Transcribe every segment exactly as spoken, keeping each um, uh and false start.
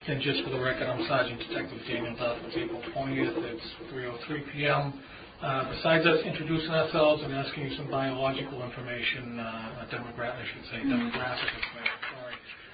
And just for the record, I'm Sergeant Detective Daniel Duff. It's April twentieth. It's three oh three p m Uh, besides us introducing ourselves and asking you some biological information, uh, demographic, I should say, mm-hmm. demographic information, sorry.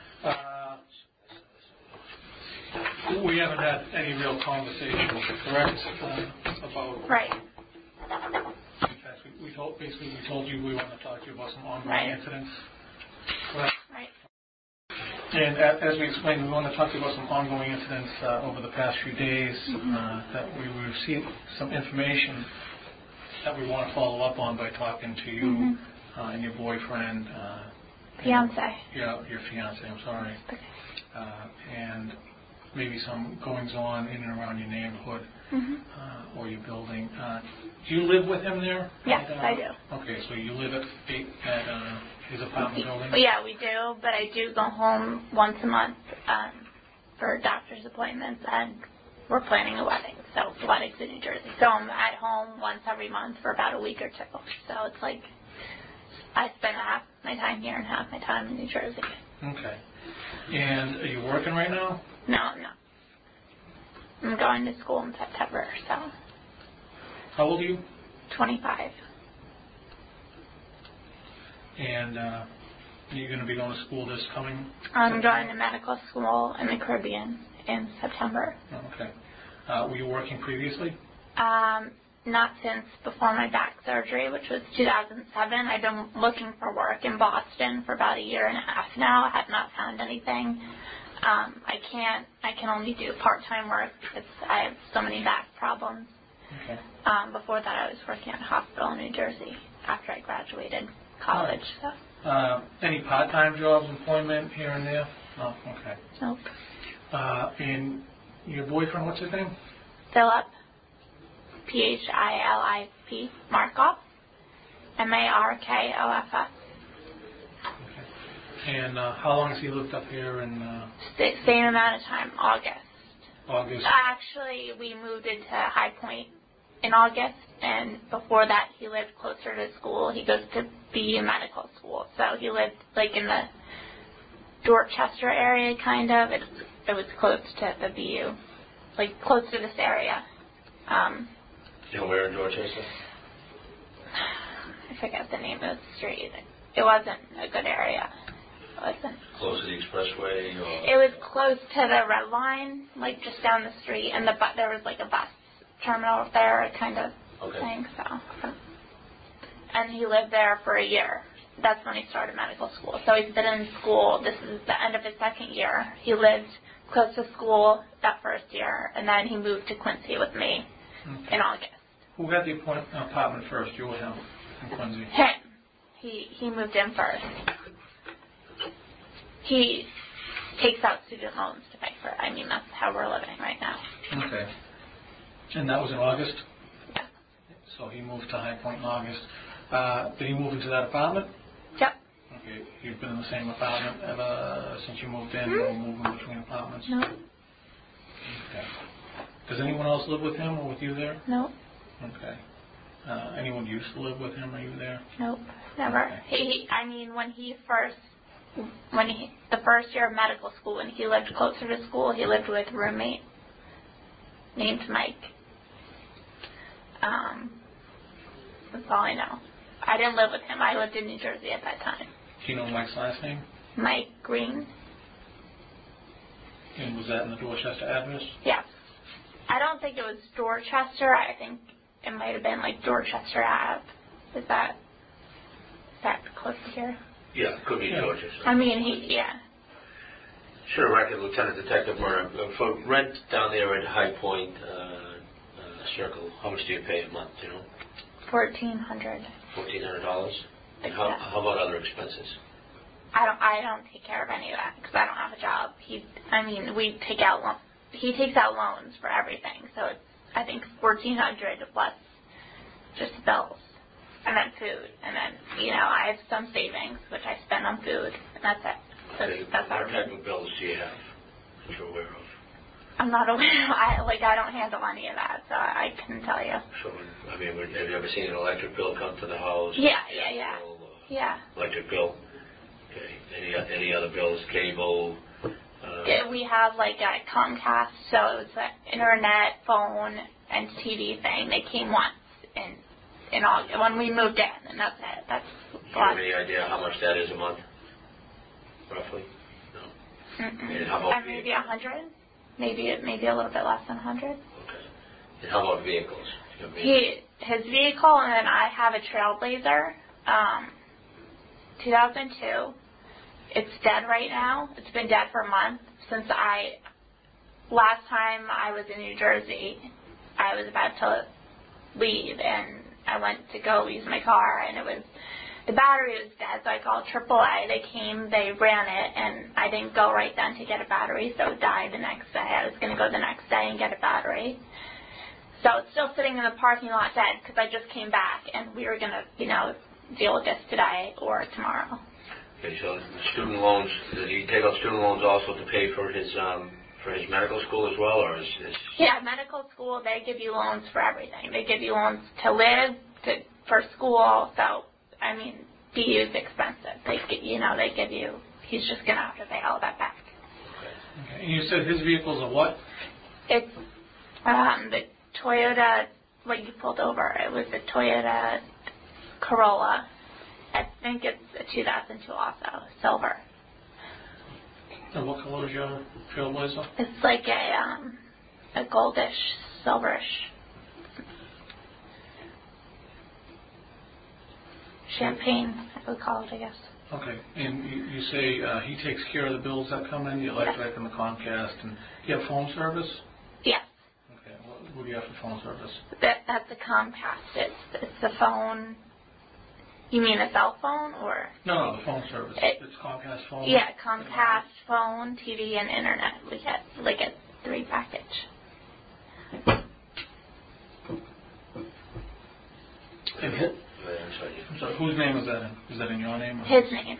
Uh, we haven't had any real conversation, correct, uh, about... Right. In fact, we, we told, basically we told you we want to talk to you about some ongoing right. incidents. Correct? Right. And as we explained, we want to talk to you about some ongoing incidents uh, over the past few days mm-hmm. uh, that we received some information that we want to follow up on by talking to you mm-hmm. uh, and your boyfriend. Uh, fiance. And, yeah, your fiance, I'm sorry. Okay. Uh, and maybe some goings on in and around your neighborhood mm-hmm. uh, or your building. Uh, do you live with him there? Yes, at, uh, I do. Okay, so you live at, at uh, his apartment building? Yeah, we do, but I do go home once a month um, for doctor's appointments, and we're planning a wedding, so the wedding's in New Jersey. So I'm at home once every month for about a week or two. So it's like I spend half my time here and half my time in New Jersey. Okay. And are you working right now? No, I'm not. I'm going to school in September, so. How old are you? twenty-five. And uh, you're going to be going to school this coming? I'm going to medical school in the Caribbean in September. Oh, okay. Uh, were you working previously? Um, not since before my back surgery, which was two thousand seven. I've been looking for work in Boston for about a year and a half now. I have not found anything. Um, I can't, I can only do part-time work because I have so many back problems. Okay. Um, before that, I was working at a hospital in New Jersey after I graduated college. So. Uh, any part-time jobs, employment here and there? No? Okay. Nope. Uh, and your boyfriend, what's his name? Philip. P H I L I P. Markov. M A R K O F S. Okay. And uh, how long has he lived up here in... Uh, Same amount of time, August. August. Actually, we moved into High Point in August, and before that, he lived closer to school. He goes to B U medical school, so he lived like in the Dorchester area, kind of. It, it was close to the B U, like close to this area. Um, you know where in Dorchester? I forget the name of the street. It wasn't a good area. It wasn't. Close to the expressway? Or? It was close to the red line, like just down the street, and the bu- there was like a bus terminal there, kind of okay. thing. So, and he lived there for a year. That's when he started medical school. So he's been in school. This is the end of his second year. He lived close to school that first year, and then he moved to Quincy with me okay. in August. Who had the appoint- apartment first, you or him, in Quincy? Him. He he moved in first. He takes out student loans to pay for it. I mean, that's how we're living right now. Okay. And that was in August? Yeah. So he moved to High Point in August. Uh, did he move into that apartment? Yep. Okay. You've been in the same apartment ever since you moved in, mm-hmm. or moving between apartments? No. Okay. Does anyone else live with him or with you there? No. Okay. Uh, anyone used to live with him? Are you there? Nope. Never. Okay. He, I mean, when he first, when he, the first year of medical school, when he lived closer to school, he lived with a roommate named Mike. Um, that's all I know. I didn't live with him. I lived in New Jersey at that time. Do you know Mike's last name? Mike Green. And was that in the Dorchester address? Yeah. I don't think it was Dorchester. I think it might have been like Dorchester Ave. Is that, is that close to here? Yeah, it could be yeah. Dorchester. I mean, he, yeah. Sure, record Lieutenant Detective Murray. For rent down there at High Point uh, uh, Circle, how much do you pay a month, you know? Fourteen hundred. Fourteen hundred dollars. And how Yeah. how about other expenses? I don't. I don't take care of any of that because I don't have a job. He. I mean, we take out. Lo- he takes out loans for everything. So it's. I think fourteen hundred plus just bills, and then food, and then you know I have some savings which I spend on food, and that's it. That's, Okay. that's what our type of bills do you have that you're aware of? I'm not aware. I like. I don't handle any of that, so I couldn't tell you. So, I mean, have you ever seen an electric bill come to the house? Yeah, yeah, yeah. Bill, uh, Yeah. Electric bill. Okay. Any any other bills? Cable, uh, it, we have like a Comcast, so it was an internet, phone, and T V thing. They came once in in all when we moved in, and that's it. That's Do you have any idea how much that is a month, roughly? No. Mm-mm. And how about uh, maybe a hundred, maybe maybe a little bit less than a hundred. Okay. And how about vehicles? Do you have vehicles? He his vehicle, and then I have a Trailblazer, um, two thousand two. It's dead right now. It's been dead for a month since I, last time I was in New Jersey, I was about to leave and I went to go use my car and it was, the battery was dead, so I called triple A. They came, they ran it, and I didn't go right then to get a battery, so it died the next day. I was going to go the next day and get a battery. So it's still sitting in the parking lot dead because I just came back and we were going to, you know, deal with this today or tomorrow. Okay, so the student loans, did he take out student loans also to pay for his um, for his medical school as well, or is his... Yeah, medical school, they give you loans for everything. They give you loans to live, to for school, so, I mean, B U is expensive. They get, you know, they give you, he's just going to have to pay all that back. Okay. And you said his vehicle's a what? It's um, the Toyota, what you pulled over, it was the Toyota Corolla. I think it's a two thousand two also, silver. And what color is your Trailblazer? It's like a um, a goldish, silverish. Champagne, I would call it, I guess. Okay. And you, you say uh, he takes care of the bills that come in, the electric and the Comcast, and you have phone service? Yes. Okay. What, what do you have for phone service? That, that's a Comcast. It's, it's the phone. You mean a cell phone or? No, no, the phone service. It, it's Comcast phone? Yeah, Comcast phone, T V, and internet. We get like a three package. And hit, I'm sorry. I'm sorry, whose name is that in? Is that in your name? Or? His name.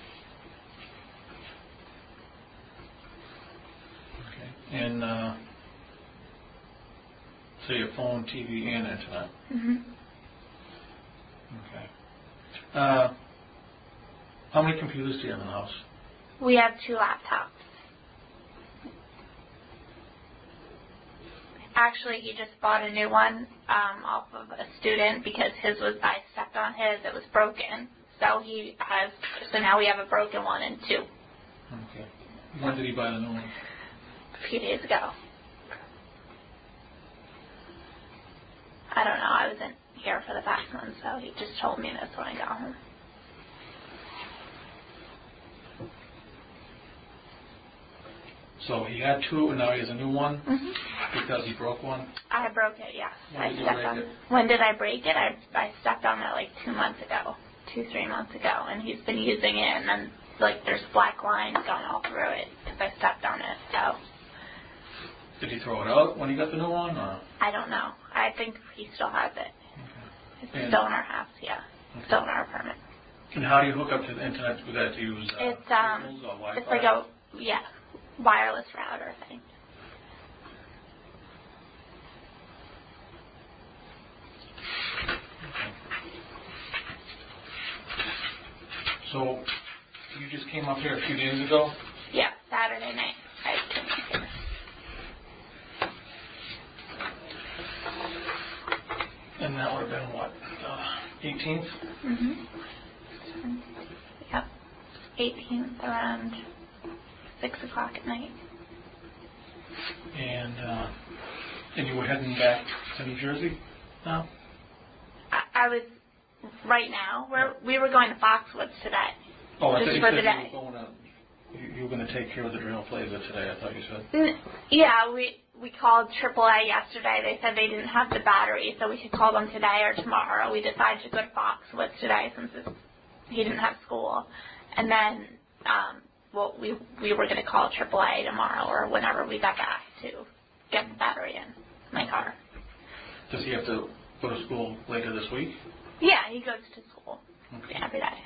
Okay. And uh, so your phone, T V, and internet. Mm-hmm. Okay. Uh, how many computers do you have in the house? We have two laptops. Actually, he just bought a new one um, off of a student because his was, I stepped on his, it was broken. So he has, so now we have a broken one and two. Okay. When did he buy the new one? A few days ago. I don't know, I wasn't here for the past one, so he just told me this when I got home. So he had two, and now he has a new one Mm-hmm. because he broke one. I broke it, yes. When I did you stepped break on it? When did I break it? I I stepped on it like two months ago, two three months ago, and he's been using it, and then like there's black lines going all through it because I stepped on it. So Did he throw it out when he got the new one, or? I don't know. I think he still has it. Okay. It's And- still in our house, yeah. Okay. Still in our apartment. And how do you hook up to the internet? Do you guys use uh, It's um, cables or Wi-Fi? it's like a yeah, wireless router thing. So you just came up here a few days ago? Yeah, Saturday night. I came up here. And that would have been what, uh, eighteenth? Mm-hmm. Yep. eighteenth around six o'clock at night. And uh, and you were heading back to New Jersey now? I, I was right now. We're we were going to Foxwoods today. Oh, I Just thought you for said the you day. were going to, you, you were going to take care of the Trailblazer today, I thought you said. N- Yeah, we we called triple A yesterday. They said they didn't have the battery, so we could call them today or tomorrow. We decided to go to Foxwoods today since it's, he didn't have school, and then um, well, we we were going to call triple A tomorrow or whenever we got back to get the battery in my car. Does he have to go to school later this week? Yeah, he goes to school Okay. every day.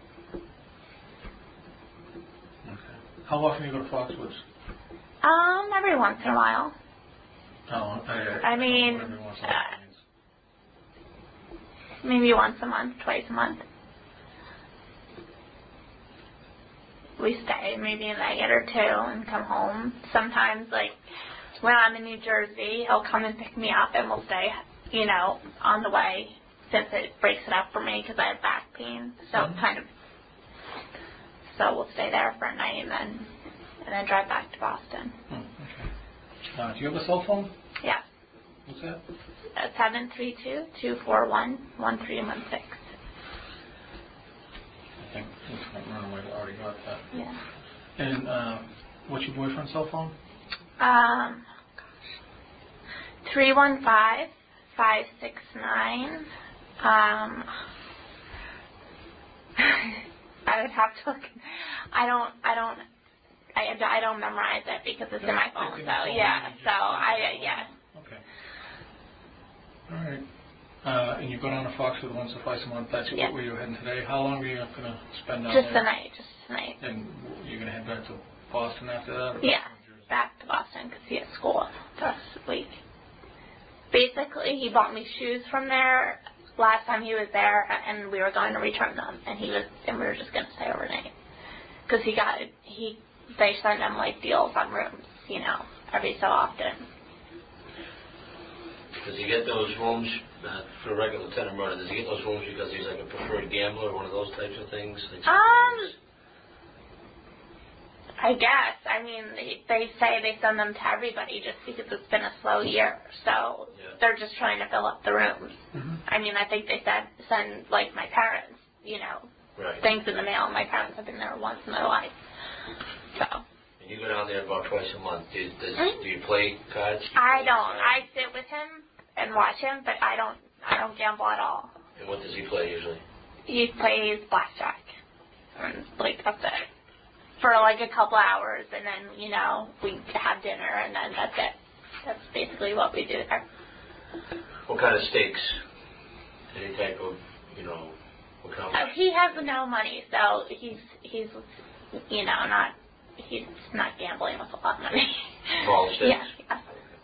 Okay. How often do you go to Foxwoods? Um, every once in a while. Oh, I, I mean, whatever you want to say. uh, Maybe once a month, twice a month. we stay maybe a night or two and come home. Sometimes, like, when I'm in New Jersey, he'll come and pick me up and we'll stay, you know, on the way since it breaks it up for me because I have back pain. So Mm-hmm. kind of, so we'll stay there for a night and then, and then drive back to Boston. Hmm, okay. Uh, do you have a cell phone? Yeah. What's that? Uh, seven three two, two four one, one three one six. I think this might run away. I already got that. Yeah. And uh, what's your boyfriend's cell phone? Um, three one five, five six nine. Um, I would have to look. I don't, I don't, I, I don't memorize it because it's in my It's phone. in So your phone, yeah, you just- so I, yeah. Okay. All right. Uh, and you go down to Foxwood once or twice a month. That's Yeah. where you're heading today. How long are you going to spend down Just there? tonight, just tonight. And you're going to head back to Boston after that? Or Yeah, New Jersey? back to Boston because he has school this week. Basically, he bought me shoes from there last time he was there, and we were going to return them, and he was, and we were just going to stay overnight because he got he they send him like deals on rooms, you know, every so often. Does he get those rooms uh, for a regular Lieutenant Murder? Does he get those rooms because he's like a preferred gambler, one of those types of things? Like Um, I guess. I mean, they, they say they send them to everybody just because it's been a slow year, so Yeah. they're just trying to fill up the rooms. Mhm. I mean, I think they said send like my parents, you know, right. things in the mail. My parents have been there once in their life, so And you go down there about twice a month. Do, does, Mhm. do you play cards? I don't. I sit with him and watch him, but I don't. I don't gamble at all. And what does he play usually? He plays blackjack, and like that's it. For like a couple hours, and then, you know, we have dinner, and then that's it. That's basically what we do there. What kind of stakes? Any type of, you know, what kind Uh, of... he has no money, so he's, he's, you know, not, he's not gambling with a lot of money. Small stakes? Yeah, yeah.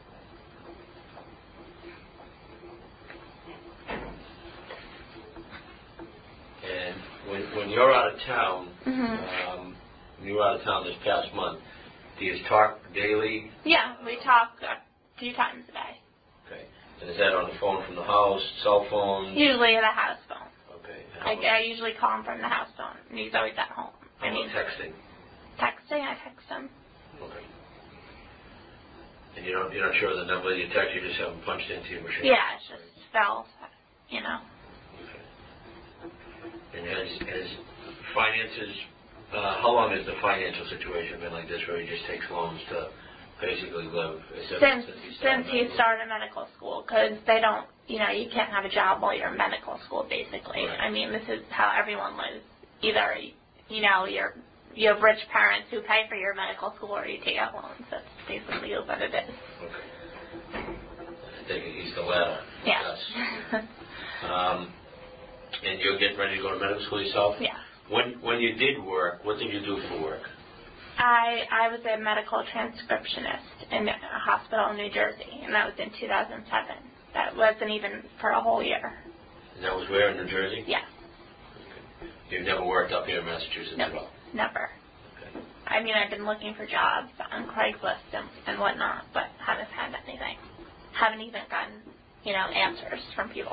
And when, when you're out of town, Mhm. um, when you were out of town this past month, do you talk daily? Yeah, we talk a few times a day. Okay. And is that on the phone from the house, cell phone? Usually the house phone. Okay. I, I usually call him from the house phone, and he's always at home. How I about mean, texting? texting, I text him. Okay. And you don't, you're not sure of the number you text, you just have them punched into your machine? Yeah, it's just spelled, you know. Okay. And has, has finances, uh, how long has the financial situation been like this where he just takes loans to basically live? Is that Since he since started he medical? started medical school, because they don't, you know, you can't have a job while you're in medical school. Basically, Right. I mean, this is how everyone lives. Either, you know, you're you have rich parents who pay for your medical school, or you take out loans. That's basically what it is. Okay. I think he's the latter. Yeah. Yes. Um, and you're getting ready to go to medical school yourself? Yeah. When when you did work, what did you do for work? I I was a medical transcriptionist in a hospital in New Jersey, and that was in two thousand seven. That wasn't even for a whole year. And that was where in New Jersey? Yeah. Okay. You've never worked up here in Massachusetts No. at all? Never. Okay. I mean, I've been looking for jobs on Craigslist and, and whatnot, but haven't had anything. Haven't even gotten, you know, answers from people.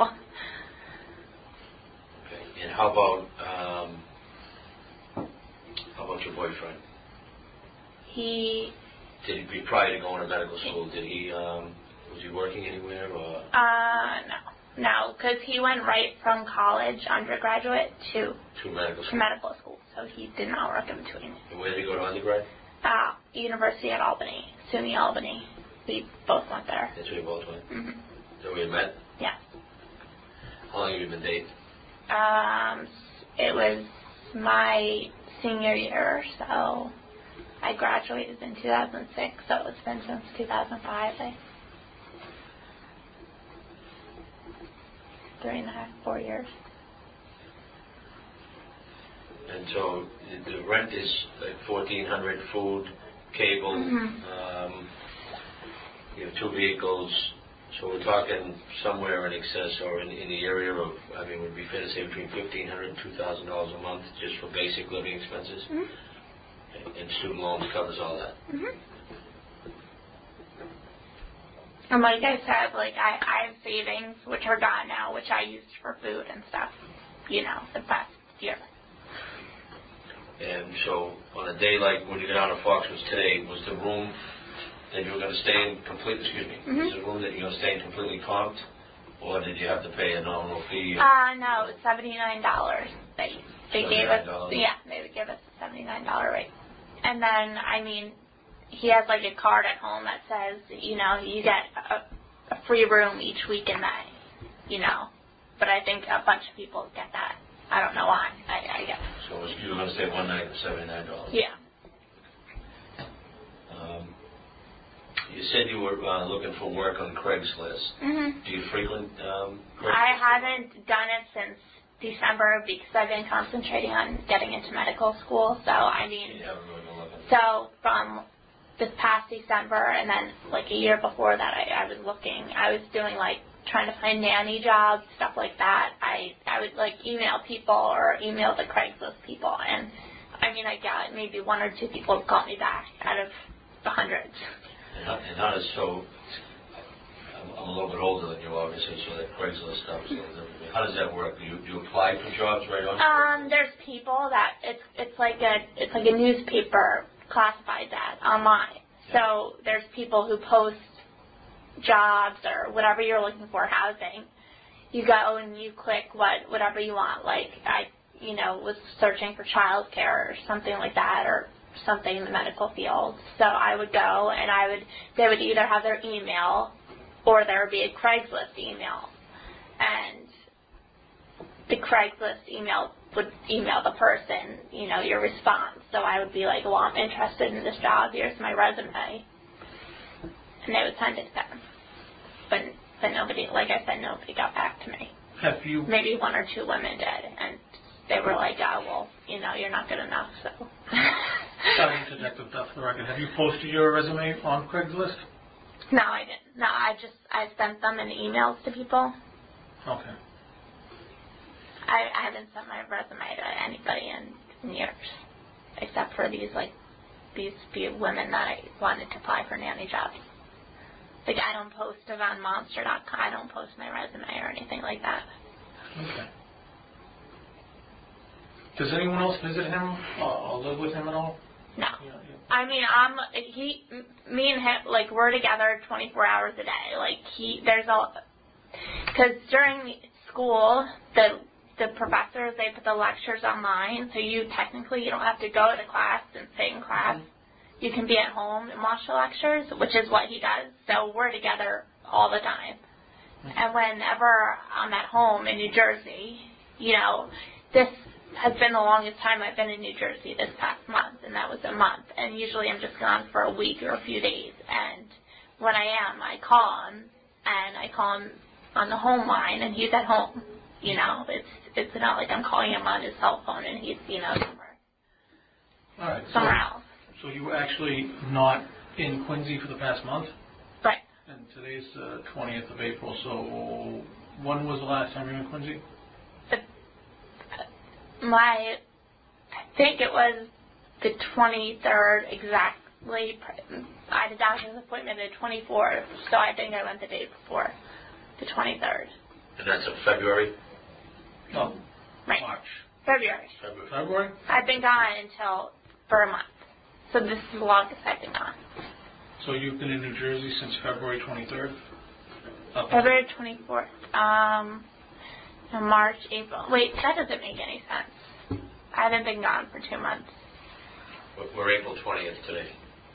Okay. And how about um, how about your boyfriend? He, Did he prior to going to medical school? Did he um, was he working anywhere or? uh, no, no, because he went right from college, undergraduate, to To medical to school. medical school, so he did not work in between. And where did he go to undergrad? Uh, University at Albany, SUNY Albany. We both went there. That's where you both went. hmm Is that where you met? Yeah. How long have you been dating? Um, it was my senior year, so I graduated in two thousand six, so it's been since two thousand five, I, three and a half, four years. And so the- the rent is like fourteen hundred, food, cable. Mhm. Um, you have two vehicles, so we're talking somewhere in excess or in, in the area of, I mean, would it be fair to say between fifteen hundred and two thousand dollars a month just for basic living expenses? Mhm. and student loans covers all that. Mm-hmm. And like I said, like I, I have savings, which are gone now, which I used for food and stuff, you know, the past year. And so on a day like when you got out of Foxwoods today, was the room that you were going to stay in completely, excuse me, Mm-hmm. was the room that you were going to stay in completely comped? Or did you have to pay a nominal fee? Uh, no, it's seventy-nine dollars. They, they gave us, seventy-nine dollars? yeah, they would give us a seventy-nine dollars rate. And then, I mean, he has like a card at home that says, you know, you get a, a free room each week in May, you know. But I think a bunch of people get that. I don't know why. I, I guess. So it was, you were going to stay one night for seventy-nine dollars? Yeah. Um, you said you were uh, looking for work on Craigslist. Mhm. Do you frequent um, Craigslist? I haven't done it since December because I've been concentrating on getting into medical school. So, I mean, You haven't really been looking. so from this past December and then like a year before that, I, I was looking. I was doing like trying to find nanny jobs, stuff like that. I, I would like email people or email the Craigslist people. And I mean, I got maybe one or two people call me back out of the hundreds. And how, and how does, so, I'm, I'm a little bit older than you obviously, so that Craigslist stuff is a little different. How does that work? Do you, do you apply for jobs right on? Um, there's people that it's it's like a it's like a newspaper classified ad online. So there's people who post jobs or whatever you're looking for, housing. You go and you click what whatever you want. Like I, you know, was searching for childcare or something like that, or something in the medical field. So I would go and I would they would either have their email or there would be a Craigslist email, and the Craigslist email would email the person, you know, your response. So I would be like, well, I'm interested in this job. Here's my resume. And they would send it to them. But, but nobody, like I said, nobody got back to me. Have you? Maybe one or two women did. And they were like, oh, well, you know, you're not good enough, so. Sorry to interject with that for the record. Have you posted your resume on Craigslist? No, I didn't. No, I just, I sent them in emails to people. Okay. I, I haven't sent my resume to anybody in, in years, except for these like these few women that I wanted to apply for nanny jobs. Like I don't post it on Monster dot com. I don't post my resume or anything like that. Okay. Does anyone else visit him or, or live with him at all? No. Yeah, yeah. I mean, I'm he, me and him, like we're together twenty-four hours a day. Like he, there's a, because during school the the professors, they put the lectures online, so you technically you don't have to go to class and sit in class. Mm-hmm. You can be at home and watch the lectures, which is what he does. So we're together all the time. Mm-hmm. And whenever I'm at home in New Jersey, you know, this has been the longest time I've been in New Jersey this past month, and that was a month. And usually I'm just gone for a week or a few days. And when I am, I call him, and I call him on the home line, and he's at home. You know, it's it's not like I'm calling him on his cell phone and he's, you know, somewhere, All right. somewhere so, else. So you were actually not in Quincy for the past month? Right. And today's uh, twentieth of April, so when was the last time you were in Quincy? The, my, I think it was the twenty-third exactly. I had a doctor's appointment the twenty-fourth, so I think I went the day before, the twenty-third. And that's in February? No. Right. March. February. February. February? I've been gone until, for a month. So this is the longest I've been gone. So you've been in New Jersey since February twenty-third? Okay. February twenty-fourth. Um, no, March, April. Wait, that doesn't make any sense. I haven't been gone for two months. We're, we're April twentieth today.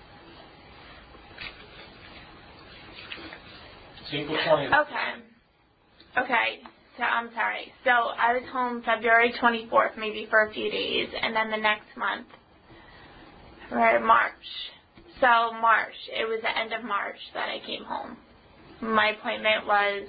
It's April twentieth. Okay. Okay. So I'm sorry. So I was home February twenty-fourth, maybe for a few days, and then the next month, right, March. So March, it was the end of March that I came home. My appointment was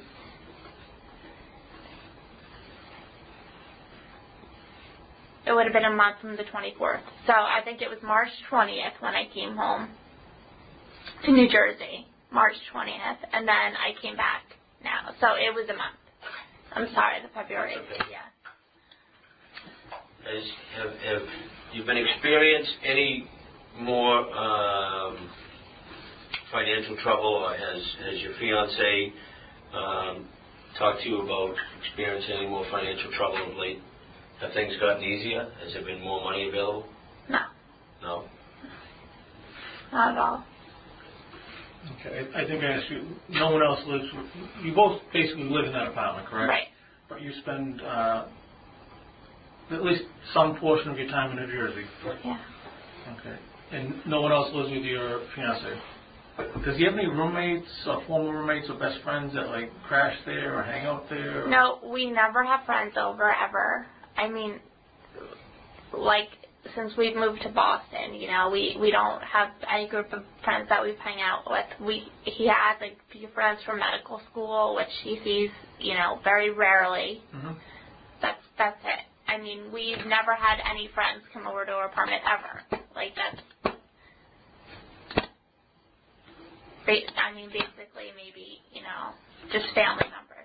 it would have been a month from the twenty-fourth. So I think it was March twentieth when I came home to New Jersey, March twentieth, and then I came back now. So it was a month. I'm sorry, the February. Okay. Yeah. Has, have, have you been experienced any more um, financial trouble, or has, has your fiance um, talked to you about experiencing any more financial trouble of late? Have things gotten easier? Has there been more money available? No. No? Not at all. Okay, I I think I asked you, no one else lives, you both basically live in that apartment, correct? Right. But you spend uh, at least some portion of your time in New Jersey. Yeah. Okay. And no one else lives with your fiance? Does he have any roommates or former roommates or best friends that like crash there or hang out there? Or? No, we never have friends over ever. I mean, like, since we've moved to Boston, you know, we, we don't have any group of friends that we've hung out with. We he has like a few friends from medical school, which he sees, you know, very rarely. Mm-hmm. That's that's it. I mean, we've never had any friends come over to our apartment ever. Like that's, I mean, basically maybe, you know, just family members.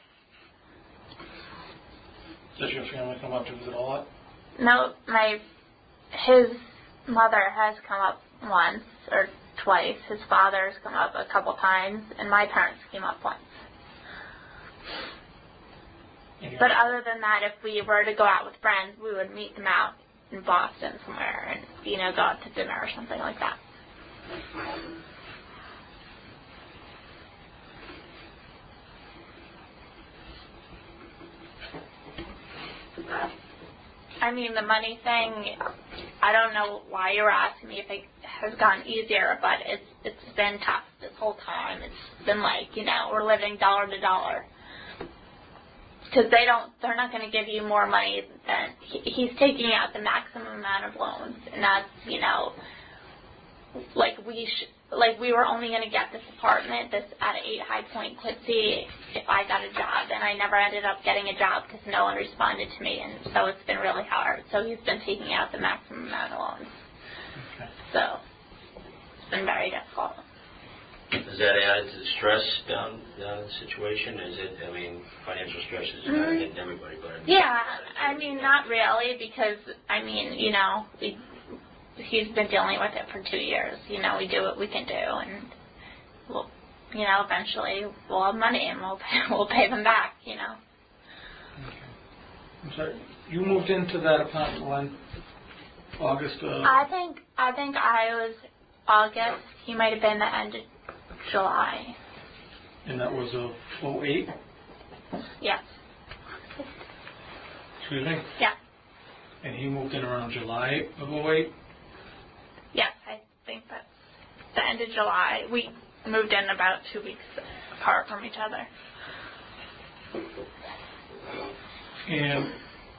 Does your family come up to visit a lot? No, my his mother has come up once or twice. His father's come up a couple times, and my parents came up once. Yeah. But other than that, if we were to go out with friends, we would meet them out in Boston somewhere and, you know, go out to dinner or something like that. I mean, the money thing, I don't know why you were asking me if it has gotten easier, but it's it's been tough this whole time. It's been like, you know, we're living dollar to dollar. Because they don't, they're not going to give you more money than, he, he's taking out the maximum amount of loans, and that's, you know, like we sh- like we were only going to get this apartment, this at eight High Point Quincy, if I got a job, and I never ended up getting a job because no one responded to me, and so it's been really hard. So he's been taking out the maximum amount of loans. Okay. So it's been very difficult. Has that added to the stress down, down in the situation? Is it, I mean, financial stress is mm-hmm. kind of hitting everybody, but... I mean, yeah, I mean, not really, because, I mean, you know, we... he's been dealing with it for two years. You know, we do what we can do, and we'll, you know, eventually we'll have money and we'll pay, we'll pay them back. You know. Okay. I'm sorry. You moved into that apartment when August. Uh, I think I think I was August. He might have been the end of July. And that was a oh eight. Yes. Excuse me. Yeah. And he moved in around July of oh eight. Yes, I think that's the end of July. We moved in about two weeks apart from each other. And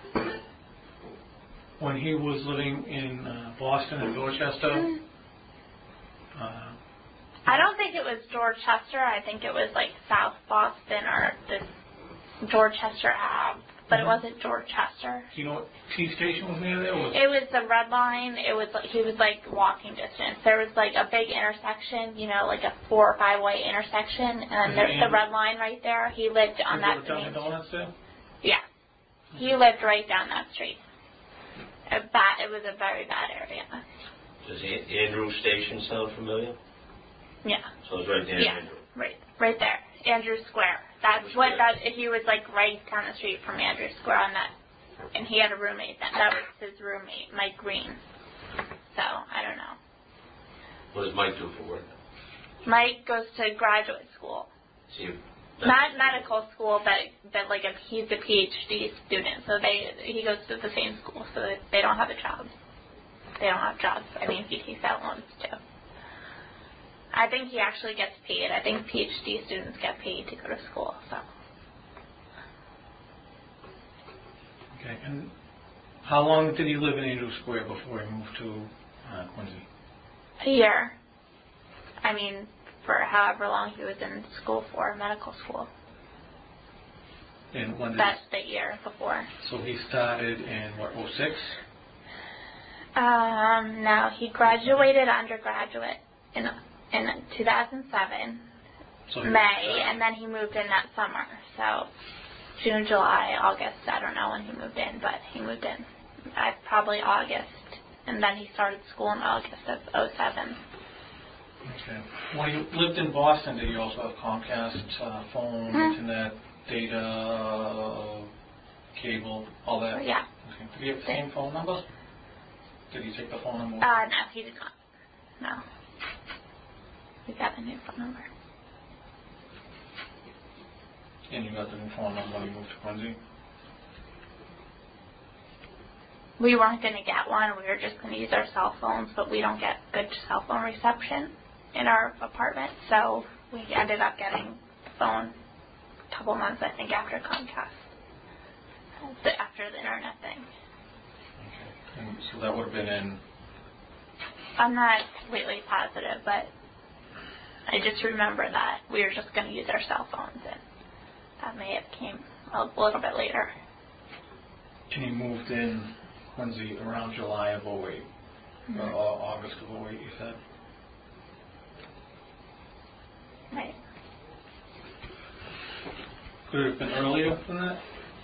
when he was living in uh, Boston and Dorchester, Mm-hmm. uh, I don't think it was Dorchester. I think it was like South Boston or the Dorchester Ave. But it wasn't Dorchester. do you know what T station was near there? Was It was the Red Line. It was like, he was like walking distance. There was like a big intersection, you know, like a four or five way intersection, and there's the Red Line right there. He lived on that Dunkin' Donuts there? Yeah, he lived right down that street. A bad, it was a very bad area. Does Andrew Station sound familiar? Yeah. So it's right there. Yeah, Andrew. right, right there, Andrew Square. That's Andrew what Square. that. He was like right down the street from Andrew Square on that, and he had a roommate. That that was his roommate, Mike Green. So I don't know. What does Mike do for work? Mike goes to graduate school, See, not medical school, but but like a, he's a PhD student. So they he goes to the same school, so they, they don't have a job. They don't have jobs. I mean, he takes out loans too. I think he actually gets paid. I think PhD students get paid to go to school. So. Okay. And how long did he live in Angel Square before he moved to uh, Quincy? A year. I mean, for however long he was in school for, medical school. And when did That's the year before. So he started in what, oh six? Um, no, he graduated undergraduate in in two thousand seven, So he May, and then he moved in that summer. So June, July, August, I don't know when he moved in, but he moved in. Uh, probably August and then he started school in August of oh seven. Okay. When you lived in Boston, did you also have Comcast, uh, phone, Mm-hmm. internet, data, cable, all that? Yeah. Okay. Did you have the same phone number? Did you take the phone number? Uh, no, he did not. No. We got a new phone number. And you got the new phone number when you moved to Quincy? We weren't going to get one. We were just going to use our cell phones, but we don't get good cell phone reception in our apartment, so we ended up getting the phone a couple months, I think, after Comcast, the, after the internet thing. Okay. And so that would have been in... I'm not completely positive, but I just remember that we were just going to use our cell phones, and that may have came a little bit later. And you moved in Quincy around July of oh eight, Mm-hmm. or August of oh eight, you said? Right. Could it have been earlier than that?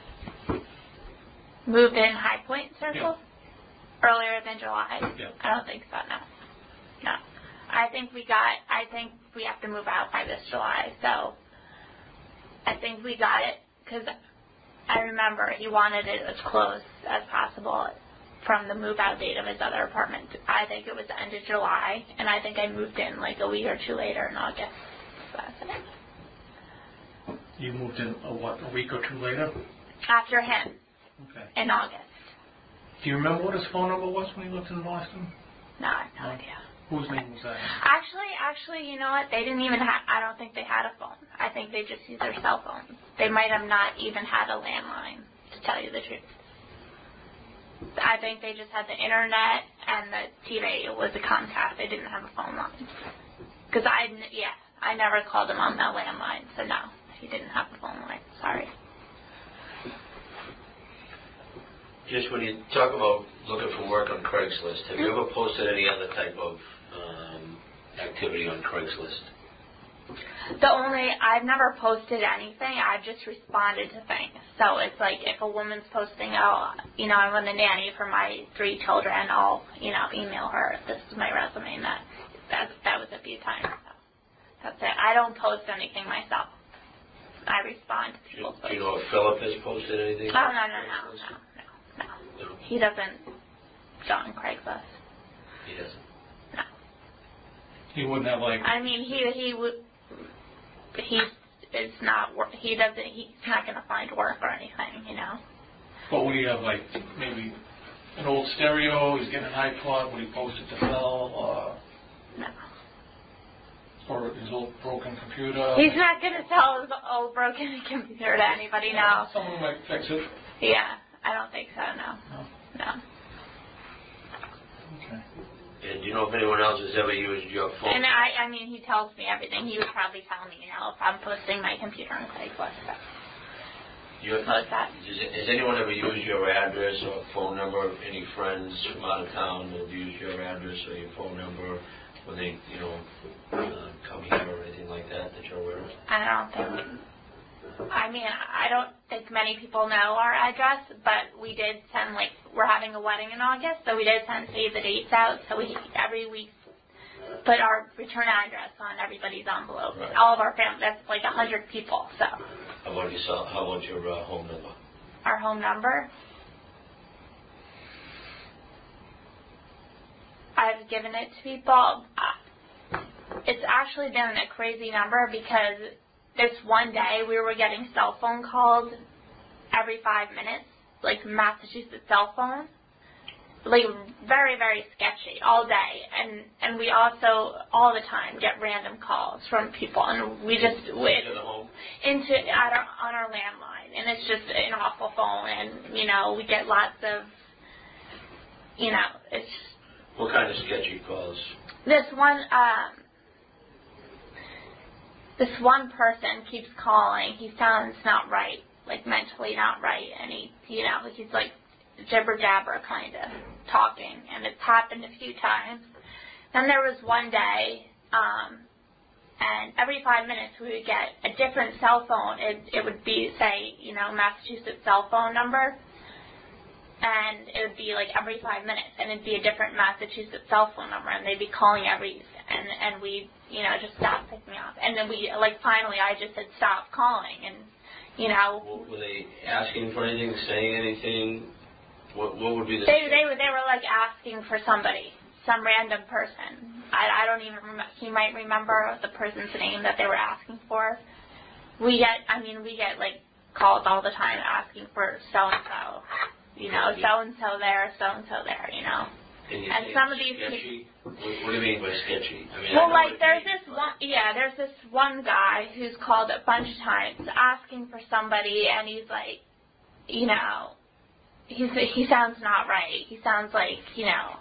Moved in High Point Circle? Yeah. Earlier than July? Yeah. I don't think so, no. No. I think we got, I think we have to move out by this July, so I think we got it, because I remember he wanted it as close as possible from the move-out date of his other apartment. I think it was the end of July, and I think I moved in like a week or two later in August. So that's it. You moved in, a, what, a week or two later? After him, Okay. in August. Do you remember what his phone number was when he lived in Boston? No, I have no No. idea. Whose name was that? Actually, actually, you know what? They didn't even have, I don't think they had a phone. I think they just used their cell phones. They might have not even had a landline, to tell you the truth. I think they just had the internet and the T V was a Comcast. They didn't have a phone line. Because I, yeah, I never called him on that landline, so no, he didn't have a phone line. Sorry. Just when you talk about looking for work on Craigslist, have you ever posted any other type of um, activity on Craigslist? The only, I've never posted anything. I've just responded to things. So it's like if a woman's posting, oh, you know, I want a nanny for my three children, I'll, you know, email her, this is my resume, and that, that, that was a few times. So that's it. I don't post anything myself. I respond to Do, people's do you posts. know if Philip has posted anything? Oh, on no, no, no, Craigslist? no, no, no. No, He doesn't go on Craigslist. he doesn't. No. He wouldn't have, like... I mean, he, he would, he is not, wor- he doesn't, he's not going to find work or anything, you know? But would he have, like, maybe an old stereo, he's getting an iPod, would he post it to sell, or, No. or his old broken computer? He's not going to sell his old broken computer to anybody, no. Someone might fix it. Yeah, I don't think so, no. No? No. Okay. And do you know if anyone else has ever used your phone? And I, I mean, he tells me everything. He would probably tell me, you know, if I'm posting my computer on Craigslist. So. You have, What's that? Has, has anyone ever used your address or phone number? Any friends from out of town that have used your address or your phone number when they, you know, uh, come here or anything like that that you're aware of? I don't think. I mean, I don't think many people know our address, but we did send, like, we're having a wedding in August, so we did send save the dates out. So we every week put our return address on everybody's envelope. Right. All of our family, that's like a hundred people. So How about your, cell- how about your uh, home number? our home number, I've given it to people. Uh, It's actually been a crazy number because this one day we were getting cell phone calls every five minutes, like Massachusetts cell phone, like very, very sketchy all day. And, and we also all the time get random calls from people, and we just we, Into the home? into at our, on our landline, and it's just an awful phone. And you know we get lots of, you know, it's What kind of sketchy calls? this one. Um, This one person keeps calling. He sounds not right, like mentally not right, and he, you know, he's like jibber jabber kind of talking, and it's happened a few times. Then there was one day, um, and every five minutes we would get a different cell phone. It it would be say, you know, Massachusetts cell phone number, and it would be like every five minutes, and it'd be a different Massachusetts cell phone number, and they'd be calling every, and and we, you know, just stopped picking up, and then we, like, finally, I just said stop calling, and you know. Were they asking for anything, saying anything? What what would be the? They they were they were like asking for somebody, some random person. I I don't even remember. He might remember the person's name that they were asking for. We get, I mean, we get like calls all the time asking for so and so. You know, so-and-so there, so-and-so there, you know. And, you and say some of these sketchy? What, what do you mean by sketchy? I mean, well, I like, there's this one, yeah, there's this one guy who's called a bunch of times asking for somebody, and he's like, you know, he's he sounds not right. He sounds like, you know,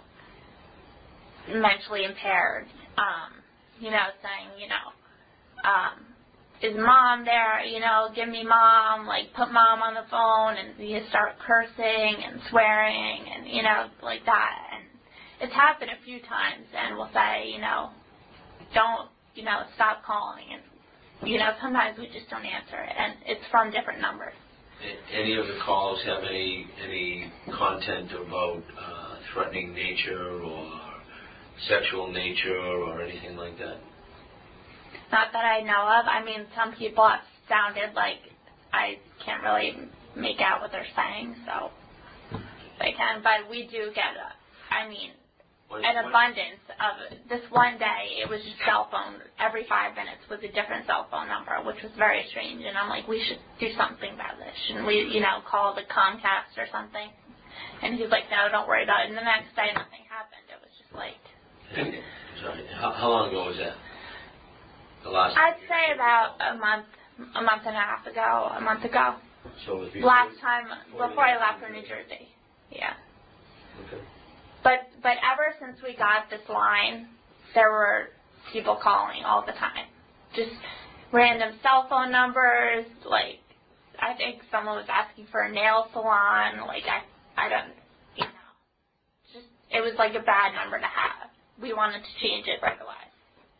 mentally impaired, um, you know, saying, you know, um, is mom there, you know, give me mom, like, put mom on the phone, and you start cursing and swearing and, you know, like that. And it's happened a few times, and we'll say, you know, don't, you know, stop calling. And, you know, sometimes we just don't answer it, and it's from different numbers. Any of the calls have any any content about uh, threatening nature or sexual nature or anything like that? Not that I know of. I mean, some people have sounded like I can't really make out what they're saying, so they can. But we do get, a, I mean, what, an what? abundance of it. This one day, it was just cell phone. Every five minutes was a different cell phone number, which was very strange. And I'm like, we should do something about this. Shouldn't we, you know, call the Comcast or something? And he's like, no, don't worry about it. And the next day, nothing happened. It was just like... Sorry, how, how long ago was that? The last I'd say about a month, a month and a half ago, a month ago. So it was before, Last time, before I left for New Jersey. Yeah. Okay. But but ever since we got this line, there were people calling all the time. Just random cell phone numbers. Like, I think someone was asking for a nail salon. Like, I I don't, you know. Just, it was like a bad number to have. We wanted to change it right away.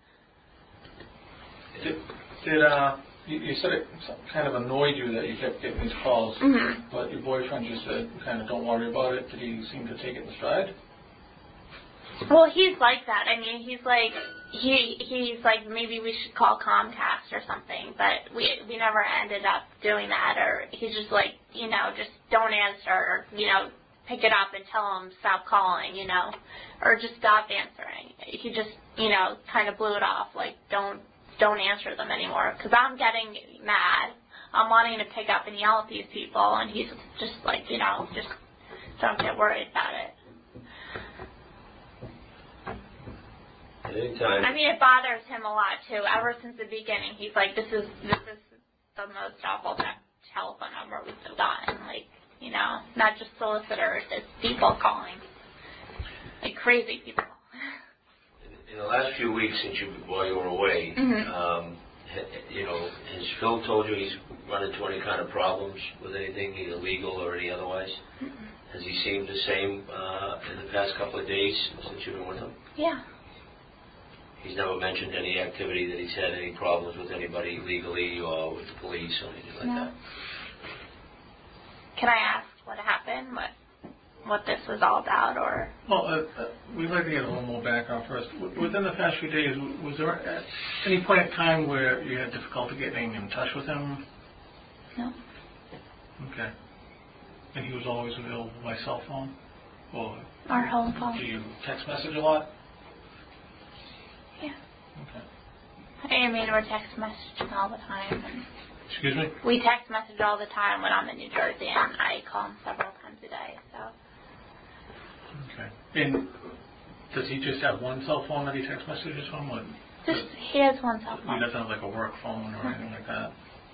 Did, did uh, you, you said it kind of annoyed you that you kept getting these calls, Mm-hmm. but your boyfriend just said, kind of, don't worry about it. Did he seem to take it in stride? Well, he's like that. I mean, he's like, he he's like, maybe we should call Comcast or something, but we we never ended up doing that, or he's just like, you know, just don't answer, or, you know, pick it up and tell him stop calling, you know, or just stop answering. He just, you know, kind of blew it off, like, don't, don't answer them anymore, because I'm getting mad. I'm wanting to pick up and yell at these people, and he's just like, you know, just don't get worried about it. Anytime. I mean, it bothers him a lot, too. Ever since the beginning, he's like, this is this is the most awful te- telephone number we've gotten. Like, you know, not just solicitors, it's people calling. Like crazy people. In the last few weeks since you, while you were away, Mm-hmm. um, you know, has Phil told you he's run into any kind of problems with anything, either legal or any otherwise? Mm-hmm. Has he seemed the same uh, in the past couple of days since you've been with him? Yeah. He's never mentioned any activity that he's had any problems with anybody legally or with the police or anything like No. that? Can I ask what happened? What what this was all about, or? Well, uh, uh, we'd like to get a little more background first. W- within the past few days, w- was there at any point in time where you had difficulty getting in touch with him? No. Okay. And he was always available by cell phone? Or Our home do phone. you text message a lot? Yeah. Okay. I mean, we're text messaging all the time. And Excuse me? we text message all the time when I'm in New Jersey, and I call him several times a day. So. Okay. And does he just have one cell phone that he text messages from? Or Just he has one cell he phone. doesn't have like a work phone or anything like that?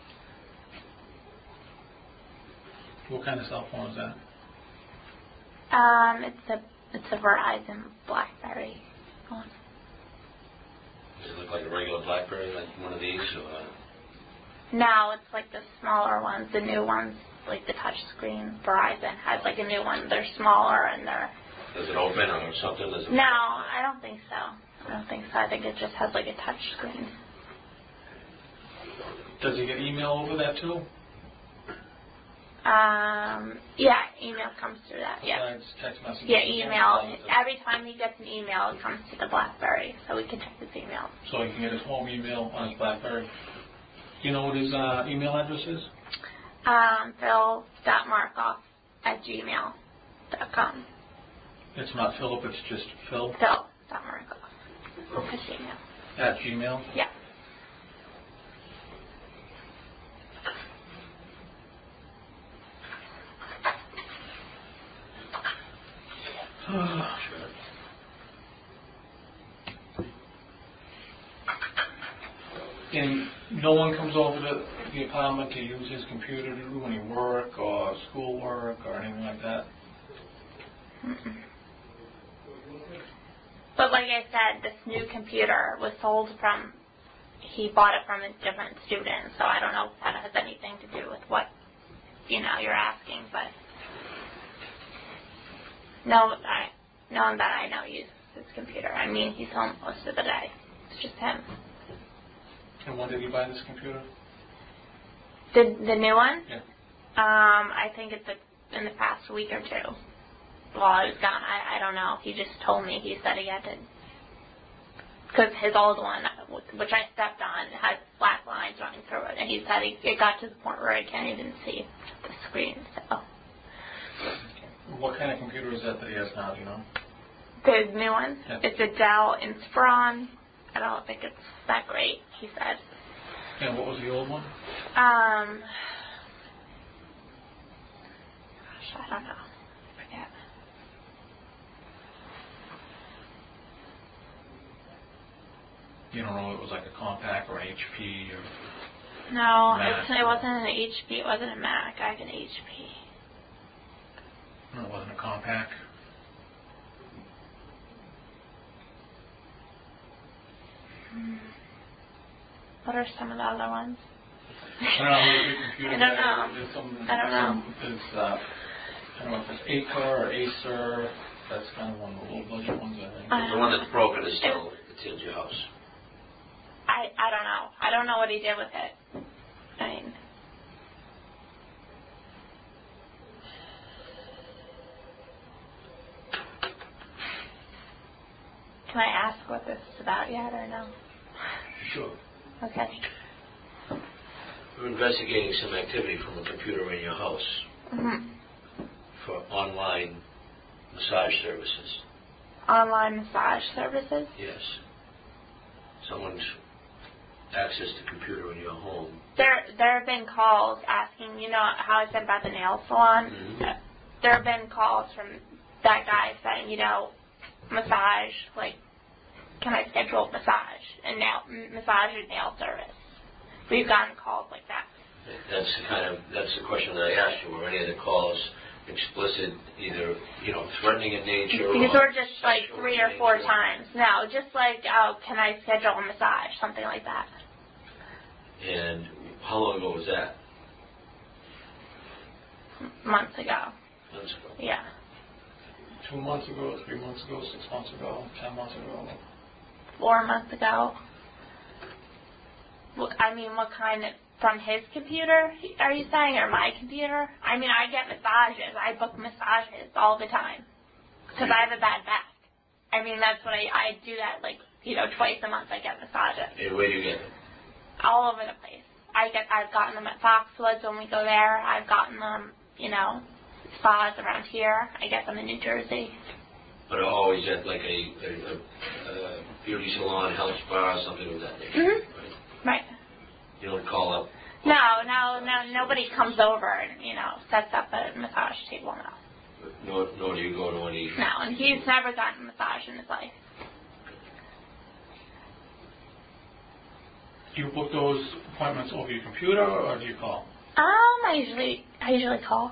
What kind of cell phone is that? Um, it's a it's a Verizon BlackBerry phone. Does it look like a regular BlackBerry, like one of these? Or, uh, No, it's like the smaller ones, the new ones, like the touch screen. Verizon has like a new one. They're smaller and they're. does it open or something? Does it No, I don't think so. I don't think so. I think it just has like a touch screen. Does he get email over that too? Um, yeah, email comes through that, yeah. Besides text messages? Yeah, email. Every time he gets an email, it comes to the BlackBerry, so we can check his email. So he can get his home email on his BlackBerry. Do you know what his uh, email address is? Um, Phil dot Markoff at gmail dot com. It's not Philip, it's just Phil? Phil dot Markoff at Gmail. At Gmail? Yeah. And no one comes over to the apartment to use his computer to do any work or schoolwork or anything like that? Mm-mm. But like I said, this new computer was sold from, he bought it from a different student, so I don't know if that has anything to do with what, you know, you're asking, but no, I, no one that I know uses his computer. I mean, he's home most of the day. It's just him. And when did he buy this computer? The the new one? Yeah. Um, I think it's a, in the past week or two. While I was gone, I, I don't know. He just told me. He said he had to, because his old one, which I stepped on, had black lines running through it, and he said he, it got to the point where I can't even see the screen. So. What kind of computer is that that he has now? Do you know? The new one? Yeah. It's a Dell Inspiron. I don't think it's that great, he said. And what was the old one? Um, gosh, I don't know. I forget. You don't know if it was like a Compaq or an H P or... No, Mac it's, it wasn't an H P. It wasn't a Mac. I had an H P. No, it wasn't a Compaq. What are some of the other ones? I don't know. Your computer I don't guy, know. there's Some, I don't know. Some, it's, uh, I don't know if it's Acer or Acer. That's kind of one of the low budget ones, I think. I The one that's broken is still, it's in your house. I, I don't know. I don't know what he did with it. I mean, can I ask what this is about yet or no? Sure. Okay. We're investigating some activity from a computer in your house Mm-hmm. for online massage services. Online massage services? Yes. Someone's accessed the computer in your home. There, there have been calls asking, you know how I said about the nail salon? Mm-hmm. Uh, There have been calls from that guy saying, you know, massage, like, can I schedule massage and nail, massage and nail service? We've gotten calls like that. That's the kind of, that's the question that I asked you. Were any of the calls explicit, either, you know, threatening in nature? These or were just like sexual three in or four nature? times. No, just like, oh, can I schedule a massage? Something like that. And how long ago was that? Months ago. Months ago. Yeah. Two months ago, three months ago, six months ago, ten months ago. Four months ago. Well, I mean, what kind of, from his computer, are you saying, or my computer? I mean, I get massages. I book massages all the time because I have a bad back. I mean, that's what I, I do that, like, you know, twice a month I get massages. And where do you get them? All over the place. I get, I've gotten them at Foxwoods when we go there. I've gotten them, you know, spas around here. I get them in New Jersey. But always at like a, a, a, a beauty salon, health spa, something of that nature. Mhm. Right? Right. You don't call up. No, no, no, nobody comes over and, you know, sets up a massage table, no. Nor, nor do you go to any. No, and he's never gotten a massage in his life. Do you book those appointments over your computer or do you call? Um, I usually, I usually call.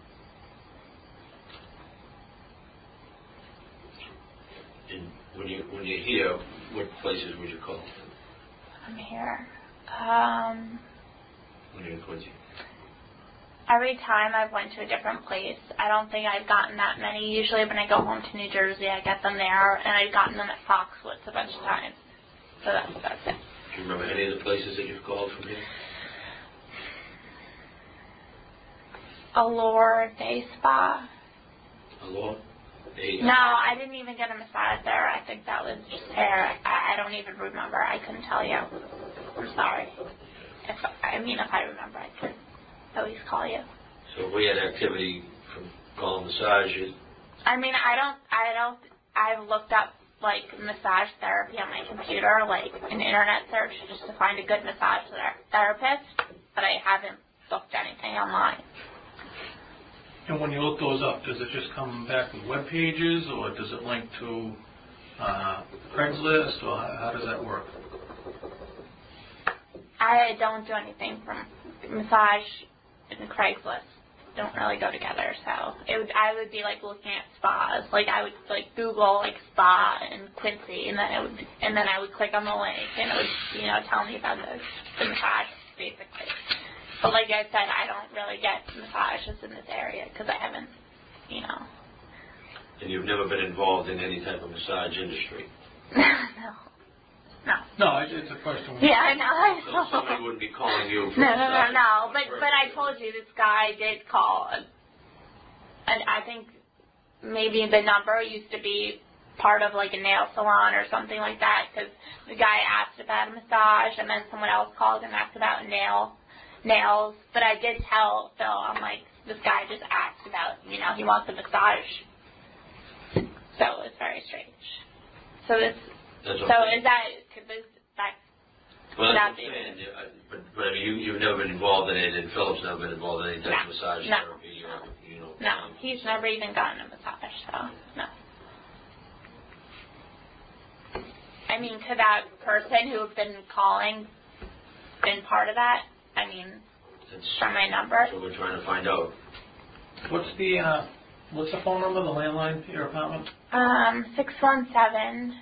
And when you when you're here, what places would you call? I'm here. Um, When you're in Quincy. every time I've went to a different place, I don't think I've gotten that many. Usually when I go home to New Jersey, I get them there, and I've gotten them at Foxwoods a bunch of times. So that's, that's it. Do you remember any of the places that you've called from here? Allure Day Spa. Allure? A- No, I didn't even get a massage there. I think that was just hair. I, I don't even remember. I couldn't tell you. I'm sorry. If I mean, if I remember, I could at least call you. So if we had activity from calling massages, I mean, I don't, I don't, I've looked up, like, massage therapy on my computer, like, an internet search just to find a good massage ther- therapist, but I haven't booked anything online. And when you look those up, does it just come back with web pages, or does it link to uh, Craigslist, or how, how does that work? I don't do anything from massage and Craigslist. Don't really go together, so it would I would be like looking at spas. Like I would like Google like spa and Quincy, and then it would and then I would click on the link, and it would you know tell me about the, the massage basically. But like I said, I don't really get massages in this area because I haven't, you know. and you've never been involved in any type of massage industry. no. No. No, it's, it's a question. Yeah, I know. I So know. somebody wouldn't be calling you for No, no, no, massage. no. But but I told you this guy did call, and I think maybe the number used to be part of like a nail salon or something like that, because the guy asked about a massage, and then someone else called and asked about nail nails. But I did tell Phil, I'm like, this guy just asked about, you know, he wants a massage. So it's very strange. So this. That's So okay. is that could this that? Well, Not that's what I'm the- saying. Yeah, I- But, but I mean, you, you've never been involved in it, and Philip's never been involved in any type of No. massage No. therapy or, you know. No, um, he's never even gotten a massage, so no. I mean, could that person who have been calling been part of that? I mean, That's from my number? that's what we're trying to find out. What's the uh, what's the phone number, the landline for your apartment? Um, six one seven.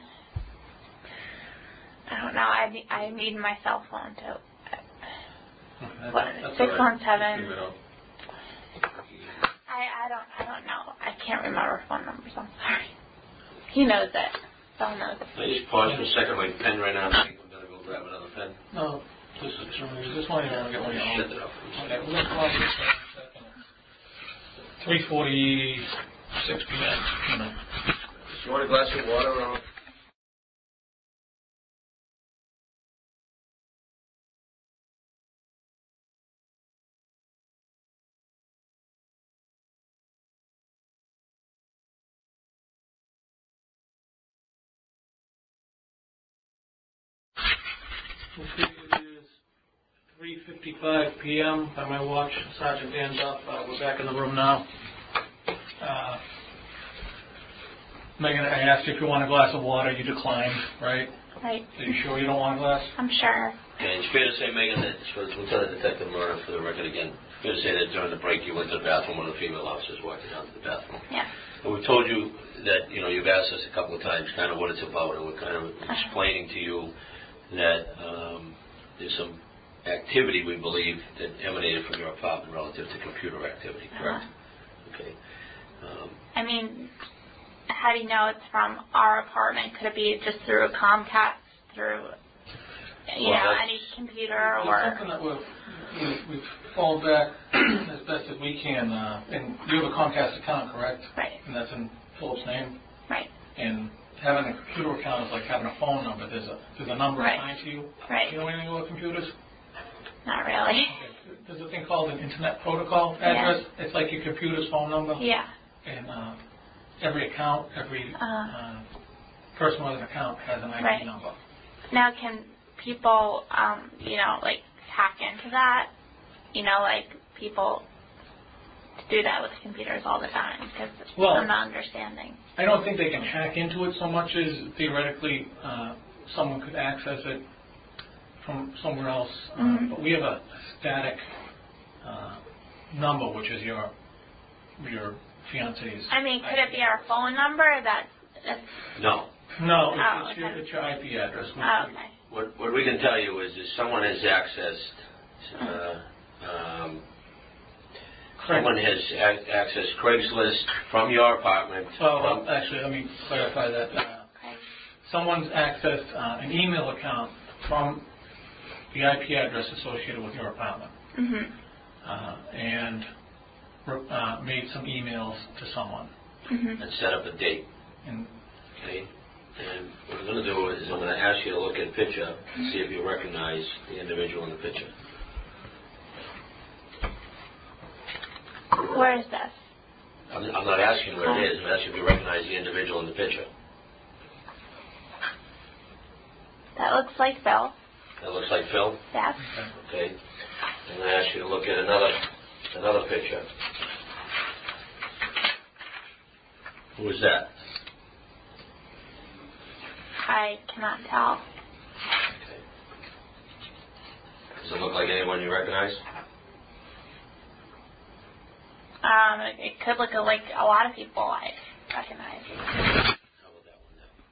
I don't know. I ne- I need my cell phone too. Okay, What? that's Six all right. one seven. Figure it out. I I don't I don't know. I can't remember phone numbers. I'm sorry. He knows it. Phil knows it. Can I just pause for a second? My pen right now. I think I'm gonna go grab another pen. No, this is this one you want to get one of your Shut own. it up. Okay, we're gonna pause this for a second. Three forty-six p m. You know. You want a glass of water or? Okay, it is three fifty-five p m by my watch. Sergeant Dan's up. Uh, we're back in the room now. Uh, Megan, I asked you if you want a glass of water. You declined, right? Right. Are you sure you don't want a glass? I'm sure. Okay, it's fair to say, Megan, that for Lieutenant Detective Murray, for the record again, it's fair to say that during the break you went to the bathroom, one of the female officers walked you down to the bathroom. Yeah. And we told you that, you know, you've asked us a couple of times kind of what it's about, and we're kind of explaining to you that um, there's some activity, we believe, that emanated from your apartment relative to computer activity, correct? Uh-huh. Okay. Um, I mean, how do you know it's from our apartment? Could it be just through a Comcast, through, you Well, know, that's- any computer It's or? something that we've, we've, we've fallen back as best as we can. Uh, and you have a Comcast account, correct? Right. And that's in Philip's name. Right. And having a computer account is like having a phone number. There's a there's a number Right. assigned to you. Right. Do you know anything about computers? Not really. Okay. There's a thing called an Internet Protocol address. It's like your computer's phone number. Yeah. And uh, every account, every Uh-huh. uh, person with an account has an I P Right. number. Now, can people, um, you know, like hack into that? You know, like people do that with computers all the time because Well- I'm not understanding. I don't think they can hack into it so much as theoretically uh, someone could access it from somewhere else. Uh, Mhm. but we have a static uh, number, which is your your fiance's. I mean, could it be our phone number? That's, that's no. No, it's, Oh, it's, your, okay. it's your I P address. We- oh, okay. What, what we can tell you is if someone has accessed, uh, um, someone has ac- accessed Craigslist from your apartment. Well, from- well, actually, let me clarify that. Uh, Okay. someone's accessed uh, an email account from the I P address associated with your apartment. Mhm. Uh, and uh, made some emails to someone. Mm-hmm. And set up a date. And Okay? And what I'm going to do is I'm going to ask you to look at a picture and see if you recognize the individual in the picture. Where is this? I'm, I'm not asking where it is. I'm asking if you recognize the individual in the picture. That looks like Phil. That looks like Phil? Yes. Okay. I'm going to ask you to look at another another picture. Who is that? I cannot tell. Okay. Does it look like anyone you recognize? Um, it, it could look like a lot of people I recognize. How about that one now?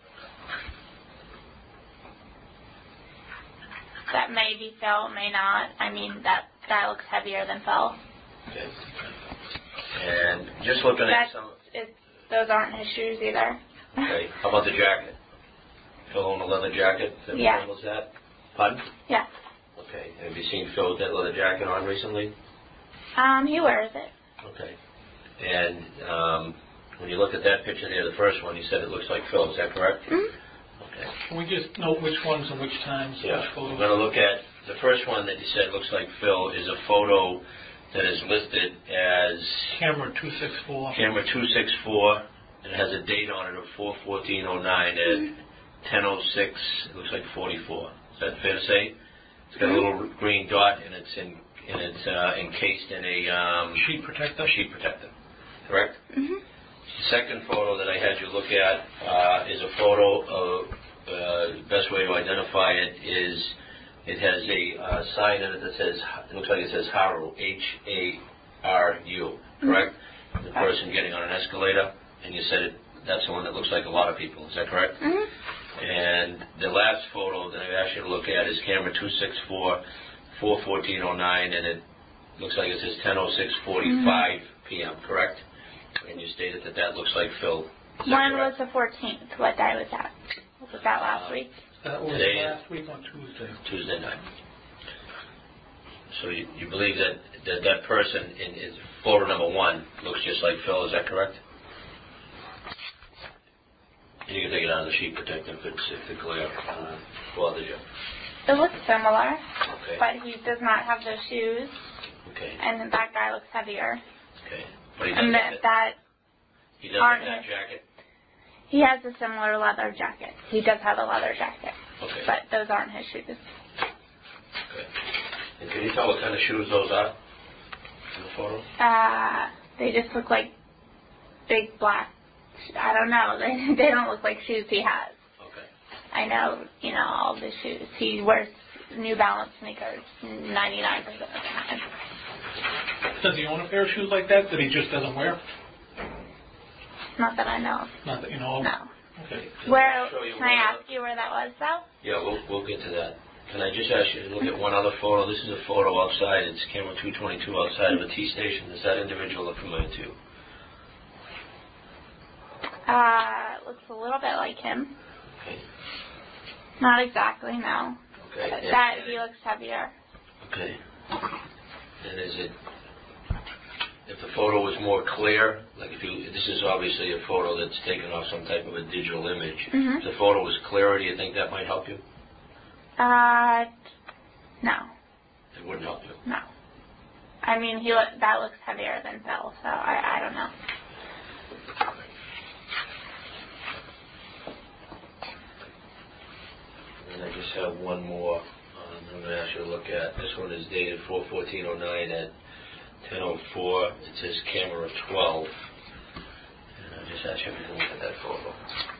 That may be Phil, may not. I mean, that guy looks heavier than Phil. Okay. And just looking at That's, some... it's, those aren't his shoes either. Okay. How about the jacket? Phil owned a leather jacket? That Yeah. resembles that? Pardon? Yes. Okay. Have you seen Phil with that leather jacket on recently? Um, he wears it. Okay. And um, when you look at that picture there, the first one, you said it looks like Phil. Is that correct? Mm-hmm. Okay. can we just note which ones and which times, Yeah. which We're photos? going to look at the first one that you said looks like Phil is a photo that is listed as Camera two six four. camera two six four. It has a date on it of four fourteen oh nine at ten oh six. It looks like forty-four. Is that fair to say? It's got a little green dot and it's in and it's uh, encased in a um, Sheet protector. a sheet protector. Correct? Mm-hmm. The second photo that I had you look at uh, is a photo of, uh, the best way to identify it is it has a uh, sign in it that says, it looks like it says Haru, H A R U, correct? Mm-hmm. The person getting on an escalator, and you said it, that's the one that looks like a lot of people, is that correct? Mm-hmm. And the last photo that I asked you to look at is camera two six four, four fourteen oh nine, and it looks like it says ten oh six forty-five p.m., correct? And you stated that that looks like Phil. When was the fourteenth? What day was that? Was that last Uh, week? That was Today- last week on Tuesday. Tuesday night. So you, you believe that, that that person in is photo number one looks just like Phil, is that correct? And you can take it out of the sheet protector if it's if the glare uh, bothers you. It looks similar, Okay. but he does not have those shoes, Okay. and that guy looks heavier. Okay. But he And doesn't that, have that he doesn't aren't have that his. jacket. He has a similar leather jacket. He does have a leather jacket, Okay. but those aren't his shoes. Okay. And can you tell what kind of shoes those are in the photo? Uh, they just look like big black. I don't know. They they don't look like shoes he has. Okay. I know, you know, all the shoes. He wears New Balance sneakers ninety-nine percent of the time. Does he own a pair of shoes like that that he just doesn't wear? Not that I know of. Not that you know of? No. Okay. Where, I'll show you can I one ask you where that was, though? Yeah, we'll we'll get to that. Can I just ask you to look at one other photo? This is a photo outside. It's camera two twenty-two outside of a T station. Does that individual look familiar to you? Uh, looks a little bit like him. Okay. Not exactly, no. Okay. But And- that, and- he looks heavier. Okay. And is it, if the photo was more clear, like if you, this is obviously a photo that's taken off some type of a digital image. Mhm. If the photo was clearer, do you think that might help you? Uh, no, It wouldn't help you. no. I mean, he look, that looks heavier than Phil, so I, I don't know. And I just have one more um, I'm going to ask you to look at. This one is dated four fourteen oh nine at ten oh four. It says camera twelve. And I just ask you to look at that photo.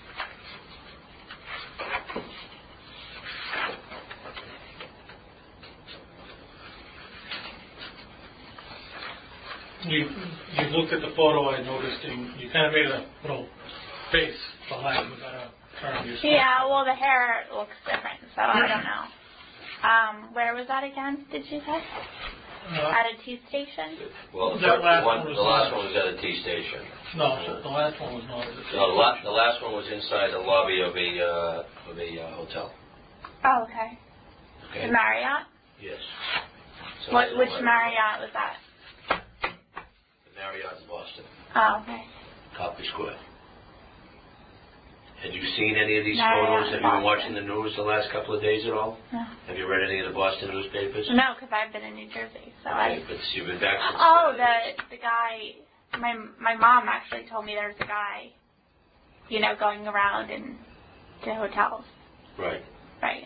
You, you looked at the photo, I noticed, and you kind of made a little face behind with that turn your Yeah, well, the hair looks different, so I don't know. Um, where was that again, did you say? Uh, At a T station? Well, the, That first last one, one was the last not- one was at a T station. no, so the last one was not. No, the, la- the last one was inside the lobby of a uh, of a uh, hotel. Oh, okay. Okay. The Marriott? Yes. So What, that's which the one. Marriott was that? Marriott in Boston, Oh, okay. Copley Square. Had you seen any of these Marriott photos? Have in you been Boston. watching the news the last couple of days at all? No. Have you read any of the Boston newspapers? No, because I've been in New Jersey, so Okay, I. but you've been back since. Oh, then. the the guy. My my mom actually told me there's a guy, you know, going around in to hotels. Right. Right.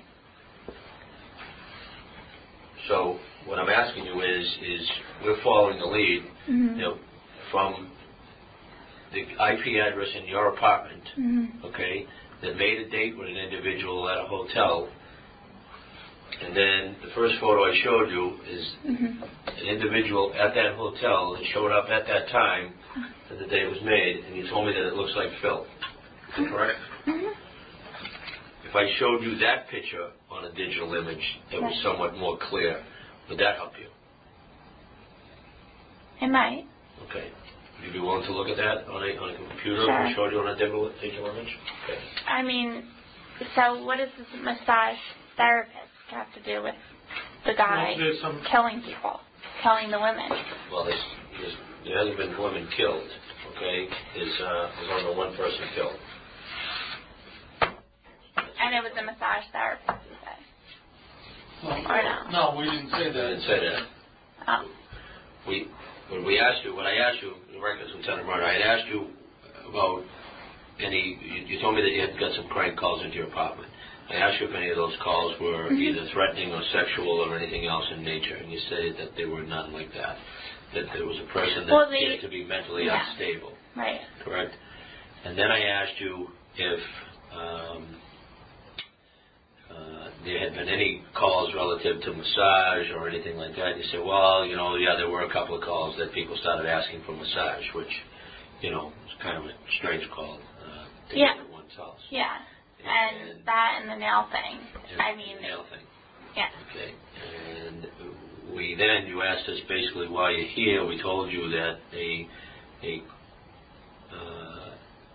So what I'm asking you is, is we're following the lead, Mm-hmm. you know, from the I P address in your apartment, Mm-hmm. okay, that made a date with an individual at a hotel, and then the first photo I showed you is Mm-hmm. an individual at that hotel that showed up at that time that the date was made, and you told me that it looks like Phil. Is that correct? Mm-hmm. If I showed you that picture on a digital image that was Right. somewhat more clear, would that help you? It might. Okay. Would you be willing to look at that on a, on a computer Sure. and show you on a digital, digital image? Okay. I mean, so what does this massage therapist have to do with the guy Well, there's some- killing people, killing the women? Well, there's, there's, there hasn't been women killed, okay? There's, uh, there's only one person killed. And it was a massage therapist, you said. Well, Or no? no, we didn't say I that. didn't say that. Oh. We, when we asked you, when I asked you, the records, Lieutenant Murray, I had asked you about any, you, you told me that you had got some crank calls into your apartment. I asked you if any of those calls were Mm-hmm. either threatening or sexual or anything else in nature, and you said that they were none like that. That there was a person that Well, they- appeared to be mentally yeah. unstable, Right. correct? And then I asked you if um, uh, there had been any calls relative to massage or anything like that. You said, well, you know, yeah, there were a couple of calls that people started asking for massage, which, you know, is kind of a strange call uh, to Yeah. get at one's house. Yeah. And, And- that and the nail thing. And I mean, the nail thing. yeah. Okay. And we then, you asked us basically why you're here. We told you that a, a uh,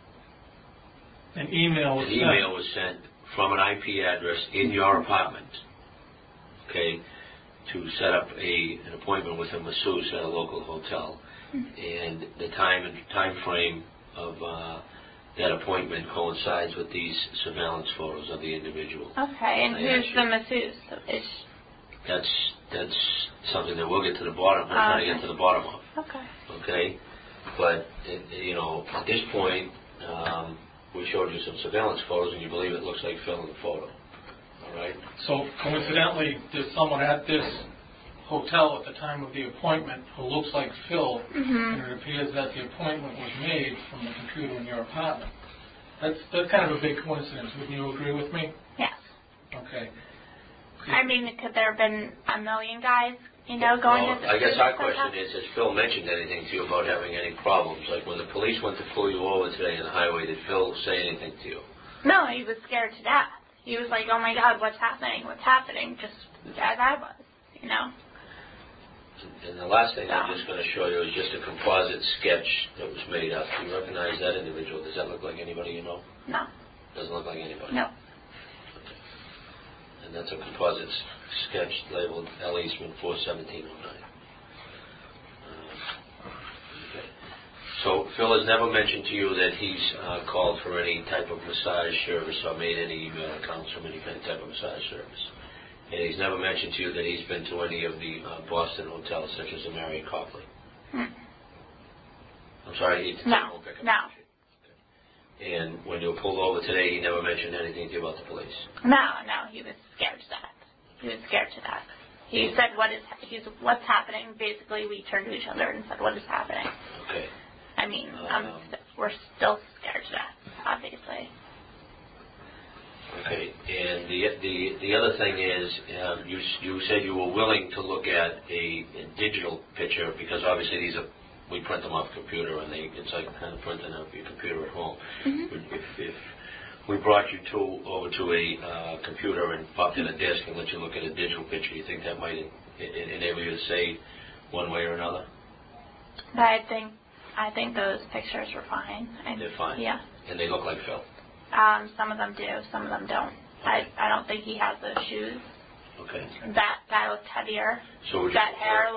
An email was an email was sent from an I P address in your apartment, okay, to set up a an appointment with a masseuse at a local hotel, and the time and time frame of uh, that appointment coincides with these surveillance photos of the individual. Okay. And I who's asked the you- masseuse? Is That's that's something that we'll get to the bottom. We're trying to get to the bottom of. okay. Okay, but it, you know, at this point, um, we showed you some surveillance photos, and you believe it looks like Phil in the photo. All right. So coincidentally, there's someone at this hotel at the time of the appointment who looks like Phil, Mhm. and it appears that the appointment was made from the computer in your apartment. That's that's kind of a big coincidence. Wouldn't you agree with me? Yes. Okay. I mean, could there have been a million guys, you know, going well, to the I guess school our or question something? is: has Phil mentioned anything to you about having any problems? Like when the police went to pull you over today on the highway, did Phil say anything to you? No, he was scared to death. He was like, oh my God, what's happening? What's happening? Just as I was, you know. And the last thing I'm Yeah. just going to show you is just a composite sketch that was made up. Do you recognize that individual? Does that look like anybody you know? No. Doesn't look like anybody. No. And that's a composite s- sketch labeled L. Eastman four seventeen oh nine. Uh, okay. So Phil has never mentioned to you that he's uh, called for any type of massage service or made any email accounts from any kind of type of massage service. And he's never mentioned to you that he's been to any of the uh, Boston hotels, such as the Marriott Copley. Hmm. I'm sorry, he No. won't pick up No. on you. And when you were pulled over today, he never mentioned anything to you about the police. No, no, he was scared to death. He was scared to death. He said, "What is? He's what's happening?" Basically, we turned to each other and said, "What is happening?" Okay. I mean, um, Um, we're still scared to death, obviously. Okay, and the the the other thing is, um, you you said you were willing to look at a, a digital picture because obviously these are we print them off computer and they it's like kind of printing off your computer at home. Mhm. If if we brought you to over to a uh, computer and popped in a disk and let you look at a digital picture, you think that might en- en- enable you to say one way or another? But I think I think those pictures were fine. I, They're fine. Yeah. And they look like Phil. Um, some of them do, some of them don't. I I don't think he has those shoes. Okay. That guy looked heavier. So would you That prefer- hair looked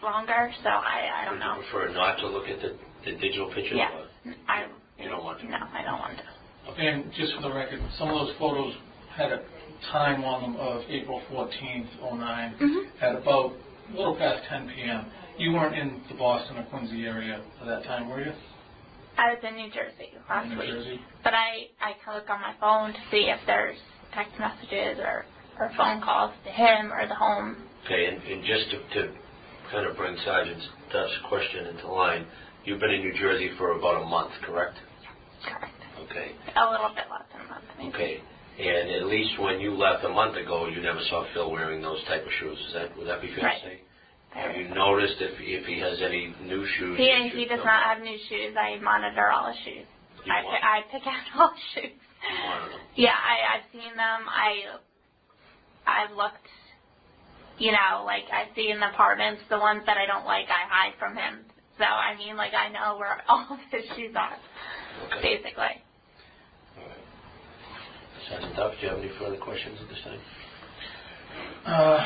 longer, so I, I don't Would know. you prefer not to look at the, the digital pictures? Yeah, Or I. you don't want to? No, I don't want to. And just for the record, some of those photos had a time on them of April fourteenth, oh nine, Mm-hmm. at about a little past ten p.m. You weren't in the Boston or Quincy area at that time, were you? I was in New Jersey last In New week, Jersey? but I I can look on my phone to see if there's text messages or, or phone calls to him or the home. Okay, and, and just to, to kind of bring Sergeant Duff's question into line, you've been in New Jersey for about a month, correct? Correct. Okay. A little bit less than a month, maybe. Okay. And at least when you left a month ago, you never saw Phil wearing those type of shoes. Is that would that be fair Right. to say? Have you noticed if if he has any new shoes? He that he should does come not out? have new shoes. I monitor all his shoes. You I want- pick, I pick out all his shoes. You wanted them. Yeah, I I've seen them. I I've looked. You know, like I see in the apartments, the ones that I don't like, I hide from him. So I mean, like I know where all of his shoes are, Okay. basically. All right. Sergeant Duff, do you have any further questions at this time? Uh,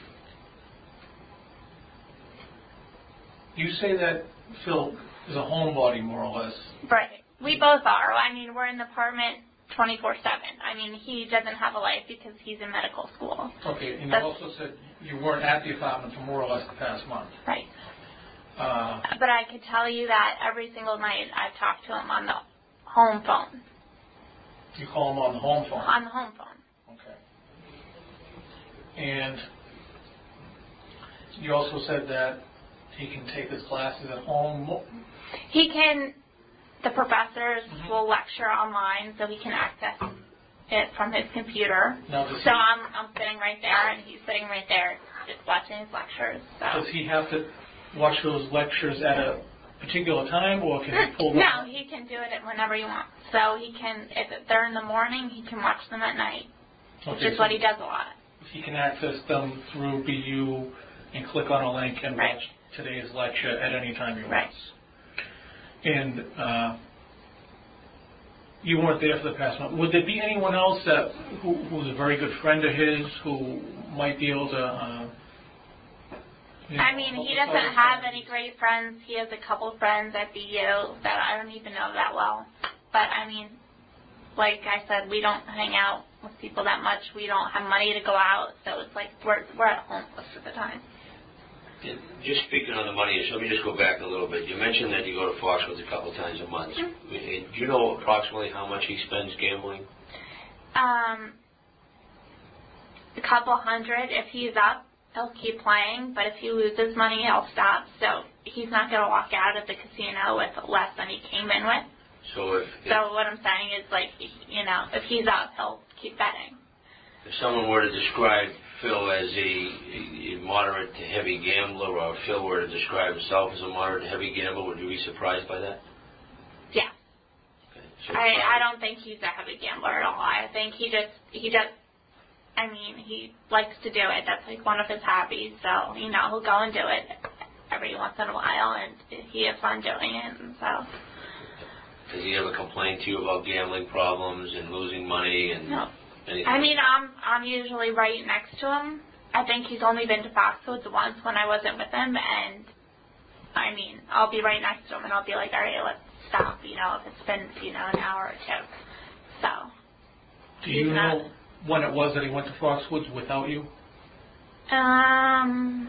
you say that Phil is a homebody, more or less. Right. We both are. I mean, we're in the apartment twenty-four seven. I mean, he doesn't have a life because he's in medical school. Okay, and you That's- also said you weren't at the apartment for more or less the past month. Right. Uh, But I could tell you that every single night I've talked to him on the home phone. you call him on the home phone. On the home phone. Okay. And you also said that he can take his classes at home. He can, the professors Mhm. will lecture online so he can access it from his computer. Now, does So he, I'm, I'm sitting right there and he's sitting right there just watching his lectures. So. does he have to watch those lectures at a particular time, or can he pull them? No, he can do it at whenever he wants. So he can, if they're in the morning, he can watch them at night, which Okay, is so what he does a lot. he can access them through B U and click on a link and Right. watch today's lecture at any time he Right. wants. And uh, you weren't there for the past month. Would there be anyone else that who, who's a very good friend of his who might be able to? Uh, you know, I mean, help he us doesn't out? have any great friends. He has a couple friends at B U that I don't even know that well. But, I mean, like I said, we don't hang out with people that much. We don't have money to go out, so it's like we're, we're at home most of the time. And just speaking on the money issue, let me just go back a little bit. You mentioned that you go to Foxwoods a couple times a month. Mm-hmm. And do you know approximately how much he spends gambling? Um, a couple hundred. If he's up, he'll keep playing, but if he loses money, he'll stop. So he's not going to walk out of the casino with less than he came in with. So if, if So what I'm saying is, like, you know, if he's up, he'll keep betting. if someone were to describe Phil as a, a moderate to heavy gambler, or if Phil were to describe himself as a moderate to heavy gambler, would you be surprised by that? Yeah. Okay. So I, I don't think he's a heavy gambler at all. I think he just, he just, I mean, he likes to do it. That's like one of his hobbies. So, you know, he'll go and do it every once in a while, and he has fun doing it, and so. Does he ever complain to you about gambling problems and losing money and No. anything? I mean, I'm, I'm usually right next to him. I think he's only been to Foxwoods once when I wasn't with him, and, I mean, I'll be right next to him, and I'll be like, all right, let's stop, you know, if it's been, you know, an hour or two. So. Do you he's not- know when it was that he went to Foxwoods without you? Um,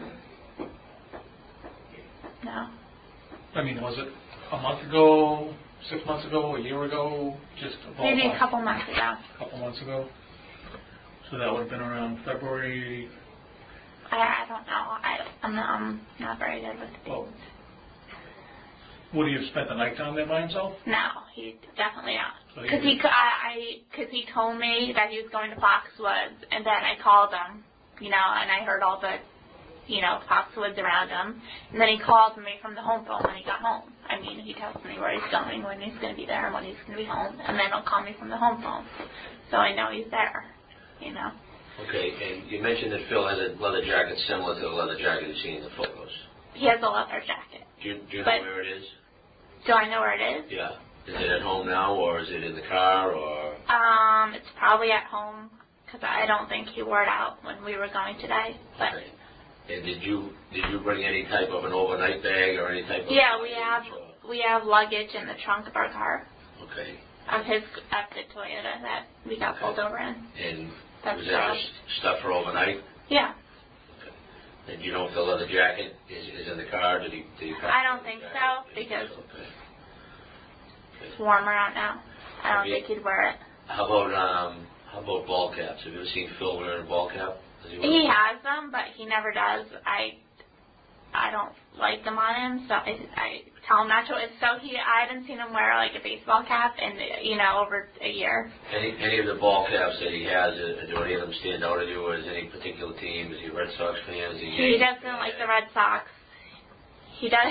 no. I mean, was it a month ago, six months ago, a year ago, just a Maybe a ballpark? couple months ago. A couple months ago. So that would have been around February. I, I don't know. I, I'm, not, I'm not very good with Well, dates. would he have spent the night down there by himself? No, he definitely not. So Because he he, c- I, because he told me that he was going to Foxwoods, and then I called him, you know, and I heard all the, you know, Foxwoods around him, and then he called me from the home phone when he got home. I mean, he tells me where he's going, when he's going to be there, and when he's going to be home, and then he'll call me from the home phone, so I know he's there, you know. Okay, and you mentioned that Phil has a leather jacket similar to the leather jacket you've seen in the photos. He has a leather jacket. Do you, do you know But- where it is? Do I know where it is? Yeah. Is it at home now, or is it in the car, or? Um, it's probably at home, because I don't think he wore it out when we were going today, but Okay. And did you did you bring any type of an overnight bag or any type of? Yeah, we have or? we have luggage in the trunk of our car. Okay. Of his of the Toyota that we got Okay. pulled over in. And That's was that correct. just stuff for overnight? Yeah. And you know if the leather jacket is, is in the car? Did he? Did he I don't think so, because okay. it's warmer out now. I don't Have you- think he'd wear it. How about um how about ball caps? Have you ever seen Phil wearing a ball cap? Does he wear He a- has them, but he never does. I I don't like them on him, so I, I tell him not to. And so he, I haven't seen him wear like a baseball cap in, you know, over a year. Any any of the ball caps that he has, uh, do any of them stand out to you? Or is any particular team? Is he a Red Sox fan? Is he? He doesn't like the Red Sox. He does.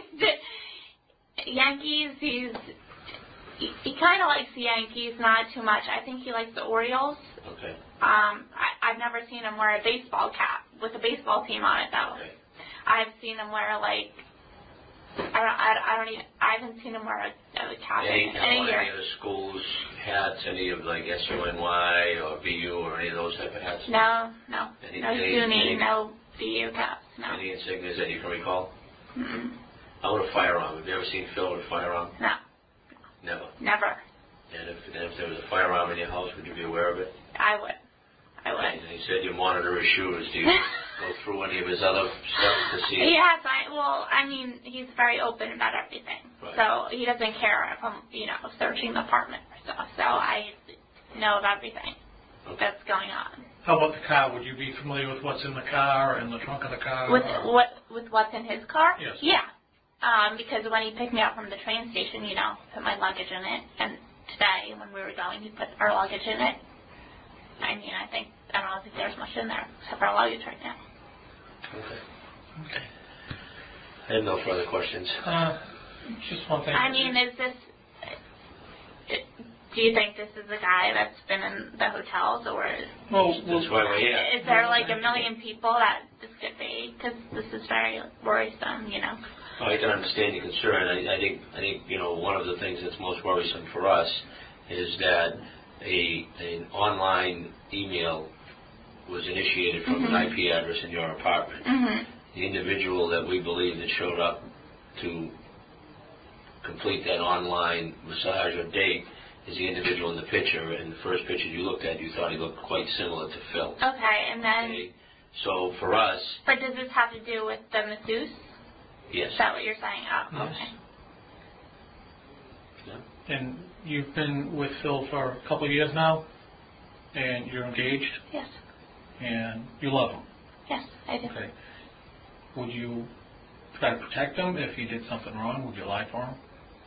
He, Yankees. He's he, he kind of likes the Yankees, not too much. I think he likes the Orioles. Okay. Um, I, I've never seen him wear a baseball cap with a baseball team on it though. Okay. I've seen him wear like I don't I, I don't even I haven't seen him wear a, a cap Any, in, in a year. any of the schools hats? Any of like S O N Y or B U or any of those type of hats? No, no, Any- no any- SUNY, any- no B U caps, no. Any insignias that you can recall? Mm-mm. How about a firearm? Have you ever seen Phil with a firearm? No, Never. never. And if, and if there was a firearm in your house, would you be aware of it? I would, I would. And he said you monitor his shoes. Do you go through any of his other stuff to see? Yes, I well, I mean, he's very open about everything, Right. so he doesn't care if I'm, you know, searching the apartment or stuff. So I know of everything Okay. that's going on. How about the car? Would you be familiar with what's in the car, in the trunk of the car? With or- what with what's in his car? Yes. Yeah. Um, because when he picked me up from the train station, you know, put my luggage in it, and today when we were going, he put our luggage in it. I mean, I think I don't think there's much in there except for our luggage right now. Okay. Okay. I have no further questions. Uh, just one thing. I mean, is this? Do you think this is a guy that's been in the hotels, or is, well, That's why we're here. is there like a million people that this could be? Because this is very worrisome, you know. I can understand your concern. I, I think I think you know one of the things that's most worrisome for us is that a an online email was initiated from Mm-hmm. an I P address in your apartment. Mhm. The individual that we believe that showed up to complete that online massage or date is the individual in the picture. And the first picture you looked at, you thought he looked quite similar to Phil. Okay, and then, Okay? So for us, but does this have to do with the masseuse? yes. Is that what you're saying? Oh, Yes. okay. Yeah. And you've been with Phil for a couple of years now, and you're engaged, Yes. and you love him. Yes, I do. Okay. Would you try to protect him if he did something wrong? Would you lie for him?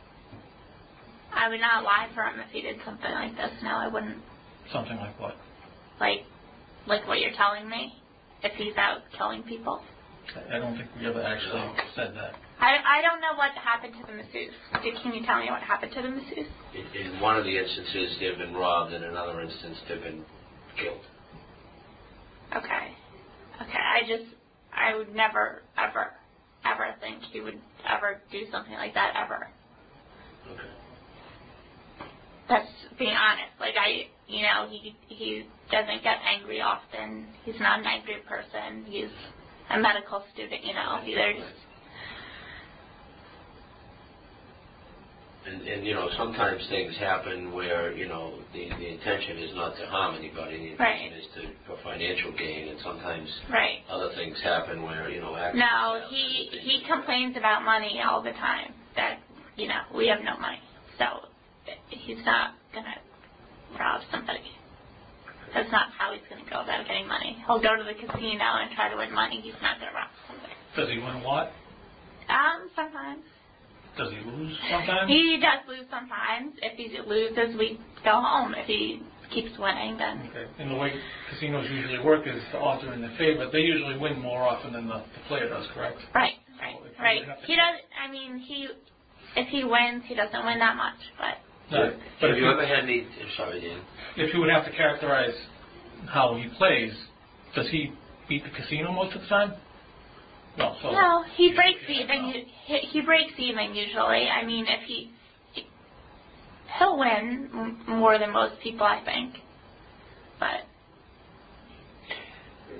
I would not lie for him if he did something like this. No, I wouldn't. Something like what? Like, like what you're telling me. If he's out killing people. I don't think we ever actually said that. I, I don't know what happened to the masseuse. Can you tell me what happened to the masseuse? In, in one of the instances, they've been robbed. In another instance, they've been killed. Okay. Okay, I just, I would never, ever, ever think he would ever do something like that, ever. Okay. That's being honest. Like, I, you know, he he doesn't get angry often. He's not an angry person. He's a medical student, you know. There's, And, and you know, sometimes things happen where you know the the intention is not to harm anybody. The intention Right. is to for financial gain, and sometimes right. other things happen where you know. accidents No, happen he and things he like complains about money all the time. That, you know, we have no money. So he's not going to rob somebody. That's not how he's going to go about getting money. He'll go to the casino and try to win money. He's not going to rob somebody. Does he win a lot? Um, sometimes. Does he lose sometimes? He does lose sometimes. If he loses, we go home. If he keeps winning, then... Okay. And the way casinos usually work is the odds are in their favor. They usually win more often than the, the player does, correct? Right, right, So if you right. would have to- He does, I mean, he, if he wins, he doesn't win that much, but... No, that. but Have if you you, ever had any? I'm sorry, Dan. if you would have to characterize how he plays, does he beat the casino most of the time? No. So No, he breaks even. He, he breaks even usually. I mean, if he, he he'll win m- more than most people, I think. But You,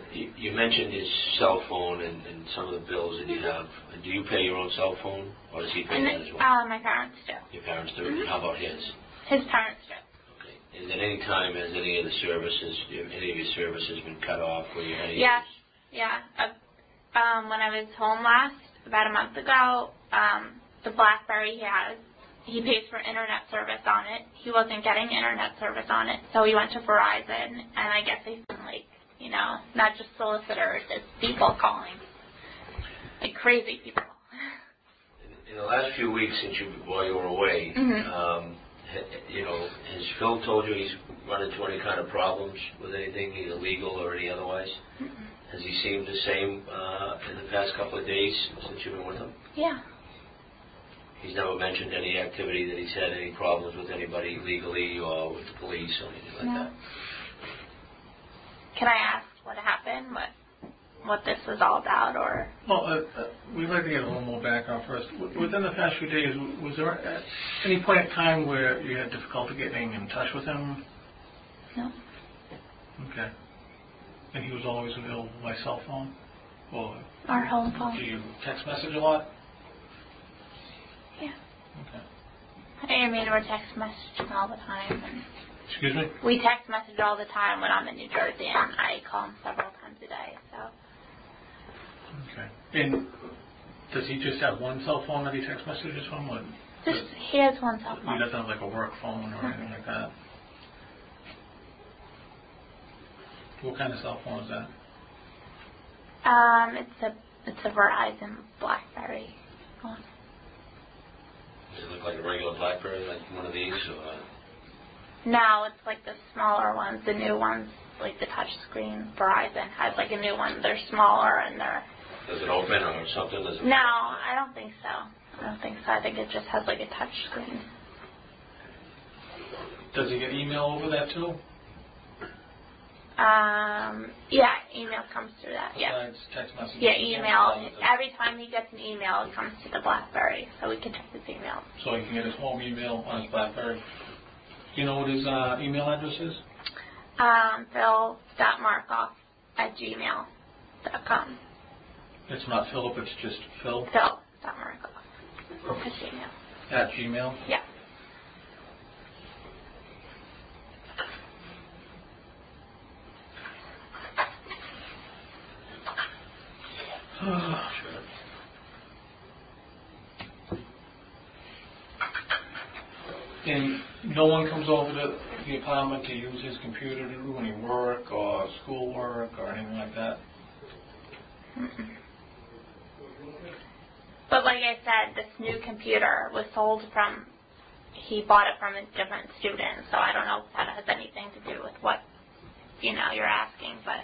you mentioned his cell phone and, and some of the bills that you have. Do you pay your own cell phone, or does he pay And that as well? uh, my parents do. Your parents do. Mhm. How about his? His parents do. Okay. And at any time has any of the services, any of your services been cut off where you had any Yes. issues? Yeah. Uh, um, when I was home last, about a month ago, um, the BlackBerry he has, he pays for internet service on it. He wasn't getting internet service on it, so he went to Verizon, and I guess he's been like, you know, not just solicitors, it's people calling, like crazy people. In the last few weeks since you, while you were away, Mhm. um, ha- you know, has Phil told you he's run into any kind of problems with anything, either legal or any otherwise? Mm-mm. Has he seemed the same uh, in the past couple of days since you've been with him? Yeah. He's never mentioned any activity that he's had any problems with anybody legally or with the police or anything like No. that? Can I ask what happened? What what this was all about, or? Well, uh, uh, we'd like to get a little more background first. W- Within the past few days, w- was there at any point in time where you had difficulty getting in touch with him? No. Okay. And he was always available by cell phone? Or Our home phone. do you text message a lot? Yeah. Okay. I mean, we're text messaging all the time. And Excuse me? we text message all the time when I'm in New Jersey, and I call him several times a day. So. Okay. And does he just have one cell phone that he text messages from? Or Just he has one cell he phone. doesn't have like a work phone or anything like that? What kind of cell phone is that? Um, it's a it's a Verizon BlackBerry phone. Does it look like a regular BlackBerry, like one of these? Or, No, it's like the smaller ones, the new ones, like the touch screen. Verizon has like a new one. They're smaller and they're. does it open or something? Does it No, I don't think so. I don't think so. I think it just has like a touch screen. Does he get email over that too? Um, yeah, email comes through that. Yeah. Besides text messages? Yeah, email. Every time he gets an email, it comes to the BlackBerry, so we can check his email. So he can get his home email on his BlackBerry. Do you know what his uh, email address is? Um, Phil dot Markoff at gmail dot com. It's not Philip, it's just Phil Phil dot Markoff at gmail. at Gmail. Yeah. And no one comes over to the apartment to use his computer to do any work or schoolwork or anything like that? Mm-mm. But like I said, this new computer was sold from, he bought it from a different student, so I don't know if that has anything to do with what, you know, you're asking, but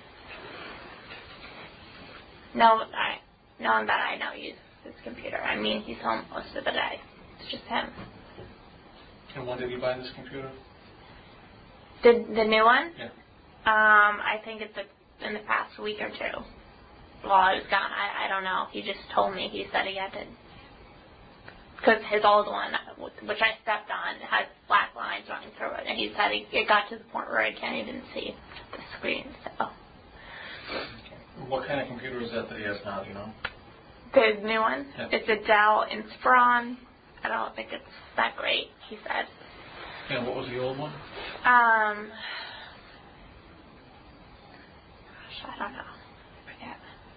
no, I, no one that I know uses his computer. I mean, he's home most of the day. It's just him. And when did he buy this computer? The the new one? Yeah. Um, I think it's a, in the past week or two. While I was gone, I, I don't know. He just told me. He said he had to, because his old one, which I stepped on, has black lines running through it, and he said he, it got to the point where I can't even see the screen. So What kind of computer is that that he has now, do you know? the new one, Yeah. it's a Dell Inspiron. I don't think it's that great. He said. And what was the old one? Um, gosh, I don't know. I forget.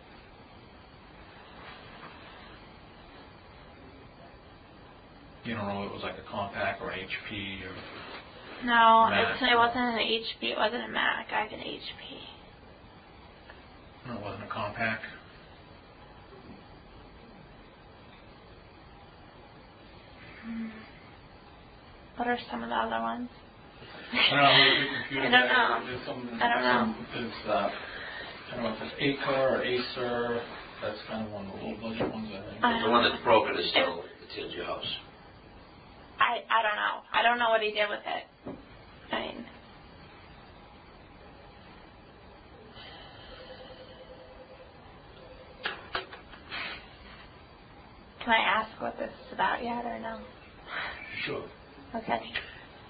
You don't know if it was like a Compaq or an H P or... No, Mac. it's, it wasn't an H P. It wasn't a Mac. I had an H P. No, it wasn't a Compaq. Hmm. What are some of the other ones? I don't know, the computer I don't guy, know. There's some, I don't know. some- There's, uh, I don't know if it's Acer or Acer. That's kind of one of the low budget ones, I think. I the one that's broken is still, it's in your house. I I don't know. I don't know what he did with it. I mean, can I ask what this is about yet or no? Sure. Okay.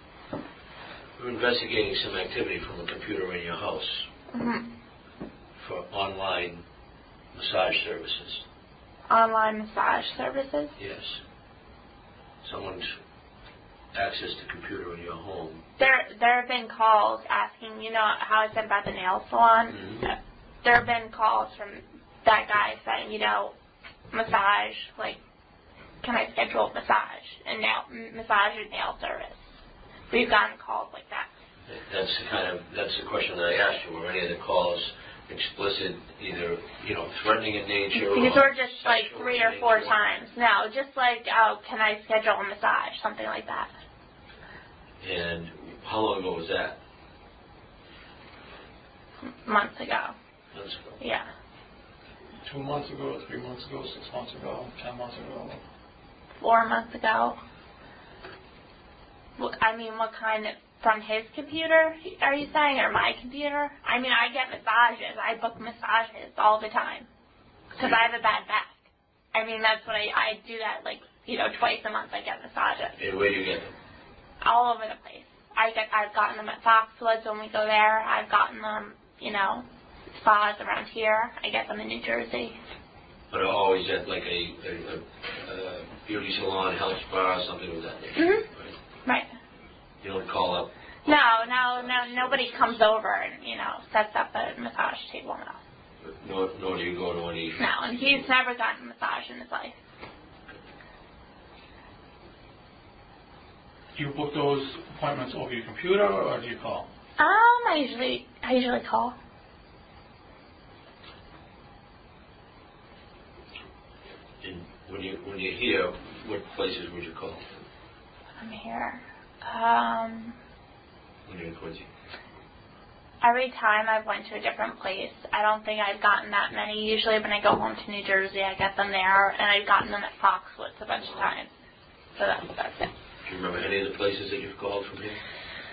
We're investigating some activity from a computer in your house. Mhm. for online massage services. Online massage services? Yes. Someone's access to computer in your home. There, there have been calls asking, you know how I said about the nail salon? Mm-hmm. There have been calls from that guy saying, you know, massage, like, can I schedule a massage, and nail, massage and nail service? We've gotten calls like that. That's the kind of, that's the question that I asked you. Were any of the calls explicit, either, you know, threatening in nature? These or were just like sexual three in or four nature? times. No, just like, oh, can I schedule a massage? Something like that. And how long ago was that? Months ago. Months ago. Yeah. Two months ago, three months ago, six months ago, ten months ago. Four months ago. Well, I mean, what kind of, from his computer, are you saying, or my computer? I mean, I get massages. I book massages all the time because I have a bad back. I mean, that's what I, I do that, like, you know, twice a month I get massages. And where do you get them? All over the place. I get, I've gotten them at Foxwoods when we go there. I've gotten them, you know, spas around here. I get them in New Jersey. But always at like a, a, a, a beauty salon, health spa, or something of that nature. Mm-hmm. Right? Right. You don't call up. No, no, no. Nobody comes over and, you know, sets up a massage table. No. Nor, nor do you go to any. No, and he's never gotten a massage in his life. Do you book those appointments over your computer or do you call? Um, I usually, I usually call. And when you when you're here, what places would you call? I'm here. Um, When you're in Quincy. every time I've went to a different place, I don't think I've gotten that many. Usually when I go home to New Jersey, I get them there, and I've gotten them at Foxwoods a bunch of times. So that's, that's it. Do you remember any of the places that you've called from here?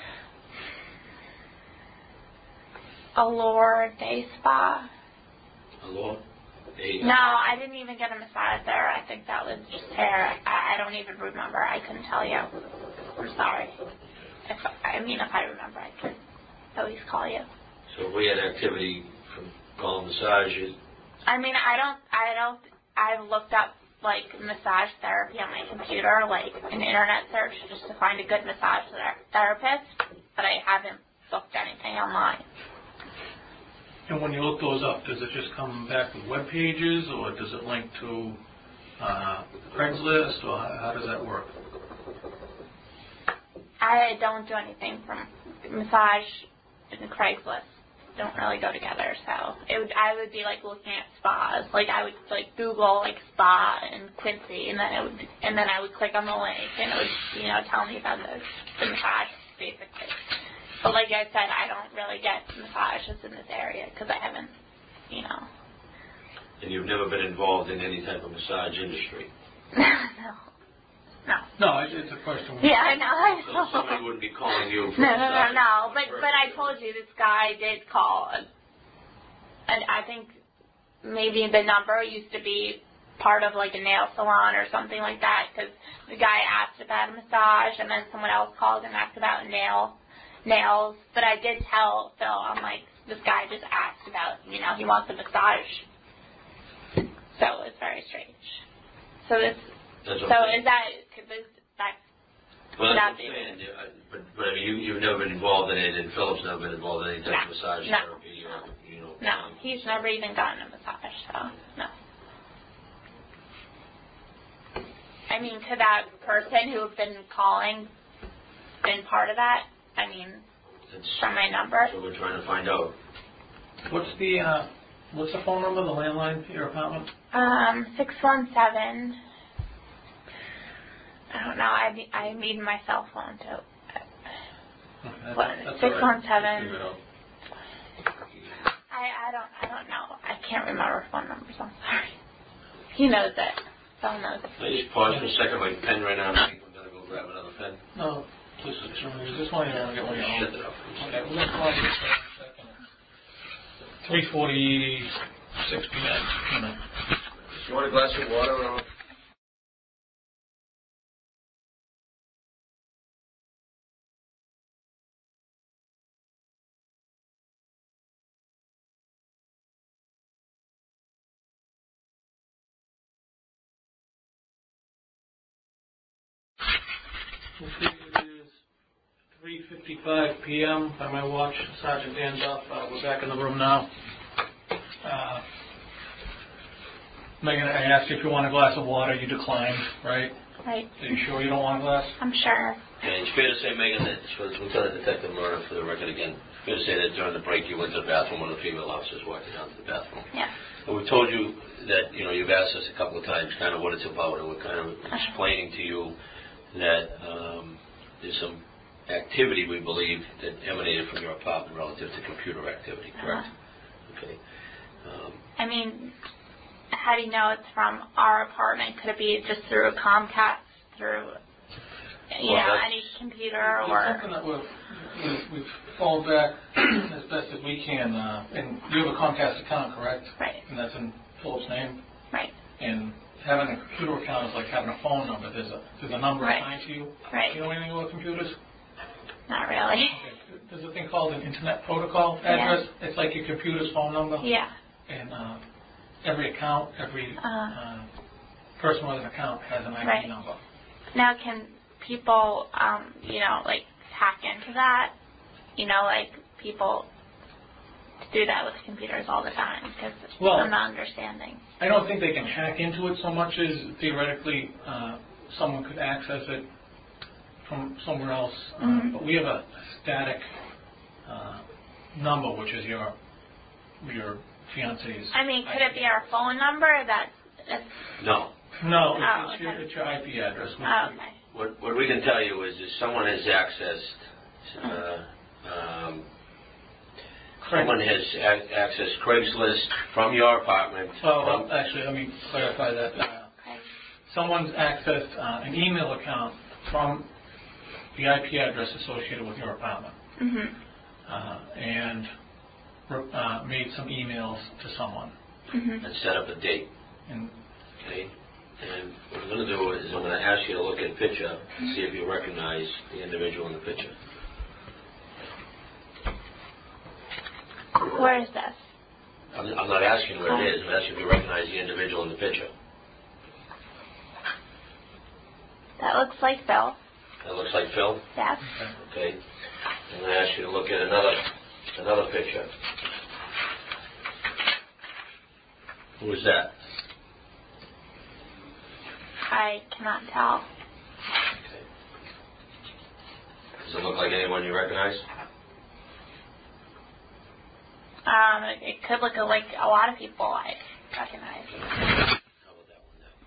Allure Day Spa. Allure? A, No, I didn't even get a massage there. I think that was just hair. I, I don't even remember. I couldn't tell you. I'm sorry. If, I mean, if I remember, I could at least call you. So if we had activity from calling massages. I mean, I don't, I don't, I've looked up, like, massage therapy on my computer, like, an internet search just to find a good massage ther- therapist, but I haven't booked anything online. And when you look those up, does it just come back with web pages or does it link to uh, Craigslist or how, how does that work? I don't do anything from massage and Craigslist. Don't really go together, so it would I would be like looking at spas. Like I would like Google like spa in Quincy, and then it would and then I would click on the link, and it would you know tell me about the, the massage basically. But like I said, I don't really get massages in this area because I haven't, you know. And you've never been involved in any type of massage industry? no. No. No, it's, it's a question. Yeah, I know. I know. So somebody wouldn't be calling you for No, no, no, massage? no. But but I told you this guy did call, and I think maybe the number used to be part of like a nail salon or something like that because the guy asked about a massage, and then someone else called and asked about nail nails. But I did tell Phil, I'm like, this guy just asked about, you know, he wants a massage. So it's very strange. So this. That's So okay. is that could this that? Well, that that's what I'm be- saying. Yeah, I- But, but I mean, you, you've never been involved in it, and Philip's never been involved in any type No. of massage No. therapy or, you know. No, he's never even gotten a massage, so no. I mean, could that person who have been calling been part of that? I mean, That's from my number? what we're trying to find out. What's the uh, what's the phone number, the landline for your apartment? Um, six one seven. I don't know. I need, I need my cell phone too. Okay, that's, What, that's six all one right. seven. Figure it out. I I don't I don't know. I can't remember phone numbers. I'm sorry. He knows it. Phil knows it. Can I just pause for a second? My pen right now. I think I'm gonna go grab another pen. No, this is this one you want to get one of your Shut own. it up. Okay, we're gonna pause this for a second. Three forty-six p m. You know. You want a glass of water or? It is three fifty-five p.m. by my watch. Sergeant Dan Duff, uh, we're back in the room now. Uh, Megan, I asked you if you want a glass of water. You declined, right? Right. Are you sure you don't want a glass? I'm sure. Okay, it's fair to say, Megan, that for Lieutenant Detective Murner, for the record again, it's fair to say that during the break you went to the bathroom when the female officers walked you down to the bathroom. Yeah. And we told you that, you know, you've asked us a couple of times kind of what it's about, and we're kind of explaining to you that um, there's some activity, we believe, that emanated from your apartment relative to computer activity, correct? Uh-huh. Okay. Um, I mean, how do you know it's from our apartment? Could it be just through Comcast, through, you Well, know, that's- any computer It's or... something that we've, we've, we've fallen back as best as we can. Uh, and you have a Comcast account, correct? Right. And that's in Philip's name? Right. And having a computer account is like having a phone number. There's a, there's a number Right. assigned to you. Right. Do you know anything about computers? Not really. Okay. There's a thing called an Internet Protocol address. Yeah. It's like your computer's phone number. Yeah. And uh, every account, every Uh-huh. uh, person with an account has an I P Right. number. Now, can people, um, you know, like hack into that? You know, like people do that with computers all the time because Well- I'm not understanding. I don't think they can hack into it so much as theoretically uh, someone could access it from somewhere else. Uh, Mhm. But we have a static uh, number, which is your your fiance's. I mean, could it be our phone number? That it's, no. No, it's, Oh, it's, your, okay. it's your I P address. which oh, we- okay. What, what we can tell you is if someone has accessed, uh, um, someone has ac- accessed Craigslist from your apartment. Well, from, well, actually, let me clarify that. Uh, Okay. someone's accessed uh, an email account from the I P address associated with your apartment Mhm. uh, and uh, made some emails to someone. Mhm. and set up a date. And Okay? And what I'm going to do is I'm going to ask you to look at a picture and see if you recognize the individual in the picture. Where is this? I'm, I'm not asking where it is. I'm asking if you recognize the individual in the picture. That looks like Phil. That looks like Phil. Yes. Okay. I'm going to ask you to look at another another picture. Who is that? I cannot tell. Okay. Does it look like anyone you recognize? Um, it, it could look like a lot of people I recognize. How about that one now?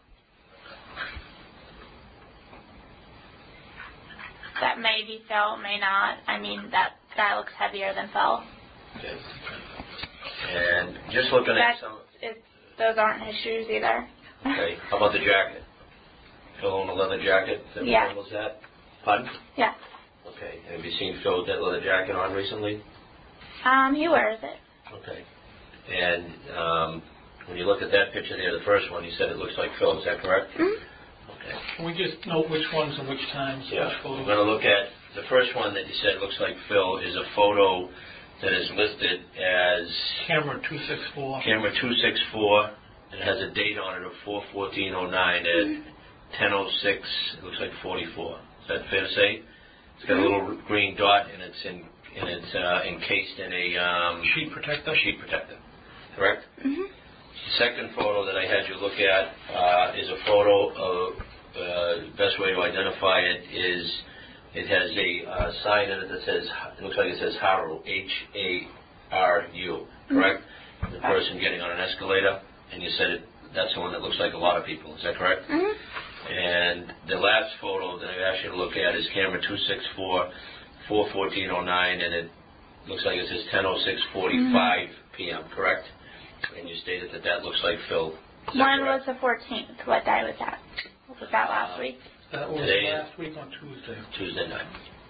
That may be Phil, may not. I mean, that guy looks heavier than Phil. Okay. And just looking at That, some. it's, those aren't his shoes either. Okay. How about the jacket? Phil on a leather jacket. Is that Yeah. what was that? Pardon? Yeah. Okay. Have you seen Phil with that leather jacket on recently? Um, he wears it. Okay. And um, when you look at that picture there, the first one, you said it looks like Phil. Is that correct? Mm-hmm. Okay. can we just note which ones and which times? Yeah. Which We're photos? going to look at the first one that you said looks like Phil is a photo that is listed as Camera two six four. camera two six four. It has a date on it of four fourteen oh nine at ten oh six. It looks like forty-four. Is that fair to say? It's got a little green dot and it's in and it's uh, encased in a um, Sheet protector. sheet protector. Correct? Mm-hmm. The second photo that I had you look at uh, is a photo of, uh, the best way to identify it is it has a uh, sign in it that says, it looks like it says Haru, H A R U, correct? The person getting on an escalator, and you said it, that's the one that looks like a lot of people, is that correct? Mm-hmm. And the last photo that I asked you to look at is camera two six four, four fourteen oh nine, and it looks like it says ten oh six forty-five p.m., correct? And you stated that that looks like Phil. Is that When was correct? the fourteenth? What day was that? Was that last Uh, week? That was Today is- last week on Tuesday. Tuesday night.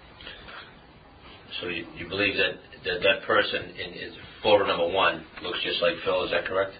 So you, you believe that, that that person in is photo number one looks just like Phil, is that correct?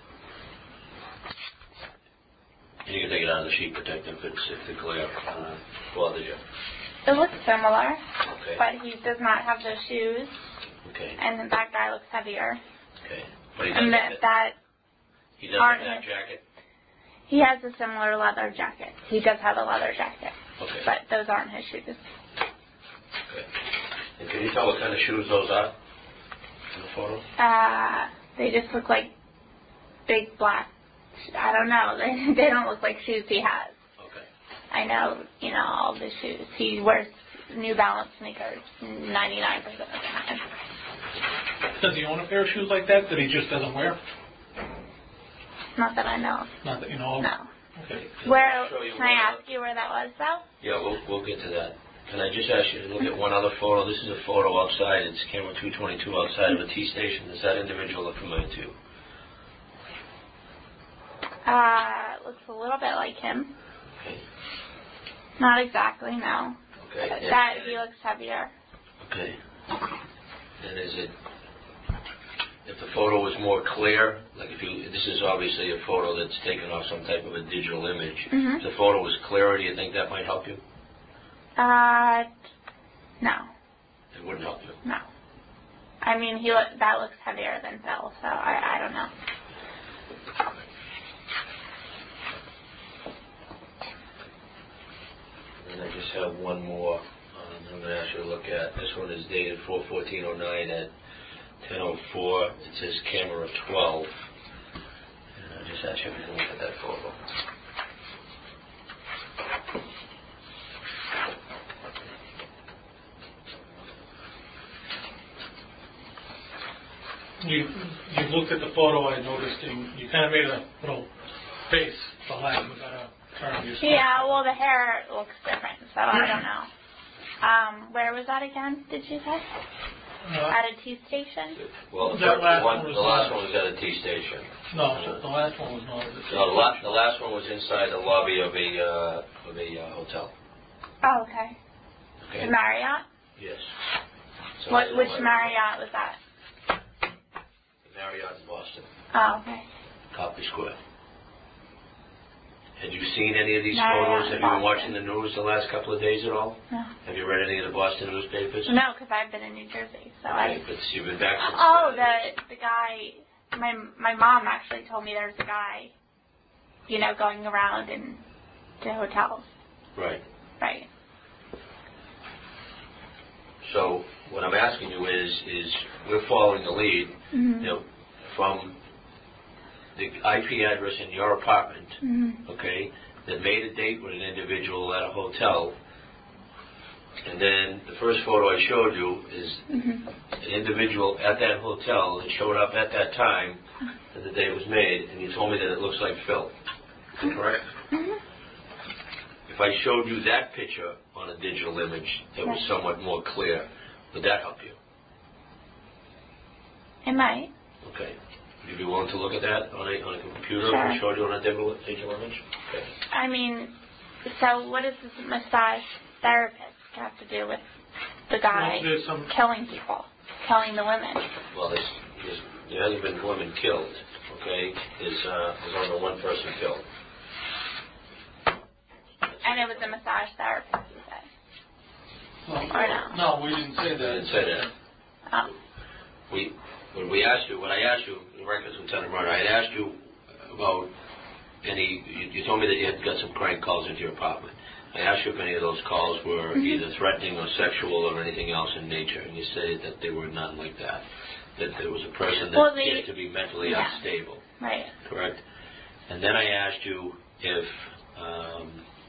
And you can take it out of the sheet protector if it's, if the glare uh, bothers you. It looks similar, Okay. but he does not have those shoes, Okay. and then that guy looks heavier. Okay. But he does And have that, that, that he does have aren't that his- jacket. He has a similar leather jacket. He does have a leather jacket. Okay. But those aren't his shoes. Okay. And can you tell what kind of shoes those are in the photo? Uh, they just look like big black. I don't know. They they don't look like shoes he has. Okay. I know, you know, all the shoes. He wears New Balance sneakers ninety-nine percent of the time. Does he own a pair of shoes like that that he just doesn't wear? Not that I know. Not that you know of? No. Okay. Where, Show you can I one ask you where that was, though? Yeah, we'll, we'll get to that. Can I just ask you to look at one other photo? This is a photo outside. It's camera two twenty-two outside of a T station. Does that individual look familiar to you? Uh, looks a little bit like him. Okay. Not exactly, no. Okay. But and- that, he looks heavier. Okay. And is it, if the photo was more clear, like if you, this is obviously a photo that's taken off some type of a digital image. Mhm. If the photo was clearer, do you think that might help you? Uh, no. It wouldn't help you. No. I mean, he look, that looks heavier than Phil, so I, I don't know. And I just have one more um, I'm going to ask you to look at. This one is dated four fourteen oh nine at ten oh four. It says camera twelve. And I just ask you to look at that photo. You you looked at the photo. I noticed, and you kind of made a little face behind the uh, term you said. Yeah, well, the hair looks different, so I don't know. Um, where was that again, did you say? Uh, At a T station? Well, the, That first last one, one was the last not- one was at a T station. no, the last one was not. No, the, la- the last one was inside the lobby of a uh, of a uh, hotel. Oh, okay. Okay. The Marriott? Yes. So What, I- which I- Marriott was that? The Marriott in Boston, Oh, okay. Copley Square. Had you seen any of these Marriott photos? in Have you been Boston. watching the news the last couple of days at all? No. Have you read any of the Boston newspapers? No, because I've been in New Jersey, so Okay, I... but you've been back since Oh, then. the the guy, my my mom actually told me there's a guy, you know, going around in to hotels. Right. Right. So what I'm asking you is, is we're following the lead, Mm-hmm. you know, from the I P address in your apartment, Mm-hmm. okay, that made a date with an individual at a hotel, and then the first photo I showed you is Mm-hmm. an individual at that hotel that showed up at that time that the date was made, and you told me that it looks like Phil. Is that correct? Mm-hmm. If I showed you that picture on a digital image that was Yes. somewhat more clear, would that help you? It might. Okay. Would you be willing to look at that on a, on a computer Sure. and show you on a digital, digital image? Okay. I mean, so what does this massage therapist have to do with the guy Well, there's some- killing people, killing the women? Well, there's, there's, there hasn't been women killed, okay? There's, uh, there's only one person killed. And it was a massage therapist, you said. No, Or no? no, we didn't say I that. didn't say that. Oh. We, when we asked you, when I asked you, the records, Lieutenant Murder, I had asked you about any, you, you told me that you had got some prank calls into your apartment. I asked you if any of those calls were Mm-hmm. either threatening or sexual or anything else in nature, and you said that they were none like that. That there was a person that Well, they- appeared to be mentally yeah. unstable, Right. correct? And then I asked you if um,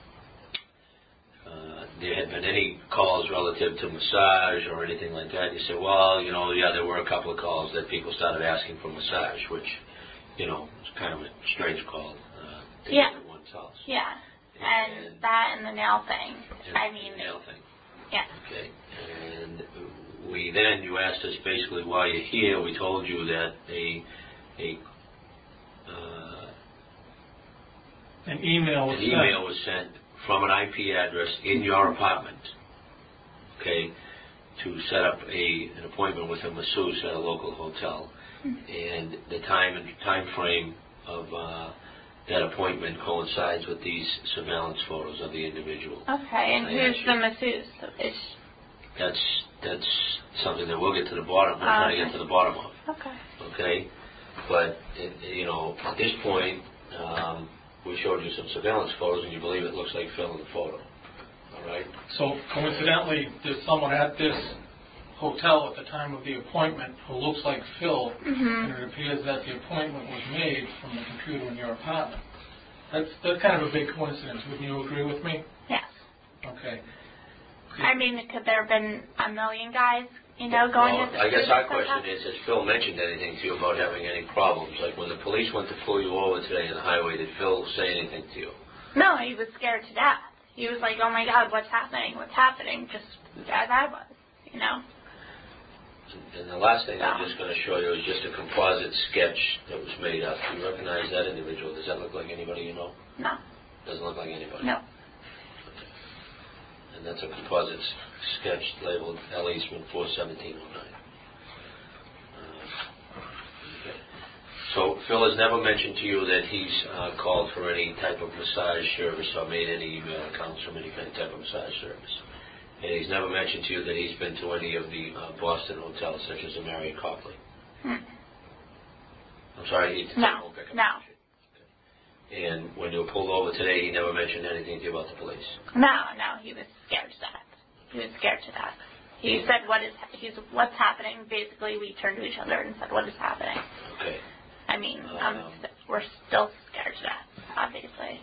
uh, there had been any calls relative to massage or anything like that. You said, well, you know, yeah, there were a couple of calls that people started asking for massage, which, you know, is kind of a strange call uh, to Yeah. get at one's house. Yeah. And, And- that and the nail thing. And I mean, the nail thing. yeah. Okay. And we then, you asked us basically why you're here. We told you that a, a uh, An email was an sent. email was sent from an I P address in your apartment, okay, to set up a an appointment with a masseuse at a local hotel, and the time and time frame of uh, that appointment coincides with these surveillance photos of the individual. Okay. And I who's asked the you. masseuse? Is That's that's something that we'll get to the bottom. We're Oh, trying to okay. get to the bottom of. okay. Okay, but it, you know, at this point, um, we we showed you some surveillance photos, and you believe it looks like Phil in the photo. All right? So coincidentally, there's someone at this hotel at the time of the appointment who looks like Phil, Mm-hmm. and it appears that the appointment was made from the computer in your apartment. That's, that's kind of a big coincidence. Wouldn't you agree with me? Yes. Okay. I mean, could there have been a million guys, you know, going Well, into I guess our stuff question up? is, has Phil mentioned anything to you about having any problems? Like when the police went to pull you over today on the highway, did Phil say anything to you? No, he was scared to death. He was like, oh my God, what's happening? What's happening? Just as I was, you know. And the last thing I'm just going to show you is just a composite sketch that was made up. Do you recognize that individual? Does that look like anybody you know? No. Doesn't look like anybody? No. And that's a composite s- sketch labeled L. Eastman four seventeen oh nine. Uh, okay. So Phil has never mentioned to you that he's uh, called for any type of massage service or made any email accounts from any kind of type of massage service. And he's never mentioned to you that he's been to any of the uh, Boston hotels, such as the Marriott Copley. Hmm. I'm sorry, he No. won't pick up. No. Okay. And when you were pulled over today, he never mentioned anything to you about the police. No, no, he was scared to death. He was scared to death. He said, "What is? He's what's happening?" Basically, we turned to each other and said, "What is happening?" Okay. I mean, Um, um, we're still scared to death, obviously.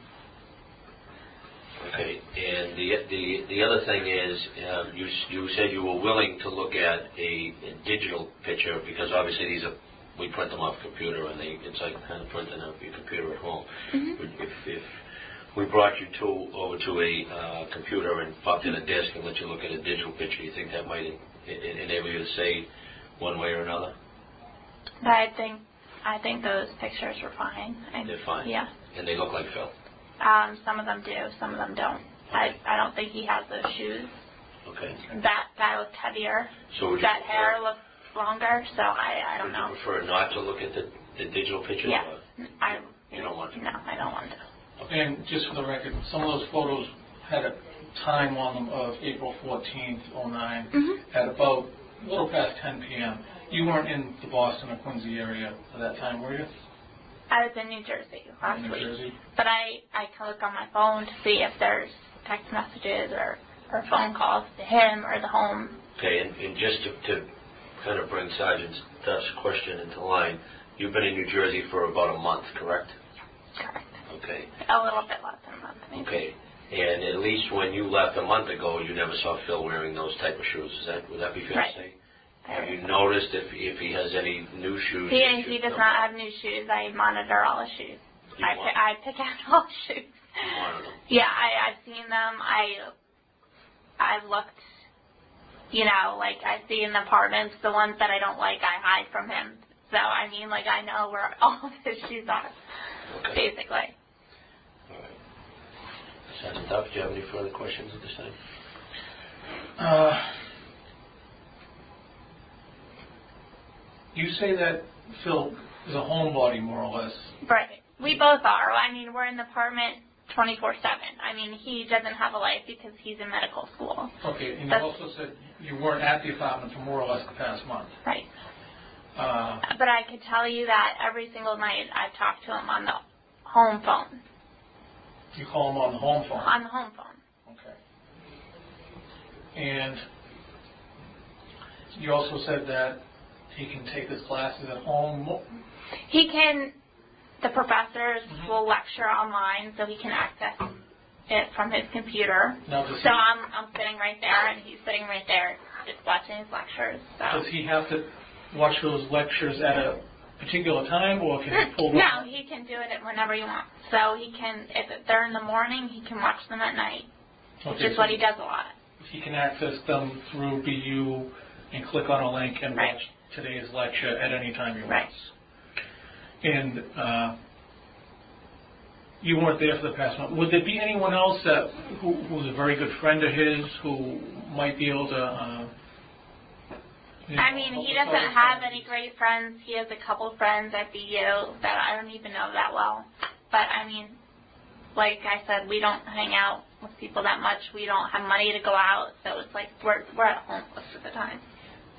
Okay. And the the the other thing is, um, you you said you were willing to look at a, a digital picture because obviously these are we print them off computer and they it's like kind of printing out your computer at home. Mm-hmm. If if we brought you to over to a uh, computer and popped in a disk and let you look at a digital picture, you think that might en- en- enable you to say one way or another? But I think I think those pictures were fine. I, They're fine. Yeah. And they look like Phil. Um, some of them do, some of them don't. I I don't think he has those shoes. Okay. That guy looked heavier. So would you That prefer, hair looked longer. So I I don't would know. you prefer not to look at the, the digital pictures? Yeah. Or I. you don't want to? No, I don't want to. And just for the record, some of those photos had a time on them of April fourteenth, oh nine, Mm-hmm. at about a little past ten p.m. You weren't in the Boston or Quincy area at that time, were you? I was in New Jersey last In New week. Jersey? But I, I can look on my phone to see if there's text messages or, or phone calls to him or the home. Okay, and, and just to, to kind of bring Sergeant Duff's question into line, you've been in New Jersey for about a month, correct? Correct. Okay. A little bit less than a month, maybe. Okay. And at least when you left a month ago, you never saw Phil wearing those type of shoes. Is that would that be fair Right. to say? There Have you is. noticed if if he has any new shoes? He, that he you- does not have new shoes. I monitor all his shoes. You I, want- pi- I pick out all his shoes. You wanted them. Yeah, I, I've seen them. I, I've looked, you know, like I see in the apartments, the ones that I don't like, I hide from him. So, I mean, like I know where all of his shoes are, Okay. basically. All right. Sergeant Duff, do you have any further questions at this time? Uh, you say that Phil is a homebody, more or less. Right. We both are. I mean, we're in the apartment twenty-four seven. I mean, he doesn't have a life because he's in medical school. Okay, and you That's- also said you weren't at the apartment for more or less the past month. Right. Uh, But I could tell you that every single night I've talked to him on the home phone. you call him on the home phone. On the home phone. Okay. And you also said that he can take his classes at home. He can, the professors Mhm. will lecture online so he can access it from his computer. Now, does So he, I'm, I'm sitting right there and he's sitting right there just watching his lectures. So. does he have to watch those lectures at a particular time, or can he pull them? No, he can do it whenever he wants. So he can, if they're in the morning, he can watch them at night, which Okay, is so what he does a lot. he can access them through B U and click on a link and Right. watch today's lecture at any time he Right. wants. And uh, you weren't there for the past month. Would there be anyone else that who, who's a very good friend of his who might be able to? Uh, you know, I mean, he help us doesn't out? have any great friends. He has a couple friends at B U that I don't even know that well. But, I mean, like I said, we don't hang out with people that much. We don't have money to go out. So it's like we're, we're at home most of the time.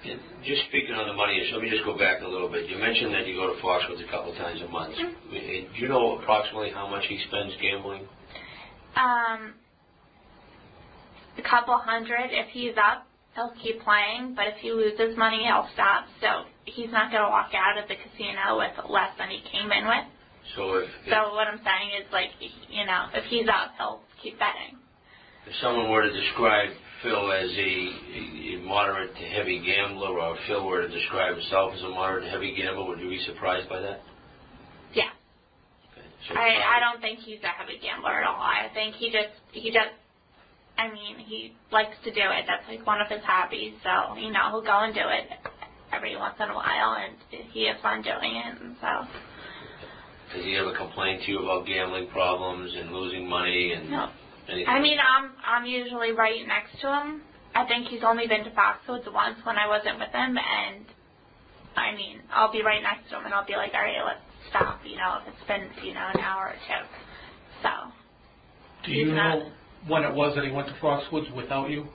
And just speaking on the money issue, let me just go back a little bit. You mentioned that you go to Foxwoods a couple times a month. Mm-hmm. Do you know approximately how much he spends gambling? Um, a couple hundred. If he's up, he'll keep playing, but if he loses money, he'll stop. So he's not going to walk out of the casino with less than he came in with. So if, if So what I'm saying is, like, you know, if he's up, he'll keep betting. if someone were to describe Phil as a, a moderate to heavy gambler, or if Phil were to describe himself as a moderate to heavy gambler, would you be surprised by that? Yeah. Okay. So I, I don't think he's a heavy gambler at all. I think he just, he just, I mean, he likes to do it. That's like one of his hobbies. So, you know, he'll go and do it every once in a while, and he has fun doing it, and so. Does he ever complain to you about gambling problems and losing money and No. anything? I mean, I'm, I'm usually right next to him. I think he's only been to Foxwoods once when I wasn't with him, and, I mean, I'll be right next to him, and I'll be like, all right, let's stop, you know, if it's been, you know, an hour or two. So. Do you he's know not- when it was that he went to Foxwoods without you?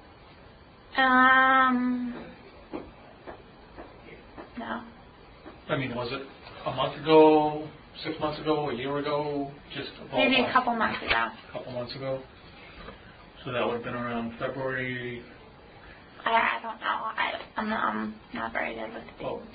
Um, no. I mean, was it a month ago, six months ago, a year ago, just a Maybe a ballpark? couple months ago. A couple months ago. So that would have been around February. I, I don't know. I, I'm, not, I'm not very good with dates. Oh.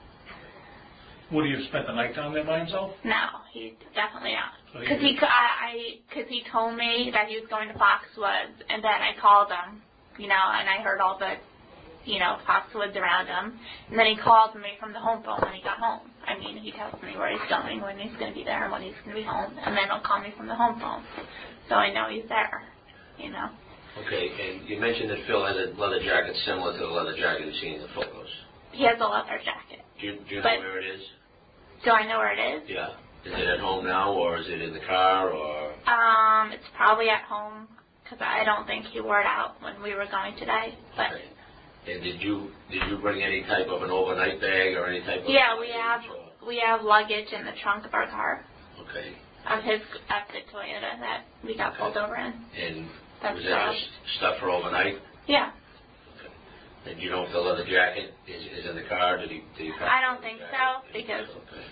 Would he have spent the night down there by himself? No, he definitely not. So he Because he, did- I, I, cause he told me that he was going to Foxwoods, and then I called him, you know, and I heard all the, you know, Foxwoods around him, and then he called me from the home phone when he got home. I mean, he tells me where he's going, when he's going to be there, and when he's going to be home, and then he'll call me from the home phone, so I know he's there, you know. Okay, and you mentioned that Phil has a leather jacket similar to the leather jacket you've seen in the photos. He has a leather jacket. Do you, do you know But- where it is? Do I know where it is? Yeah. Is it at home now, or is it in the car, or? Um, it's probably at home, because I don't think he wore it out when we were going today, but. Okay. And did you did you bring any type of an overnight bag or any type of? Yeah, we have luggage, or- we have luggage in the trunk of our car Okay. of his of the Toyota that we got pulled over in. And That's was that all. just stuff for overnight? Yeah, And you know if the leather jacket is, is in the car? Did he? Did he pack I the don't leather think jacket? so, because Okay.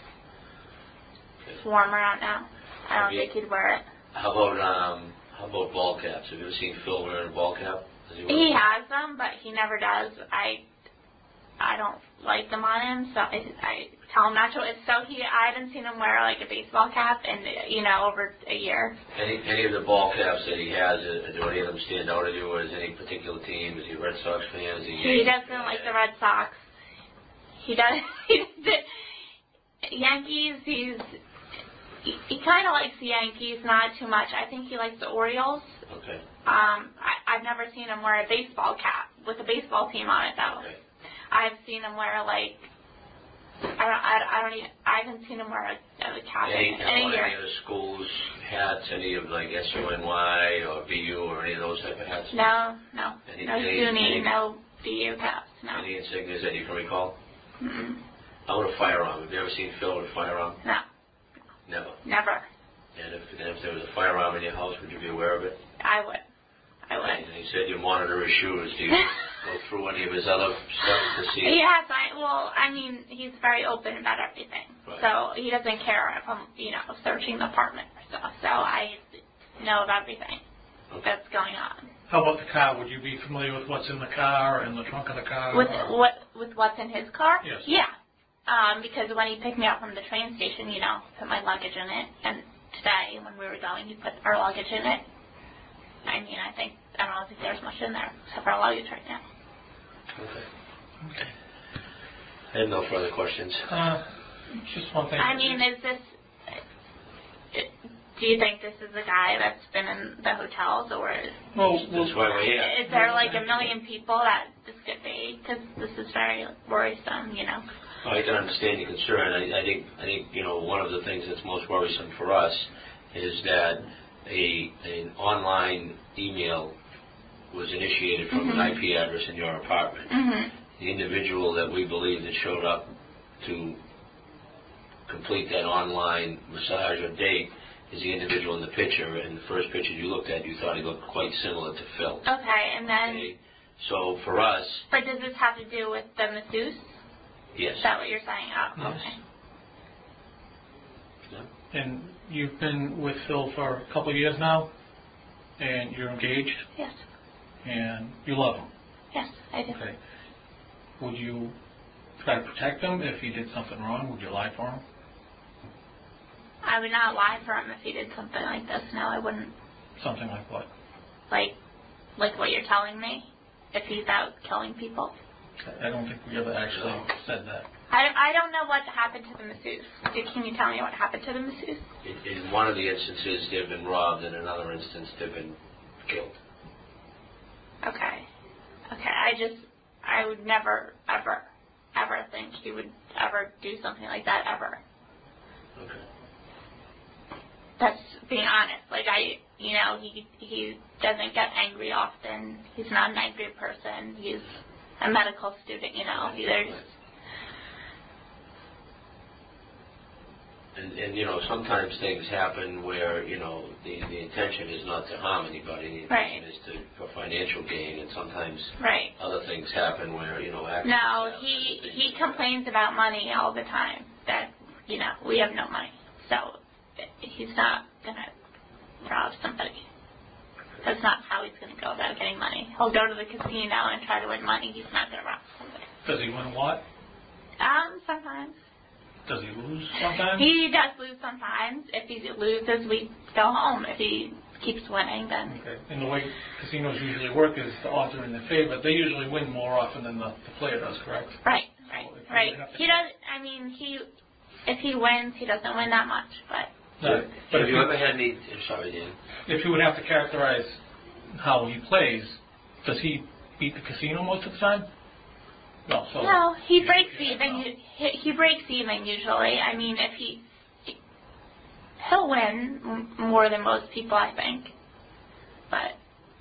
it's warmer out now. I don't Have you- think he'd wear it. How about um how about ball caps? Have you ever seen Phil wearing a ball cap? Does he wear He a- has them, but he never does. I I don't like them on him, so I, I tell him not to. So he I haven't seen him wear like a baseball cap in you know over a year. Any any of the ball caps that he has, uh, do any of them stand out to you, or is any particular team? Is he a Red Sox fan? Is he? He doesn't like the Red Sox. He does. He doesn't. Yankees. He's he, he kind of likes the Yankees, not too much. I think he likes the Orioles. Okay. Um, I, I've never seen him wear a baseball cap with a baseball team on it though. Okay. I've seen him wear like I don't I, I don't even I haven't seen him wear a, a cap Any, in, in how a about year. any of the schools hats? Any of like S U N Y or B U or any of those type of hats? No, no, Any- no any- SUNY, any- no B U caps, no. Any insignias that you can recall? Mm-mm. How about a firearm? Have you ever seen Phil with a firearm? No, Never. never. And if, and if there was a firearm in your house, would you be aware of it? I would. I would. And he said you monitor his shoes. Do you go through any of his other stuff to see? Yes, I well, I mean, he's very open about everything. Right. So he doesn't care if I'm, you know, searching the apartment or stuff. So I know of everything Okay. that's going on. How about the car? Would you be familiar with what's in the car and the trunk of the car? With or- what with what's in his car? Yes. Yeah. Um, because when he picked me up from the train station, you know, put my luggage in it, and today when we were going, he put our luggage in it. I mean, I think I don't think there's much in there except for our luggage right now. Okay. Okay. I have no further questions. Uh, just one thing. I mean, is this? Do you think this is a guy that's been in the hotels, or is, well, That's why we're here. is there like a million people that this could be? Because this is very worrisome, you know. I can understand your concern. I, I think I think you know one of the things that's most worrisome for us is that a an online email was initiated from Mhm. an I P address in your apartment. Mhm. The individual that we believe that showed up to complete that online massage or date is the individual in the picture. And the first picture you looked at, you thought he looked quite similar to Phil. Okay, and then Okay? So for us, But does this have to do with the masseuse? yes. Is that what you're saying? Oh, Yes. okay. Yeah. And you've been with Phil for a couple of years now, and you're engaged, Yes. and you love him. Yes, I do. Okay. Would you try to protect him if he did something wrong? Would you lie for him? I would not lie for him if he did something like this. No, I wouldn't. Something like what? Like, like what you're telling me. If he's out killing people. I don't think we ever actually said that. I, I don't know what happened to the masseuse. Can you tell me what happened to the masseuse? In, in one of the instances, they've been robbed. In another instance, they've been killed. Okay. Okay, I just, I would never, ever, ever think he would ever do something like that, ever. Okay. That's being honest. Like, I, you know, he he doesn't get angry often. He's not an angry person. He's a medical student, you know. He, there's, And, and, you know, sometimes things happen where, you know, the, the intention is not to harm anybody. The intention Right. is to, for financial gain. And sometimes right. other things happen where, you know, accidents No, happen he and he things- complains about money all the time. That, you know, we have no money. So he's not going to rob somebody. That's not how he's going to go about getting money. He'll go to the casino and try to win money. He's not going to rob somebody. Does he win a lot? Um, sometimes. Does he lose sometimes? He does lose sometimes. If he loses, we go home. If he keeps winning, then... Okay. And the way casinos usually work is the odds are in their favor. They usually win more often than the, the player does, correct? Right, right, So if you right. would have to- He does, I mean, he, if he wins, he doesn't win that much, but... No, but Have if you you, ever had any, I'm sorry, Dan. if you would have to characterize how he plays, does he beat the casino most of the time? No. So No, he you- breaks you even. know. He, he breaks even usually. I mean, if he... He'll win m- more than most people, I think. But...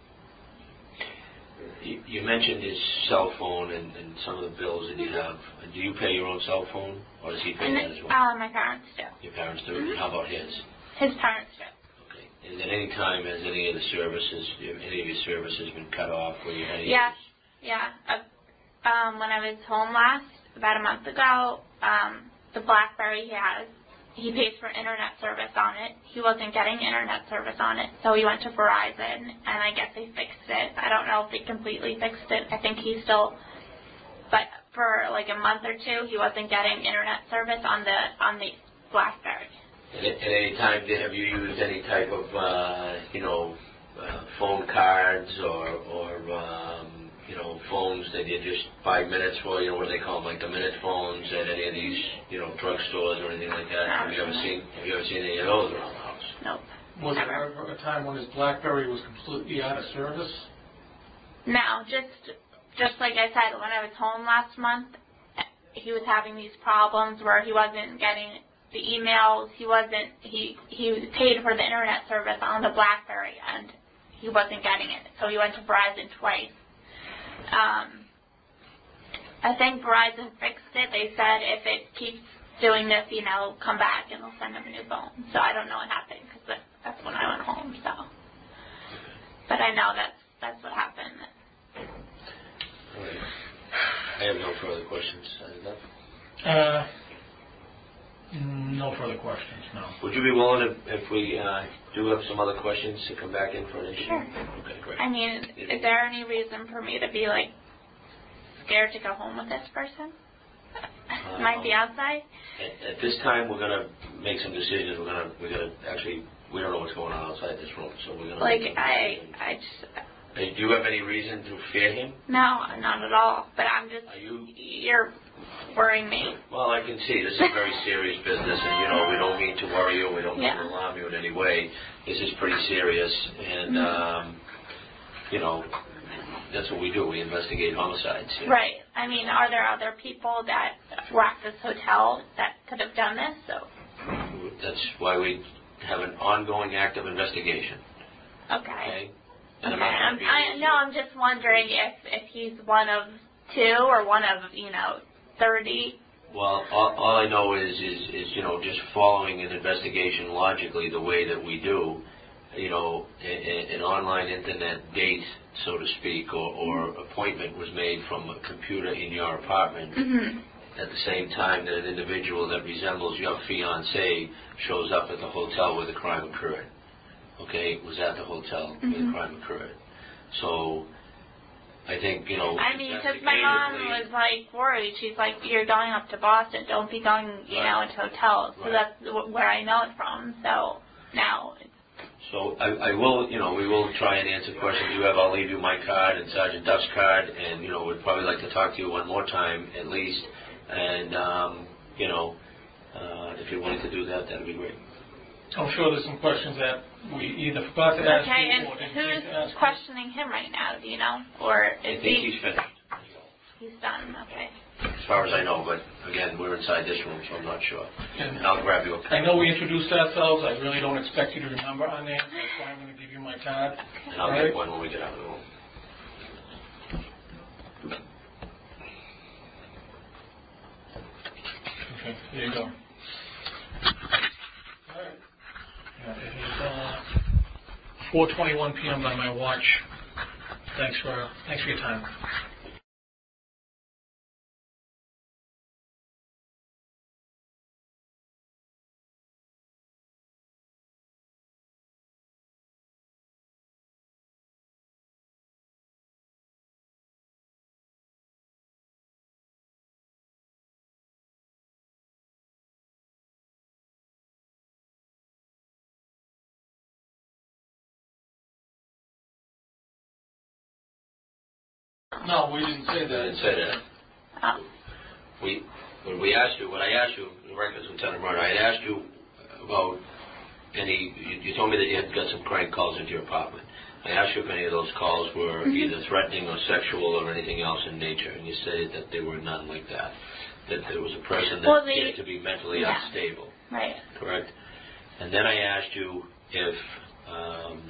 You, you mentioned his cell phone and, and some of the bills that you have. Do you pay your own cell phone, or does he pay And that as then, well? uh, my parents do. Your parents do. Mhm. How about his? His parents do. Okay. And at any time has any of the services, any of your services been cut off? Where you had any Yeah, yeah. Uh, um, when I was home last, about a month ago, um, the BlackBerry he has, he pays for internet service on it. He wasn't getting internet service on it, so he went to Verizon, and I guess they fixed it. I don't know if they completely fixed it. I think he still, but for like a month or two, he wasn't getting internet service on the on the BlackBerry. At, at any time, did, have you used any type of, uh, you know, uh, phone cards or, or um, you know, phones that you just five minutes for, you know, what do they call them, like the minute phones at any of these, you know, drugstores or anything like that? Have you ever seen, have you ever seen any of those around the house? Nope. Was Never. there ever a time when his BlackBerry was completely out of service? No, just just like I said, when I was home last month, he was having these problems where he wasn't getting the emails. He wasn't he he paid for the internet service on the BlackBerry, and he wasn't getting it. So he went to Verizon twice. Um, I think Verizon fixed it. They said if it keeps doing this, you know, come back and they'll send him a new phone. So I don't know what happened because that, that's when I went home. So, but I know that's that's what happened. All right. I have no further questions. Uh, Uh, no further questions, no. Would you be willing, to, if we uh, do have some other questions, to come back in for an issue? Sure. Okay, great. I mean, is there any reason for me to be like scared to go home with this person? Uh, Might be outside. At, at this time, we're going to make some decisions. We're going to, we're going to actually, we don't know what's going on outside this room, so we're going to. Like I, I just Hey, do you have any reason to fear him? no, not at all. But I'm just Are you? you're worrying me. Well, I can see this is very serious business, and you know we don't mean to worry you. We don't mean Yeah. to alarm you in any way. This is pretty serious, and um, you know that's what we do. We investigate homicides. you know. Right. I mean, are there other people that were at this hotel that could have done this? So That's why we have an ongoing active investigation. okay. Okay. And Okay. I'm not I'm, gonna be I, able to- no, I'm just wondering if if he's one of two or one of you know thirty. Well, all, all I know is, is, is, you know, just following an investigation logically the way that we do, you know, a, a, an online internet date, so to speak, or, or appointment was made from a computer in your apartment, Mm-hmm. at the same time that an individual that resembles your fiancé shows up at the hotel where the crime occurred. Okay, was at the hotel Mm-hmm. where the crime occurred. So, I think, you know, I mean, because my mom was like worried. She's like, "You're going up to Boston. Don't be going, you Right. know, into hotels." So Right. that's w- where I know it from. So now, it's, So I, I will, you know, we will try and answer questions you have. I'll leave you my card and Sergeant Duff's card, and, you know, we'd probably like to talk to you one more time at least. And, um, you know, uh, if you're willing to do that, that'd be great. I'm sure there's some questions that we either forgot to ask okay. you And or didn't who's think to ask you. questioning him right now? Do you know, or I is think he? he's finished, He's done. Okay. as far as I know, but again, we're inside this room, so I'm not sure. And And I'll grab you a I pen, know we introduced ourselves. I really don't expect you to remember our names. That's why I'm going to give you my card. and I'll All right. get one when we get out of the room. Okay, there you go. All right. Yeah, it is uh, four twenty-one p.m. by my watch. Thanks for thanks for your time. No, we didn't say I that. didn't say that. Oh. We, when we asked you, what I asked you, the records, Lieutenant Murray, I had asked you about any, you, you told me that you had got some crank calls into your apartment. I asked you if any of those calls were Mm-hmm. either threatening or sexual or anything else in nature, and you said that there were none like that. That there was a person that Well, they- appeared to be mentally yeah. unstable, Right. correct? And then I asked you if um,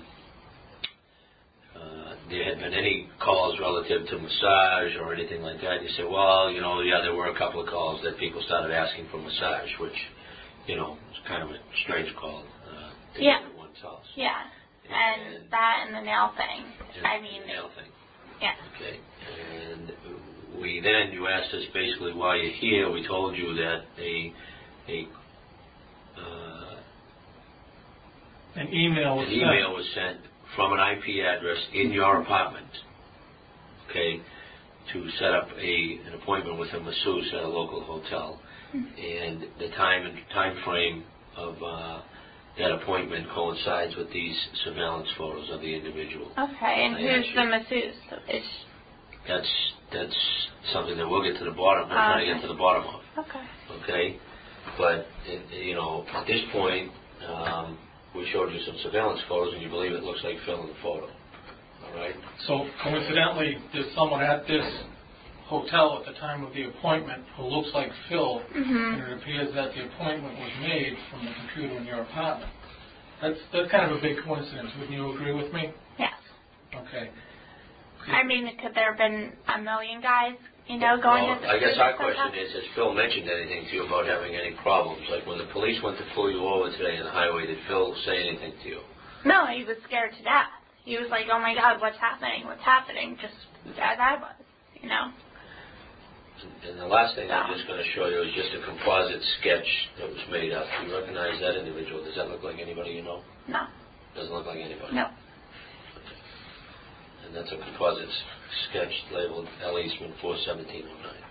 uh, there had been any calls relative to massage or anything like that. You said, well, you know, yeah, there were a couple of calls that people started asking for massage, which, you know, is kind of a strange call uh, to Yeah. get at one's house. Yeah. And, And- that and the nail thing. And I mean, the nail thing. yeah. Okay. And we then, you asked us basically why you're here. We told you that a, a uh, An email was an email was sent from an I P address in your apartment, okay, to set up a an appointment with a masseuse at a local hotel, and the time and time frame of uh, that appointment coincides with these surveillance photos of the individual. Okay. And I who's asked the you- masseuse? Is That's that's something that we'll get to the bottom. We're trying to get to the bottom of. okay. Okay, but it, you know, at this point, um, we showed you some surveillance photos, and you believe it looks like Phil in the photo. All right. So coincidentally, there's someone at this hotel at the time of the appointment who looks like Phil, Mhm. and it appears that the appointment was made from the computer in your apartment. That's that's kind of a big coincidence. Wouldn't you agree with me? Yes. Okay. I mean, could there have been a million guys, you know, going Well, to I guess our to- question is: has Phil mentioned anything to you about having any problems? Like when the police went to pull you over today on the highway, did Phil say anything to you? No, he was scared to death. He was like, "Oh my God, what's happening? What's happening?" Just as I was, you know. And the last thing I'm just going to show you is just a composite sketch that was made up. Do you recognize that individual? Does that look like anybody you know? No. Doesn't look like anybody. No. And that's a composite s- sketch labeled L. Eastman four seventeen oh nine.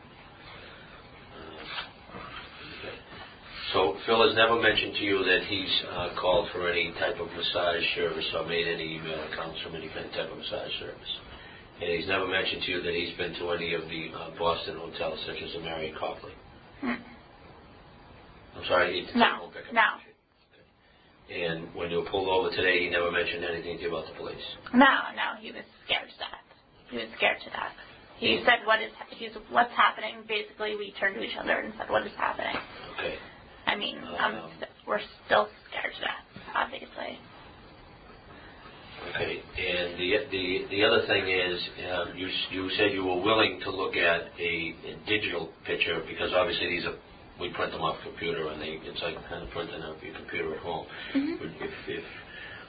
Uh, okay. So Phil has never mentioned to you that he's uh, called for any type of massage service or made any email accounts from any kind- type of massage service. And he's never mentioned to you that he's been to any of the uh, Boston hotels, such as the Marriott Copley. Hmm. I'm sorry, he No, won't pick up no. on it. Okay. And when you were pulled over today, he never mentioned anything to you about the police. No, no, he was scared to death. He was scared to death. He said, "What is? He's what's happening?" Basically, we turned to each other and said, "What is happening?" Okay. I mean, Um, um, we're still scared to death, obviously. Okay, and the the the other thing is, um, you you said you were willing to look at a, a digital picture because obviously these are we print them off computer and they it's like kind of printing out your computer at home. Mhm. If if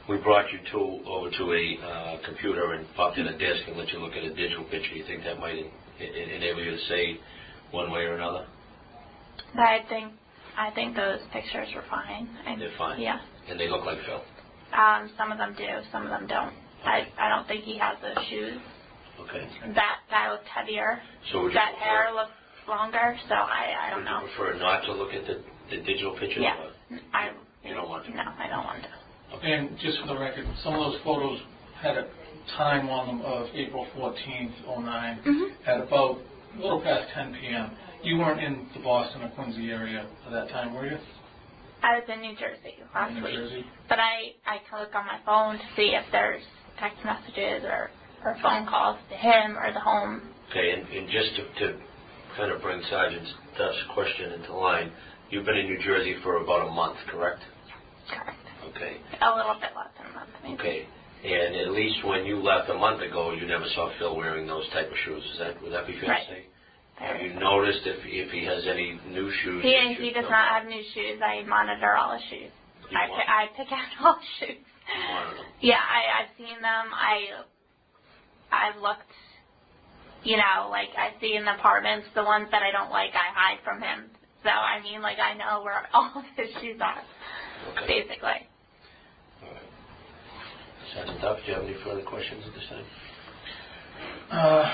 we brought you to over to a uh, computer and popped in a disk and let you look at a digital picture, you think that might en- en- enable you to say one way or another? I think I think those pictures were fine. And, They're fine? Yeah. And they look like Phil? Um, some of them do, some of them don't. I, I don't think he has those shoes. Okay. That guy looked heavier. So would you that prefer, hair looked longer, so I, I don't would know. you prefer not to look at the, the digital pictures? Yeah. Or I, you don't want to? No, I don't want to. Okay. And just for the record, some of those photos had a time on them of April fourteenth, oh nine, Mm-hmm. at about a little past ten p.m. You weren't in the Boston or Quincy area at that time, were you? I was in New Jersey last In New week. Jersey? But I, I can look on my phone to see if there's text messages or, or phone calls to him or the home. Okay, and, and just to, to kind of bring Sergeant Duff's question into line, you've been in New Jersey for about a month, correct? Correct. Okay. A little bit less than a month, maybe. Okay. And at least when you left a month ago, you never saw Phil wearing those type of shoes. Is that would that be fair Right. to say? There Have you is. noticed if if he has any new shoes? He, that he you does know not about? have new shoes. I monitor all his shoes. You I, want- pi- I pick out all his shoes. You monitor them. Yeah, I, I've seen them. I, I've looked, you know, like I see in the apartments, the ones that I don't like, I hide from him. So, I mean, like I know where all of his shoes are, Okay. basically. All right. Sergeant Duff, do you have any further questions at this time? Uh,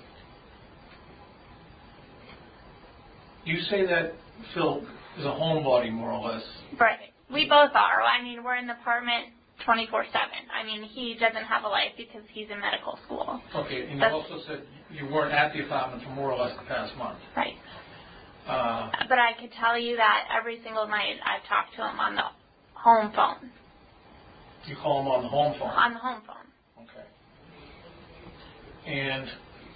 you say that Phil is a homebody, more or less. Right. We both are. I mean, we're in the apartment twenty-four seven. I mean, he doesn't have a life because he's in medical school. Okay, and you That's- also said you weren't at the apartment for more or less the past month. Right. Uh, But I could tell you that every single night I've talked to him on the home phone. you call him on the home phone. On the home phone. Okay. And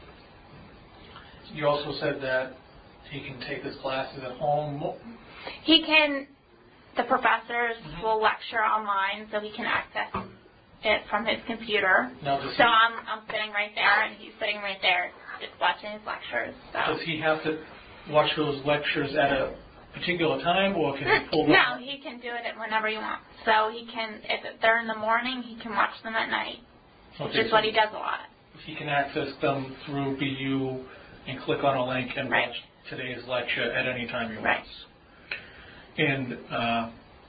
you also said that he can take his classes at home. Mo- He can, the professors Mhm. will lecture online so he can access it from his computer. Now, does So he, I'm, I'm sitting right there and he's sitting right there just watching his lectures. So. does he have to watch those lectures at a particular time, or can he pull them? No, he can do it whenever he wants. So he can, if they're in the morning, he can watch them at night, which Okay, is so what he does a lot. he can access them through B U and click on a link and Right. watch today's lecture at any time he wants. Right. And uh,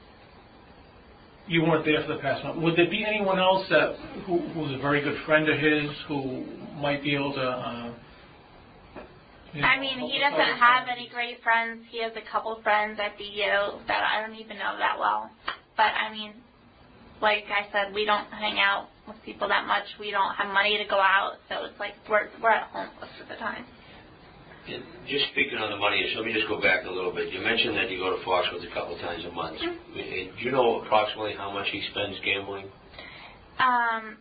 you weren't there for the past month. Would there be anyone else that who, who's a very good friend of his who might be able to? Uh, you know, I mean, he help us doesn't out? have any great friends. He has a couple friends at B U that I don't even know that well. But, I mean, like I said, we don't hang out with people that much. We don't have money to go out. So it's like we're, we're at home most of the time. And just speaking on the money issue, let me just go back a little bit. You mentioned that you go to Foxwoods a couple times a month. Mm-hmm. Do you know approximately how much he spends gambling? Um,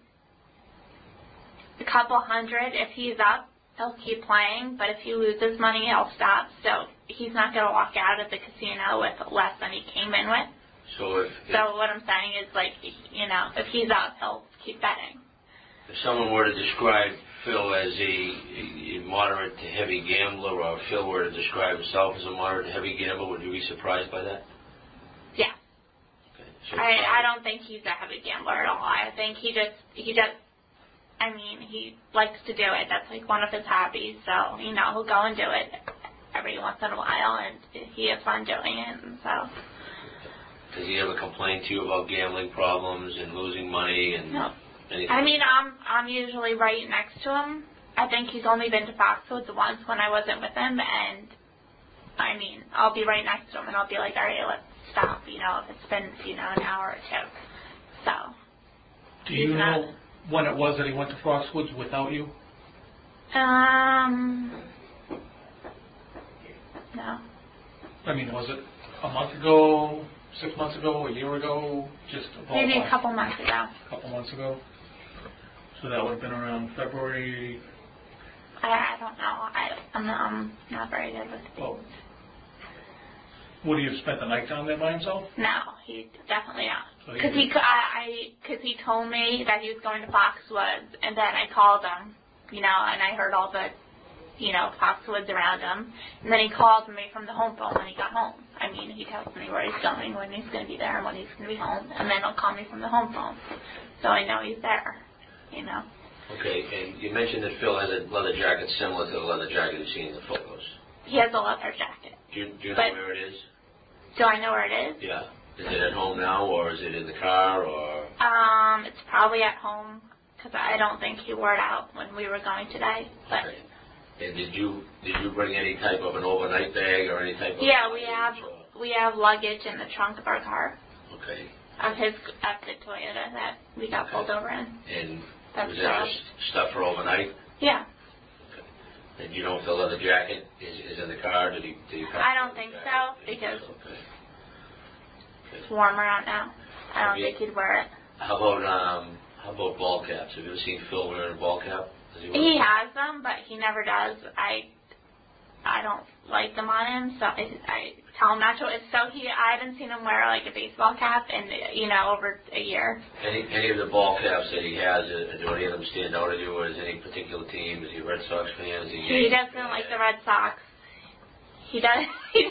a couple hundred. If he's up, he'll keep playing. But if he loses money, he'll stop. So he's not going to walk out of the casino with less than he came in with. So if, if, So what I'm saying is, like, you know, if he's up, he'll keep betting. if someone were to describe Phil as a, a moderate to heavy gambler, or if Phil were to describe himself as a moderate to heavy gambler, would you be surprised by that? Yeah. Okay. So I, I don't think he's a heavy gambler at all. I think he just, he just, I mean, he likes to do it. That's like one of his hobbies. So, you know, he'll go and do it every once in a while, and he has fun doing it. And so, Does he ever complain to you about gambling problems and losing money and no. anything? I mean, I'm, I'm usually right next to him. I think he's only been to Foxwoods once when I wasn't with him, and I mean, I'll be right next to him, and I'll be like, all right, let's stop, you know, if it's been, you know, an hour or two. So. Do you he's not- know when it was that he went to Foxwoods without you? Um, no. I mean, was it a month ago, six months ago, a year ago, just a Maybe a ballpark? couple months ago. A couple months ago. So that would have been around February. I, I don't know. I, I'm, not, I'm not very good with Well, dates. would he have spent the night down there by himself? No, he definitely not. So Because he he, cou- I, because he told me that he was going to Foxwoods, and then I called him, you know, and I heard all the, you know, Foxwoods around him, and then he called me from the home phone when he got home. I mean, he tells me where he's going, when he's going to be there, and when he's going to be home, and then he'll call me from the home phone, so I know he's there, you know. Okay, and you mentioned that Phil has a leather jacket similar to the leather jacket you've seen in the photos. He has a leather jacket. Do you, do you know But- where it is? Do I know where it is? Yeah. Is it at home now, or is it in the car, or? Um, it's probably at home, because I don't think he wore it out when we were going today, but... Okay. And did you did you bring any type of an overnight bag or any type of? Yeah, we have or- we have luggage in the trunk of our car, Okay. of his, of the Toyota that we got Okay. pulled over in. And That's was that correct. just stuff for overnight? Yeah. And you know if the leather jacket is, is in the car? Did he? Did he pack I don't the think jacket? so, Did he- because- Okay. It's warmer out now. I Have don't you- think he'd wear it. How about um? How about ball caps? Have you ever seen Phil wearing a ball cap? Does he wear He a- has them, but he never does. I I don't like them on him, so I, I tell him not to. So he, I haven't seen him wear like a baseball cap in, you know, over a year. Any any of the ball caps that he has, uh, do any of them stand out to you, or is any particular team? Is he a Red Sox fan? Is he? He doesn't like the Red Sox. He does. He,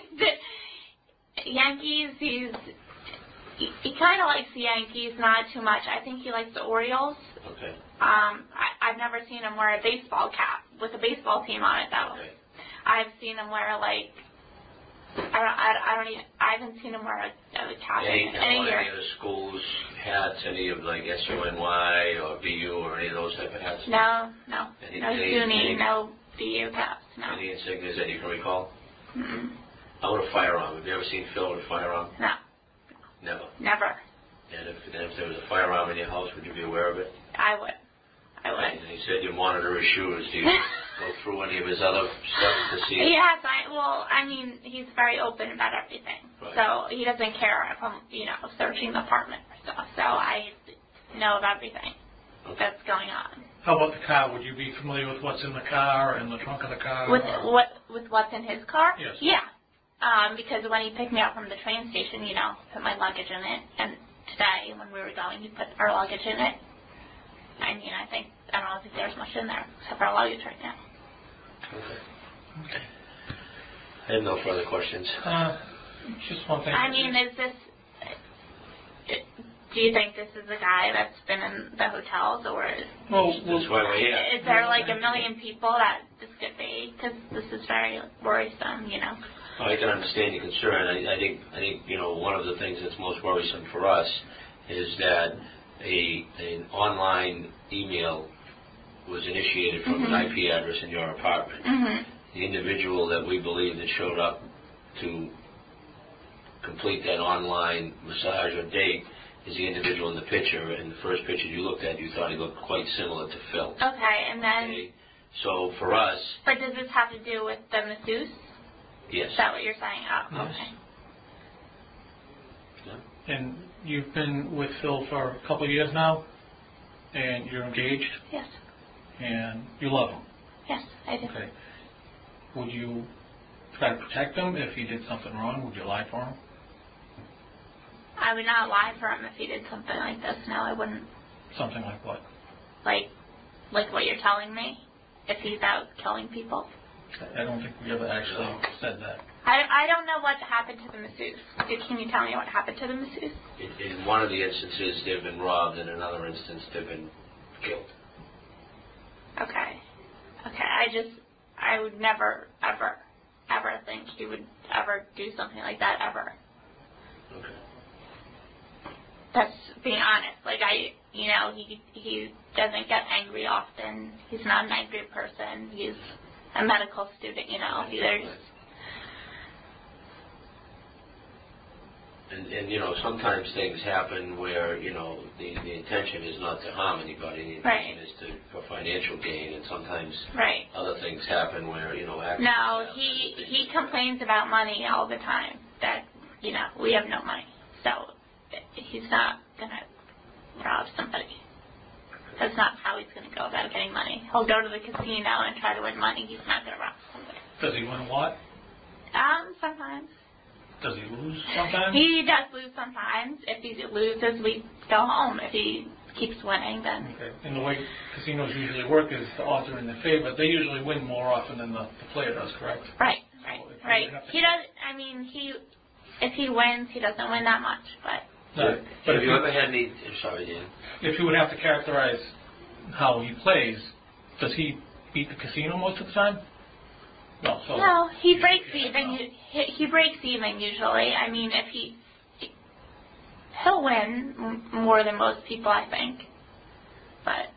the Yankees. He's he, he kind of likes the Yankees, not too much. I think he likes the Orioles. Okay. Um, I, I've never seen him wear a baseball cap with a baseball team on it though. Okay. I've seen him wear like I don't I, I don't even I haven't seen him wear a, a cap Any, in, in a year. any of the schools hats, any of like S U N Y or B U or any of those type of hats? No, no, Any- no any- SUNY, any- no B U caps, no. Any insignias that you can recall? Mm-mm. How about a firearm? Have you ever seen Phil with a firearm? No, Never. never. And if, and if there was a firearm in your house, would you be aware of it? I would, I would. And he said you monitor his shoes. Do you go through any of his other stuff to see? Yes, I well, I mean, he's very open about everything. Right. So he doesn't care if I'm, you know, searching the apartment or stuff. So I know of everything Okay. that's going on. How about the car? Would you be familiar with what's in the car and the trunk of the car? With or- what with what's in his car? Yes. Yeah. Um, because when he picked me up from the train station, you know, put my luggage in it, and today when we were going, he put our luggage in it. I mean, I think I don't think there's much in there except for our luggage right now. Okay. Okay. I have no further questions. Uh, just one thing. I mean, is this? Do you think this is a guy that's been in the hotels, or is, well, That's why we're here. is there like a million people that this could be? Because this is very worrisome, you know. I can understand your concern. I, I think, I think, you know, one of the things that's most worrisome for us is that a an online email was initiated from Mm-hmm. an I P address in your apartment. Mhm. The individual that we believe that showed up to complete that online massage or date is the individual in the picture. And the first picture you looked at, you thought he looked quite similar to Phil. Okay, and then, Okay? So for us, but does this have to do with the masseuse? yes. Is that what you're saying? Oh, Yes. okay. And you've been with Phil for a couple of years now, and you're engaged, Yes. and you love him. Yes, I do. Okay. Would you try to protect him if he did something wrong? Would you lie for him? I would not lie for him if he did something like this. No, I wouldn't. Something like what? Like, like what you're telling me. If he's out killing people. I don't think we ever actually said that. I, I don't know what happened to the masseuse. Can you tell me what happened to the masseuse? In, in one of the instances, they've been robbed. In another instance, they've been killed. Okay. Okay, I just, I would never, ever, ever think he would ever do something like that, ever. Okay. That's being honest. Like, I, you know, he he doesn't get angry often. He's not an angry person. He's a medical student, you know. He, there's, And, and, you know, sometimes things happen where, you know, the, the intention is not to harm anybody. The intention Right. is to, for financial gain. And sometimes right. other things happen where, you know, accidents No, happen he and things- he complains about money all the time. That, you know, we have no money. So he's not going to rob somebody. That's not how he's going to go about getting money. He'll go to the casino and try to win money. He's not going to rob somebody. Does he win a lot? Um, sometimes. Does he lose sometimes? He does lose sometimes. If he loses, we go home. If he keeps winning, then... Okay. And the way casinos usually work is the odds are in their favor. They usually win more often than the, the player does, correct? Right, right, So if you right. have to- He does, I mean, he if he wins, he doesn't win that much, but. No, but Have if you you, ever had any, I'm sorry, Dan. if you would have to characterize how he plays, does he beat the casino most of the time? No. So No, he breaks even. He, he breaks even usually. I mean, if he, he'll win m- more than most people, I think. But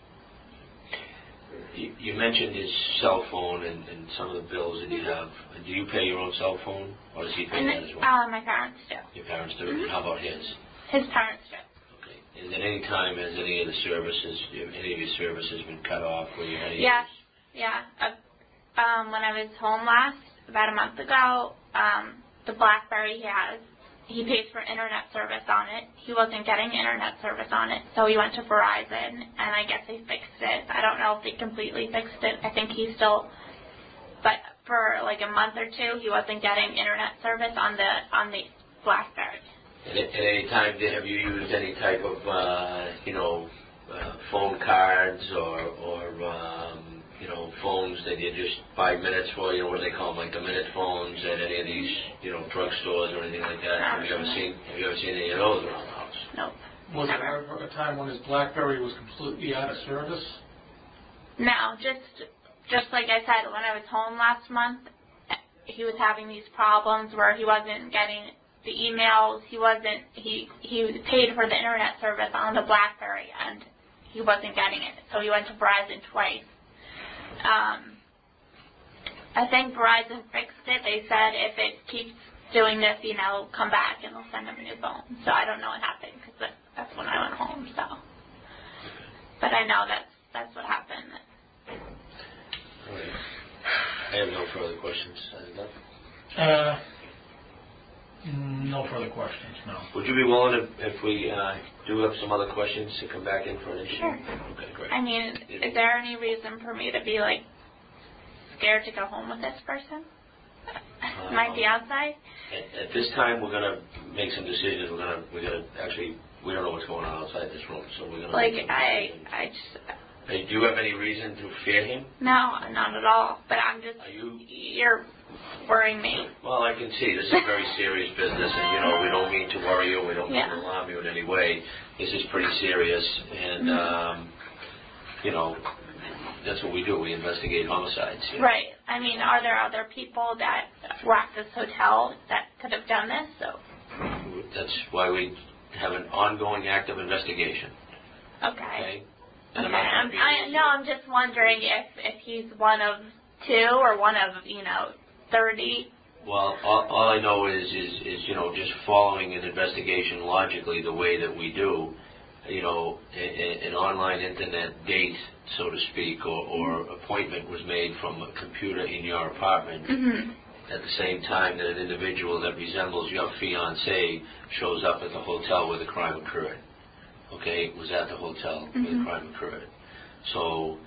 You, you mentioned his cell phone and, and some of the bills that you have. Do you pay your own cell phone, or does he pay and that as well? uh, my parents do. Your parents do. Mhm. How about his? His parents do. Okay. And at any time has any of the services, any of your services been cut off where you had any? Yes, yeah. Uh, um, when I was home last, about a month ago, um, the BlackBerry he has, he pays for internet service on it. He wasn't getting internet service on it, so he went to Verizon, and I guess they fixed it. I don't know if they completely fixed it. I think he's still, but for like a month or two, he wasn't getting internet service on the on the BlackBerry. At, at any time, did- have you used any type of, uh, you know, uh, phone cards or, or um, you know, phones that you just buy minutes for, you know, what do they call them, like the minute phones at any of these, you know, drugstores or anything like that? Have you ever seen, have you ever seen any of those around the house? Nope. was Never. there ever a time when his BlackBerry was completely out of service? No, just just like I said, when I was home last month, he was having these problems where he wasn't getting the emails. He wasn't he he paid for the internet service on the BlackBerry, and he wasn't getting it. So he went to Verizon twice. Um, I think Verizon fixed it. They said if it keeps doing this, you know, come back and they'll send him a new phone. So I don't know what happened because that, that's when I went home. So, but I know that's that's what happened. All right. I have no further questions. Uh, no further questions, no. Would you be willing to, if we uh, do have some other questions, to come back in for an issue? Sure. Okay, great. I mean, is there any reason for me to be like scared to go home with this person? Uh, My fiance? At, at this time, we're gonna make some decisions. We're gonna we're gonna actually we don't know what's going on outside this room, so we're gonna Like make some I, decisions. I just Hey, do you have any reason to fear him? no, not at all. But I'm just Are you? you're worrying me. Well, I can see this is very serious business, and you know we don't mean to worry you. We don't mean Yeah. to alarm you in any way. This is pretty serious, and um, you know that's what we do. We investigate homicides. You know? Right. I mean, are there other people that were at this hotel that could have done this? So That's why we have an ongoing active investigation. okay. Okay. And Okay. I'm not I'm, gonna be- I no, I'm just wondering if if he's one of two or one of you know thirty. Well, all, all I know is, is, is, you know, just following an investigation logically the way that we do, you know, a, a, an online internet date, so to speak, or, or appointment was made from a computer in your apartment Mm-hmm. at the same time that an individual that resembles your fiancé shows up at the hotel where the crime occurred. Okay, was at the hotel where the Mhm. crime occurred. So,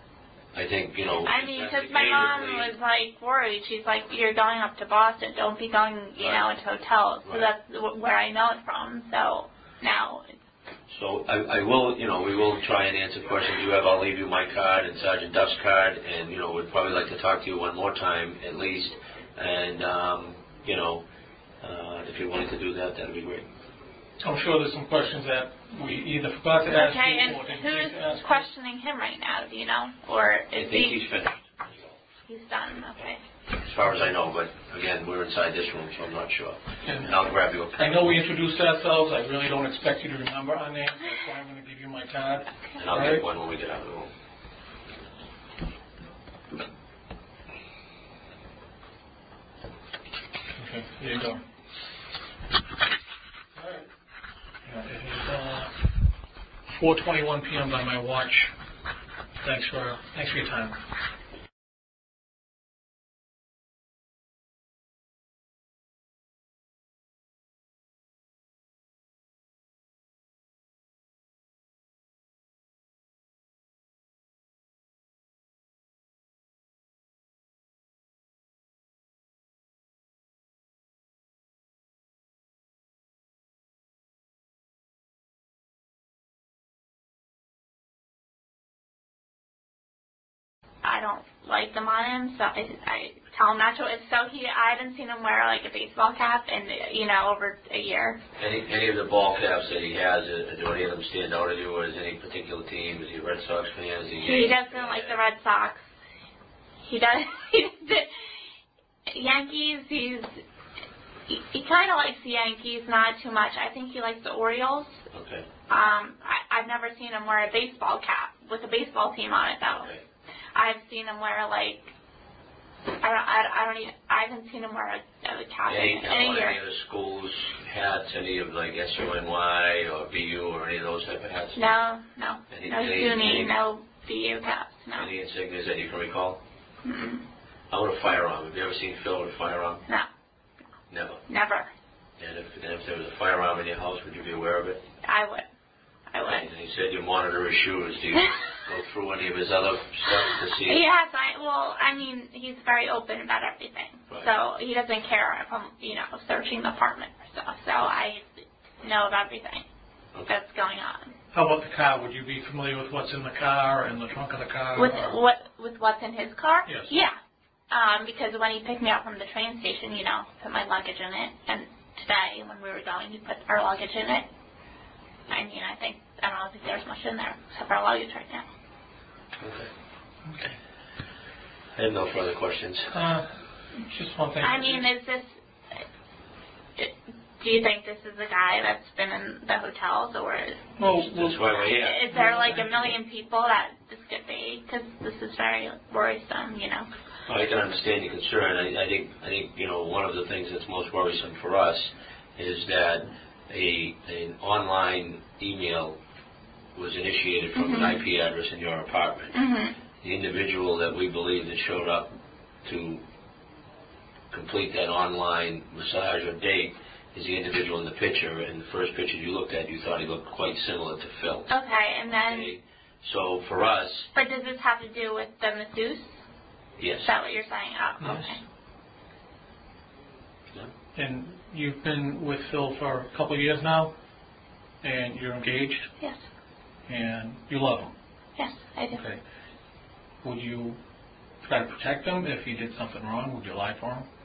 I think, you know... I mean, because my mom was like worried. She's like, "You're going up to Boston. Don't be going, you know, Right. into hotels." So Right. that's wh- where I know it from. So now, it's, So I, I will, you know, we will try and answer questions you have. I'll leave you my card and Sergeant Duff's card, and, you know, we'd probably like to talk to you one more time at least. And, um, you know, uh, if you're willing to do that, that'd be great. I'm sure there's some questions that we either forgot to ask okay. you And or didn't think to who's ask you. questioning him right now? Do you know, or I is think he? he's finished, He's done. Okay. as far as I know, but again, we're inside this room, so I'm not sure. And And I'll grab you a I pen. know we introduced ourselves. I really don't expect you to remember our names. That's why I'm going to give you my card. And I'll All get right. one when we get out of the room. Okay, here you go. All right. Yeah, it is uh, four twenty-one p.m. by my watch. Thanks for thanks for your time. I don't like them on him, so I, I tell him not to. So he, I haven't seen him wear like a baseball cap in, you know, over a year. Any any of the ball caps that he has, uh, do any of them stand out to you, or is any particular team? Is he a Red Sox fan? Is he? He doesn't like the Red Sox. He does. He does Yankees. He's he, he kind of likes the Yankees, not too much. I think he likes the Orioles. Okay. Um, I, I've never seen him wear a baseball cap with a baseball team on it though. Okay. I've seen him wear like I don't I, I don't even I haven't seen him wear a, a cap Any, in, in a year. any of the schools hats, any of like S U N Y or B U or any of those type of hats? No, no, Any, no any, SUNY, any, no B U caps, no. Any insignias that you can recall? Mm-mm. How about a firearm? Have you ever seen Phil with a firearm? No, Never. never. And if, and if there was a firearm in your house, would you be aware of it? I would, I would. And he said you monitor his shoes. Do you go through any of his other stuff to see? Yes, I well, I mean, he's very open about everything, Right. so he doesn't care if I'm, you know, searching the apartment for stuff. So I know of everything Okay. that's going on. How about the car? Would you be familiar with what's in the car and the trunk of the car? With or- what with what's in his car? Yes. Yeah. Um, because when he picked me up from the train station, you know, put my luggage in it, and today when we were going, he put our luggage in it. I mean, I think I don't think there's much in there except our luggage right now. Okay. Okay. I have no further questions. Uh, just one thing. I mean, is this? Do you think this is the guy that's been in the hotels, or is, well, That's why we're here. is there like a million people that this could be? Because this is very worrisome, you know. Well, I can understand your concern. I, I think, I think you know, one of the things that's most worrisome for us is that a an online email was initiated from Mm-hmm. an I P address in your apartment. Mhm. The individual that we believe that showed up to complete that online massage or date is the individual in the picture. And the first picture you looked at, you thought he looked quite similar to Phil. Okay, and then. Okay? So for us, But does this have to do with the masseuse? yes. Is that what you're saying? Oh, Yes. okay. Yeah. And you've been with Phil for a couple of years now, and you're engaged, Yes. and you love him. Yes, I do. Okay. Would you try to protect him if he did something wrong? Would you lie for him?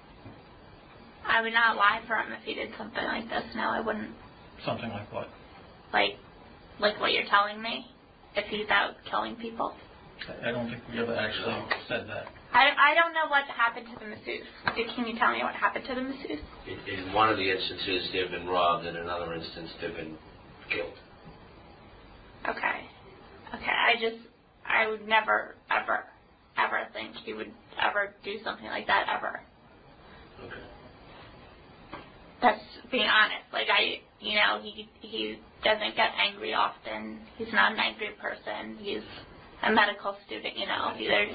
I would not lie for him if he did something like this. No, I wouldn't. Something like what? Like, like what you're telling me. If he's out killing people. I I don't think we ever actually said that. I, I don't know what happened to the masseuse. Can you tell me what happened to the masseuse? In, in one of the instances, they've been robbed. In another instance, they've been killed. Okay. Okay, I just, I would never, ever, ever think he would ever do something like that, ever. Okay. That's being honest. Like, I, you know, he he doesn't get angry often. He's not an angry person. He's a medical student, you know. He, there's,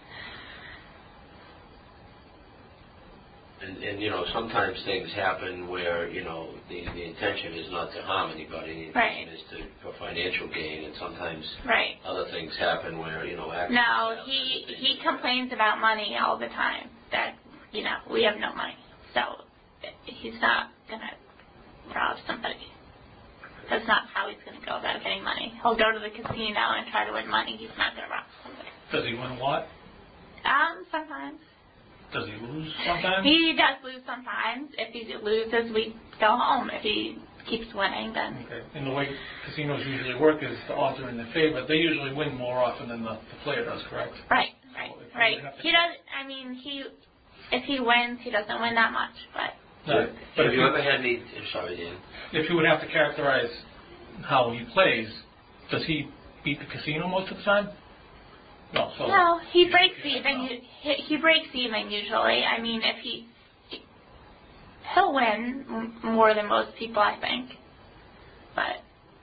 And, and, you know, sometimes things happen where, you know, the, the intention is not to harm anybody. The Right. intention is to, for financial gain. And sometimes right. other things happen where, you know, accidents No, happen he and things he like complains about money all the time. That, you know, we have no money. So he's not going to rob somebody. That's not how he's going to go about getting money. He'll go to the casino and try to win money. He's not going to rob somebody. Does he win a lot? Um, sometimes. Does he lose sometimes? He does lose sometimes. If he loses, we go home. If he keeps winning, then. Okay. And the way casinos usually work is the odds are in their favor. They usually win more often than the, the player does, correct? Right, right, So if you right. would have to- He does. I mean, he. If he wins, he doesn't win that much, but. No, that. but Have if you you, ever had any, I'm sorry, Dan. if you would have to characterize how he plays, does he beat the casino most of the time? No. So No, he you- breaks yeah, even. no. He, he breaks even usually. I mean, if he, he'll win m- more than most people, I think. But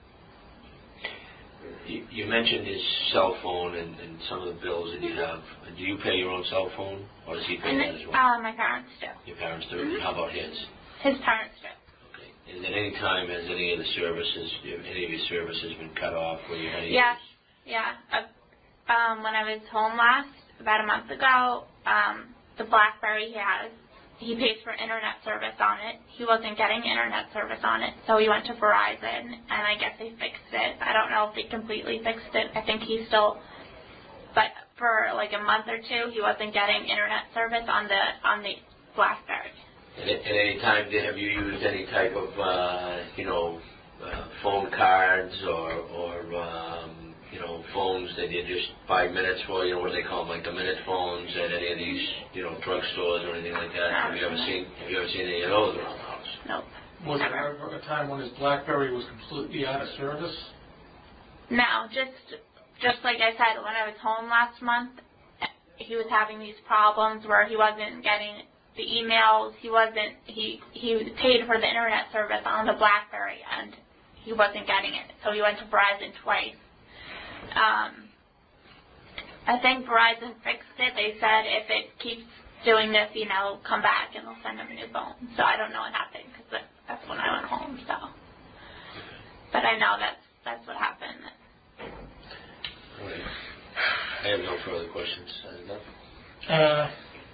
You, you mentioned his cell phone and, and some of the bills that you have. Do you pay your own cell phone, or does he pay and that as well? uh, my parents do. Your parents do. Mhm. How about his? His parents do. Okay. And at any time has any of the services, have any of your services been cut off? Where you had any Yeah, yeah. Uh, um, when I was home last, about a month ago, um, the BlackBerry he has, he pays for internet service on it. He wasn't getting internet service on it, so he went to Verizon, and I guess they fixed it. I don't know if they completely fixed it. I think he's still, but for like a month or two, he wasn't getting internet service on the on the BlackBerry. And at, at any time, did, have you used any type of, uh, you know, uh, phone cards or, or um, you know, phones that you just five minutes for, you know, what do they call them, like the minute phones at any of these, you know, drugstores or anything like that? No, have you ever no. seen, have you ever seen any of those around the house? Nope. Was there ever a time when his BlackBerry was completely out of service? No, just just like I said, when I was home last month, he was having these problems where he wasn't getting the emails. He wasn't he he paid for the internet service on the BlackBerry and he wasn't getting it, so he went to Verizon twice. Um, I think Verizon fixed it. They said if it keeps doing this, you know, come back and they'll send him a new phone. So I don't know what happened because that's when I went home. So, but I know that's that's what happened. All right. I have no further questions. Uh,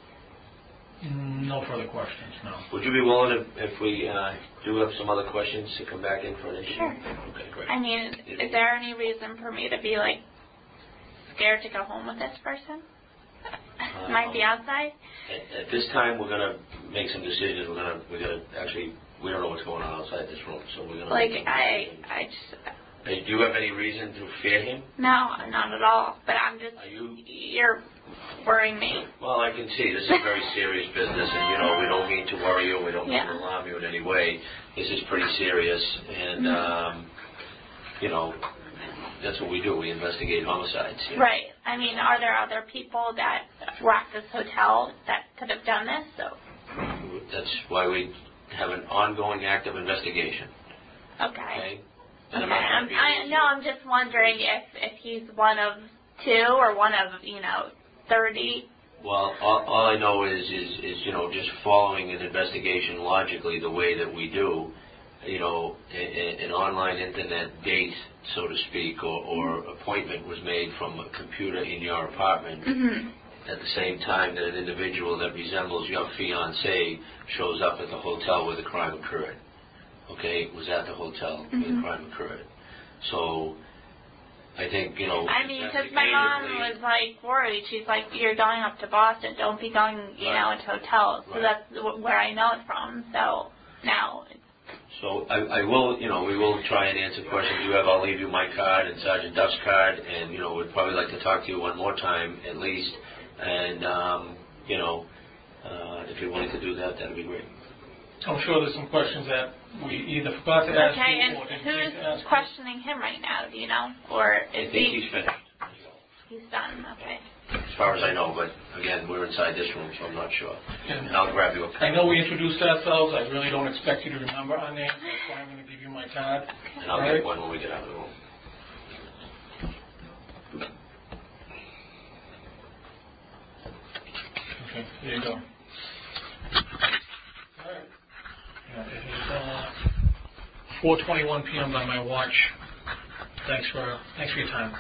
no further questions, no. Would you be willing, to, if we uh, do have some other questions, to come back in for an issue? Sure. Okay, great. I mean, is there any reason for me to be like scared to go home with this person? Uh, Might be outside. At, at this time, we're gonna make some decisions. We're gonna we're gonna actually we don't know what's going on outside this room, so we're gonna. Like I, I just. Hey, do you have any reason to fear him? No, not at all. But I'm just. Are you? You're worrying me. Well, I can see this is very serious business, and you know we don't mean to worry you. We don't mean Yeah. to alarm you in any way. This is pretty serious, and um, you know that's what we do. We investigate homicides. You know? Right. I mean, are there other people that were at this hotel that could have done this? So. That's why we have an ongoing active investigation. Okay. Okay. Okay. I'm, I no, I'm just wondering if if he's one of two or one of you know thirty. Well, all, all I know is, is, is, you know, just following an investigation logically the way that we do, you know, a, a, an online internet date, so to speak, or, or appointment was made from a computer in your apartment Mm-hmm. at the same time that an individual that resembles your fiancé shows up at the hotel where the crime occurred. Okay, was at the hotel where Mm-hmm. the crime occurred. So I think, you know... I mean, because my mom was like worried. She's like, "You're going up to Boston. Don't be going, you Right. know, into hotels." So Right. that's wh- where I know it from. So now. So I, I will, you know, we will try and answer questions you have. I'll leave you my card and Sergeant Duff's card, and, you know, we'd probably like to talk to you one more time at least. And, um, you know, uh, if you're willing to do that, that would be great. I'm sure there's some questions that we either forgot to ask Okay, you and or didn't who's think to ask you. questioning him right now? Do you know, or I is think he? he's finished, He's done. Okay. as far as I know, but again, we're inside this room, so I'm not sure. And And I'll grab you a I pen, know we introduced ourselves. I really don't expect you to remember our names. That's why I'm going to give you my card. and I'll All get right. one when we get out of the room. Okay, there you go. All right. Yeah, it is uh, four twenty-one p.m. by my watch. Thanks for thanks for your time.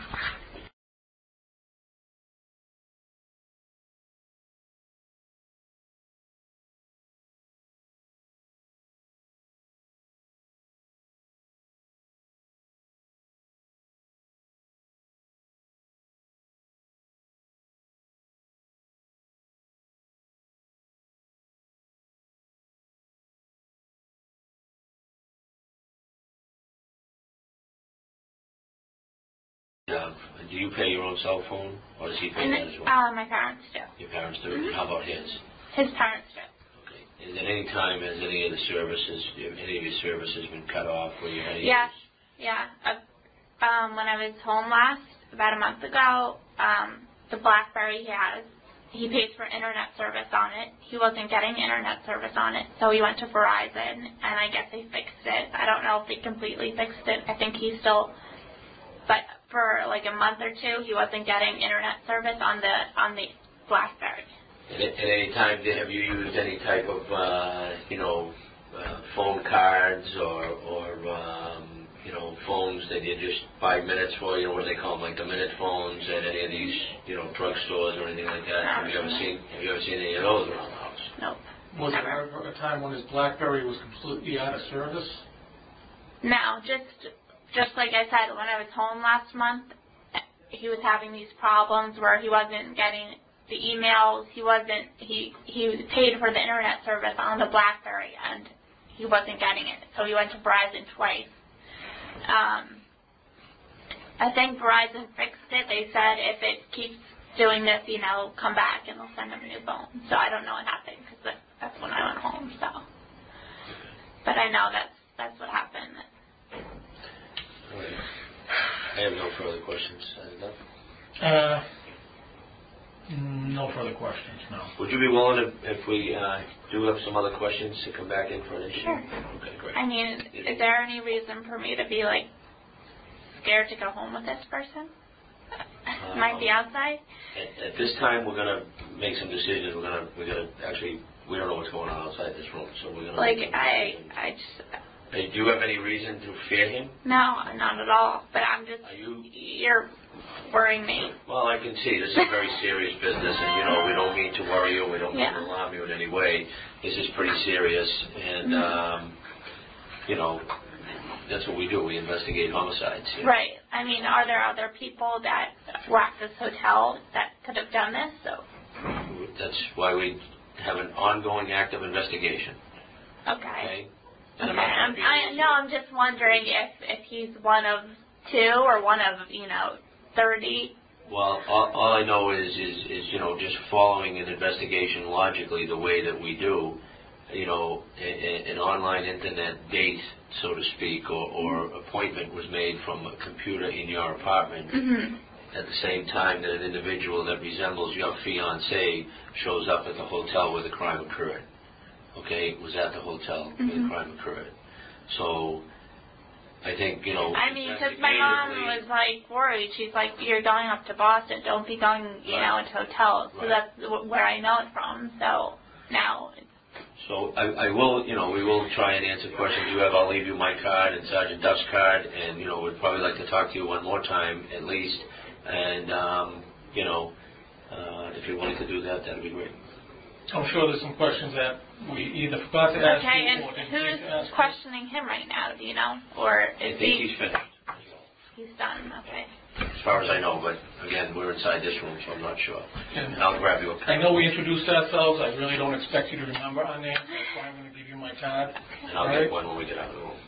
Uh, do you pay your own cell phone, or does he pay And that as well? uh, my parents do. Your parents do? Mhm. How about his? His parents do. Okay. Is at any time has any of the services, have any of your services been cut off where you had any? Yeah, yeah. Uh, um, when I was home last, about a month ago, um, the BlackBerry he has, he pays for internet service on it. He wasn't getting internet service on it, so he went to Verizon, and I guess they fixed it. I don't know if they completely fixed it. I think he's still, but for like a month or two, he wasn't getting internet service on the on the BlackBerry. At, at any time, did- have you used any type of, uh, you know, uh, phone cards or, or um, you know, phones that you just five minutes for? You know, what do they call them, like the minute phones at any of these, you know, drugstores or anything like that? Have you ever seen? Have you ever seen any of those around the house? Nope. Was there ever a time when his BlackBerry was completely out of service? No, just just like I said, when I was home last month, he was having these problems where he wasn't getting the emails, he wasn't, he, he paid for the internet service on the BlackBerry and he wasn't getting it, so he went to Verizon twice. Um, I think Verizon fixed it. They said if it keeps doing this, you know, come back and they'll send him a new phone. So I don't know what happened because that, that's when I went home, so. But I know that's, that's what happened. All right. I have no further questions. Uh, no further questions, no. Would you be willing to, if we uh, do have some other questions, to come back in for an interview? Sure. Okay, great. I mean, is there any reason for me to be, like, scared to go home with this person? Um, Might be outside? At, at this time, we're going to make some decisions. We're going to, we're going to actually, we don't know what's going on outside this room, so we're going to... Like, I, I just... Hey, do you have any reason to fear him? No, not at all. But I'm just... Are you... You're worrying me. Well, I can see this is a very serious business, and, you know, we don't mean to worry you. We don't mean Yeah. to alarm you in any way. This is pretty serious, and, Mm-hmm. um, you know, that's what we do. We investigate homicides. You know? Right. I mean, are there other people that were at this hotel that could have done this? So. That's why we have an ongoing active investigation. Okay. Okay? And Okay. I'm not I'm, gonna be- I no, I'm just wondering if if he's one of two or one of you know thirty. Well, all, all I know is, is, is, you know, just following an investigation logically the way that we do, you know, a, a, an online internet date, so to speak, or, or appointment was made from a computer in your apartment. Mm-hmm. At the same time that an individual that resembles your fiancé shows up at the hotel where the crime occurred. Okay, was at the hotel where Mm-hmm. the crime occurred. So, I think, you know... I mean, because my mom was like worried. She's like, "You're going up to Boston. Don't be going, you Right. know, into hotels." So Right. that's wh- where I know it from. So now. So I, I will, you know, we will try and answer questions you have. I'll leave you my card and Sergeant Duff's card, and, you know, we'd probably like to talk to you one more time at least. And, um, you know, uh, if you're willing to do that, that'd be great. I'm sure there's some questions that we either forgot to ask Okay, you and or didn't who's think to ask you. questioning him right now? Do you know, or I is think he? he's finished, He's done. Okay. as far as I know, but again, we're inside this room, so I'm not sure. And And I'll grab you a I pen. know we introduced ourselves. I really don't expect you to remember our name. That's why I'm going to give you my card. And I'll All right? get one when we get out of the room.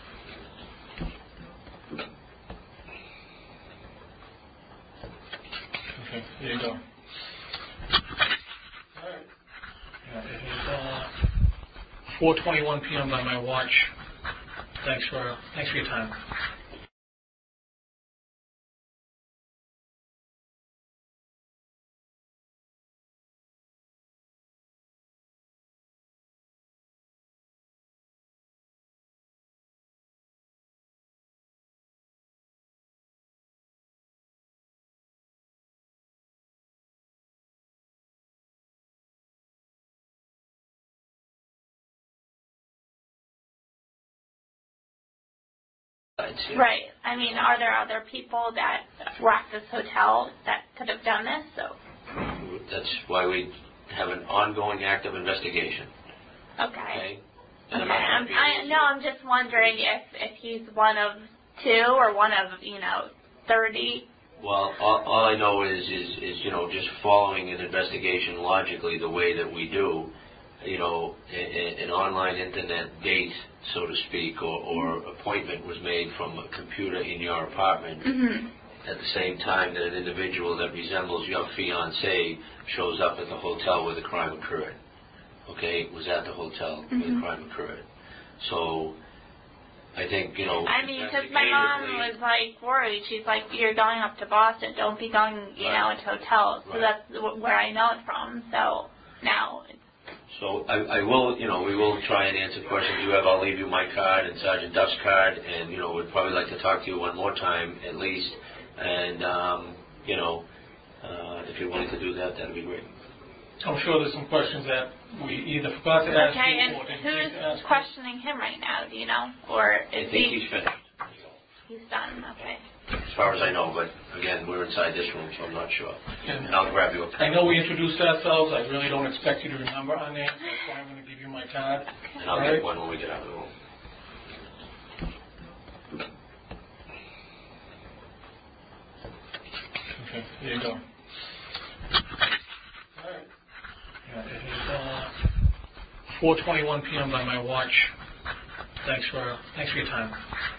Okay, here you go. All right. Yeah, it is uh, four twenty-one p.m. by my watch. Thanks for thanks for your time. Right. I mean, are there other people that were at this hotel that could have done this? So. That's why we have an ongoing active investigation. Okay. Okay? Okay. And I'm not I'm, gonna be- I no, I'm just wondering if if he's one of two or one of you know thirty. Well, all, all I know is, is, is, you know, just following an investigation logically the way that we do, you know, a, a, an online internet date, so to speak, or, or appointment was made from a computer in your apartment. Mm-hmm. At the same time that an individual that resembles your fiancé shows up at the hotel where the crime occurred. Okay, was at the hotel where Mm-hmm. the crime occurred. So, I think, you know... I mean, because my mom investigatively- was like worried. She's like, "You're going up to Boston. Don't be going, you Right. know, into hotels." So Right. that's wh- where I know it from. So now. So I, I will, you know, we will try and answer questions you have. I'll leave you my card and Sergeant Duff's card, and, you know, we'd probably like to talk to you one more time at least. And, um, you know, uh, if you're willing to do that, that'd be great. I'm sure there's some questions that we either forgot to ask Okay, you and or didn't who's think to ask you. questioning him right now? Do you know, or I is think he? he's finished, He's done. Okay. as far as I know. But, again, we're inside this room, so I'm not sure. And And I'll grab you a pen. I know we introduced ourselves. I really don't expect you to remember our name. That's why I'm going to give you my card. And I'll All get right? one when we get out of the room. Okay, there you go. All right. Yeah, it is uh, four twenty-one p.m. by my watch. Thanks for thanks for your time.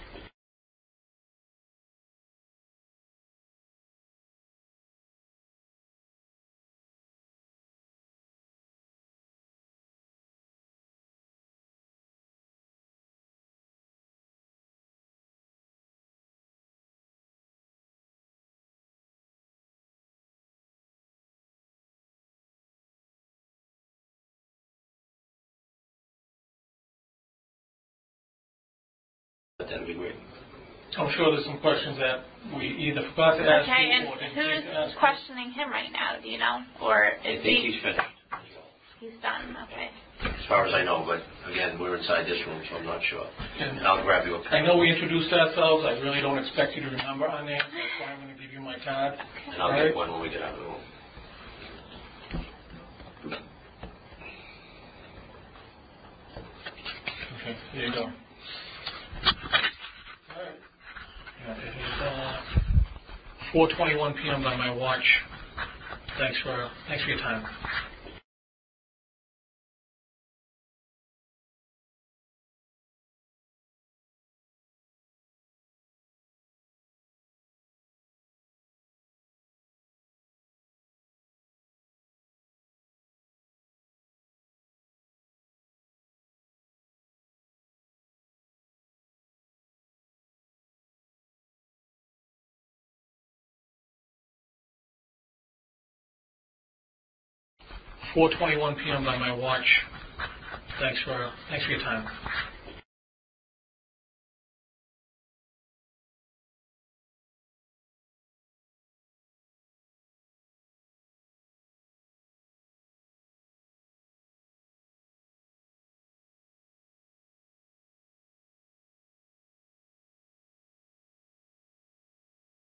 That'd be great. I'm sure there's some questions that we either forgot to ask Okay, you and or didn't who's think to ask you. questioning him right now? Do you know, or I is think he? he's finished, He's done. Okay. as far as I know, but again, we're inside this room, so I'm not sure. And And I'll grab you a I pen, know we introduced ourselves. I really don't expect you to remember our names. That's why I'm going to give you my card. and I'll All right. get one when we get out of the room. Okay, there you go. All right. Yeah, it is uh, four twenty-one p.m. by my watch. Thanks for thanks for your time. four twenty-one p.m. by my watch. Thanks for thanks for your time.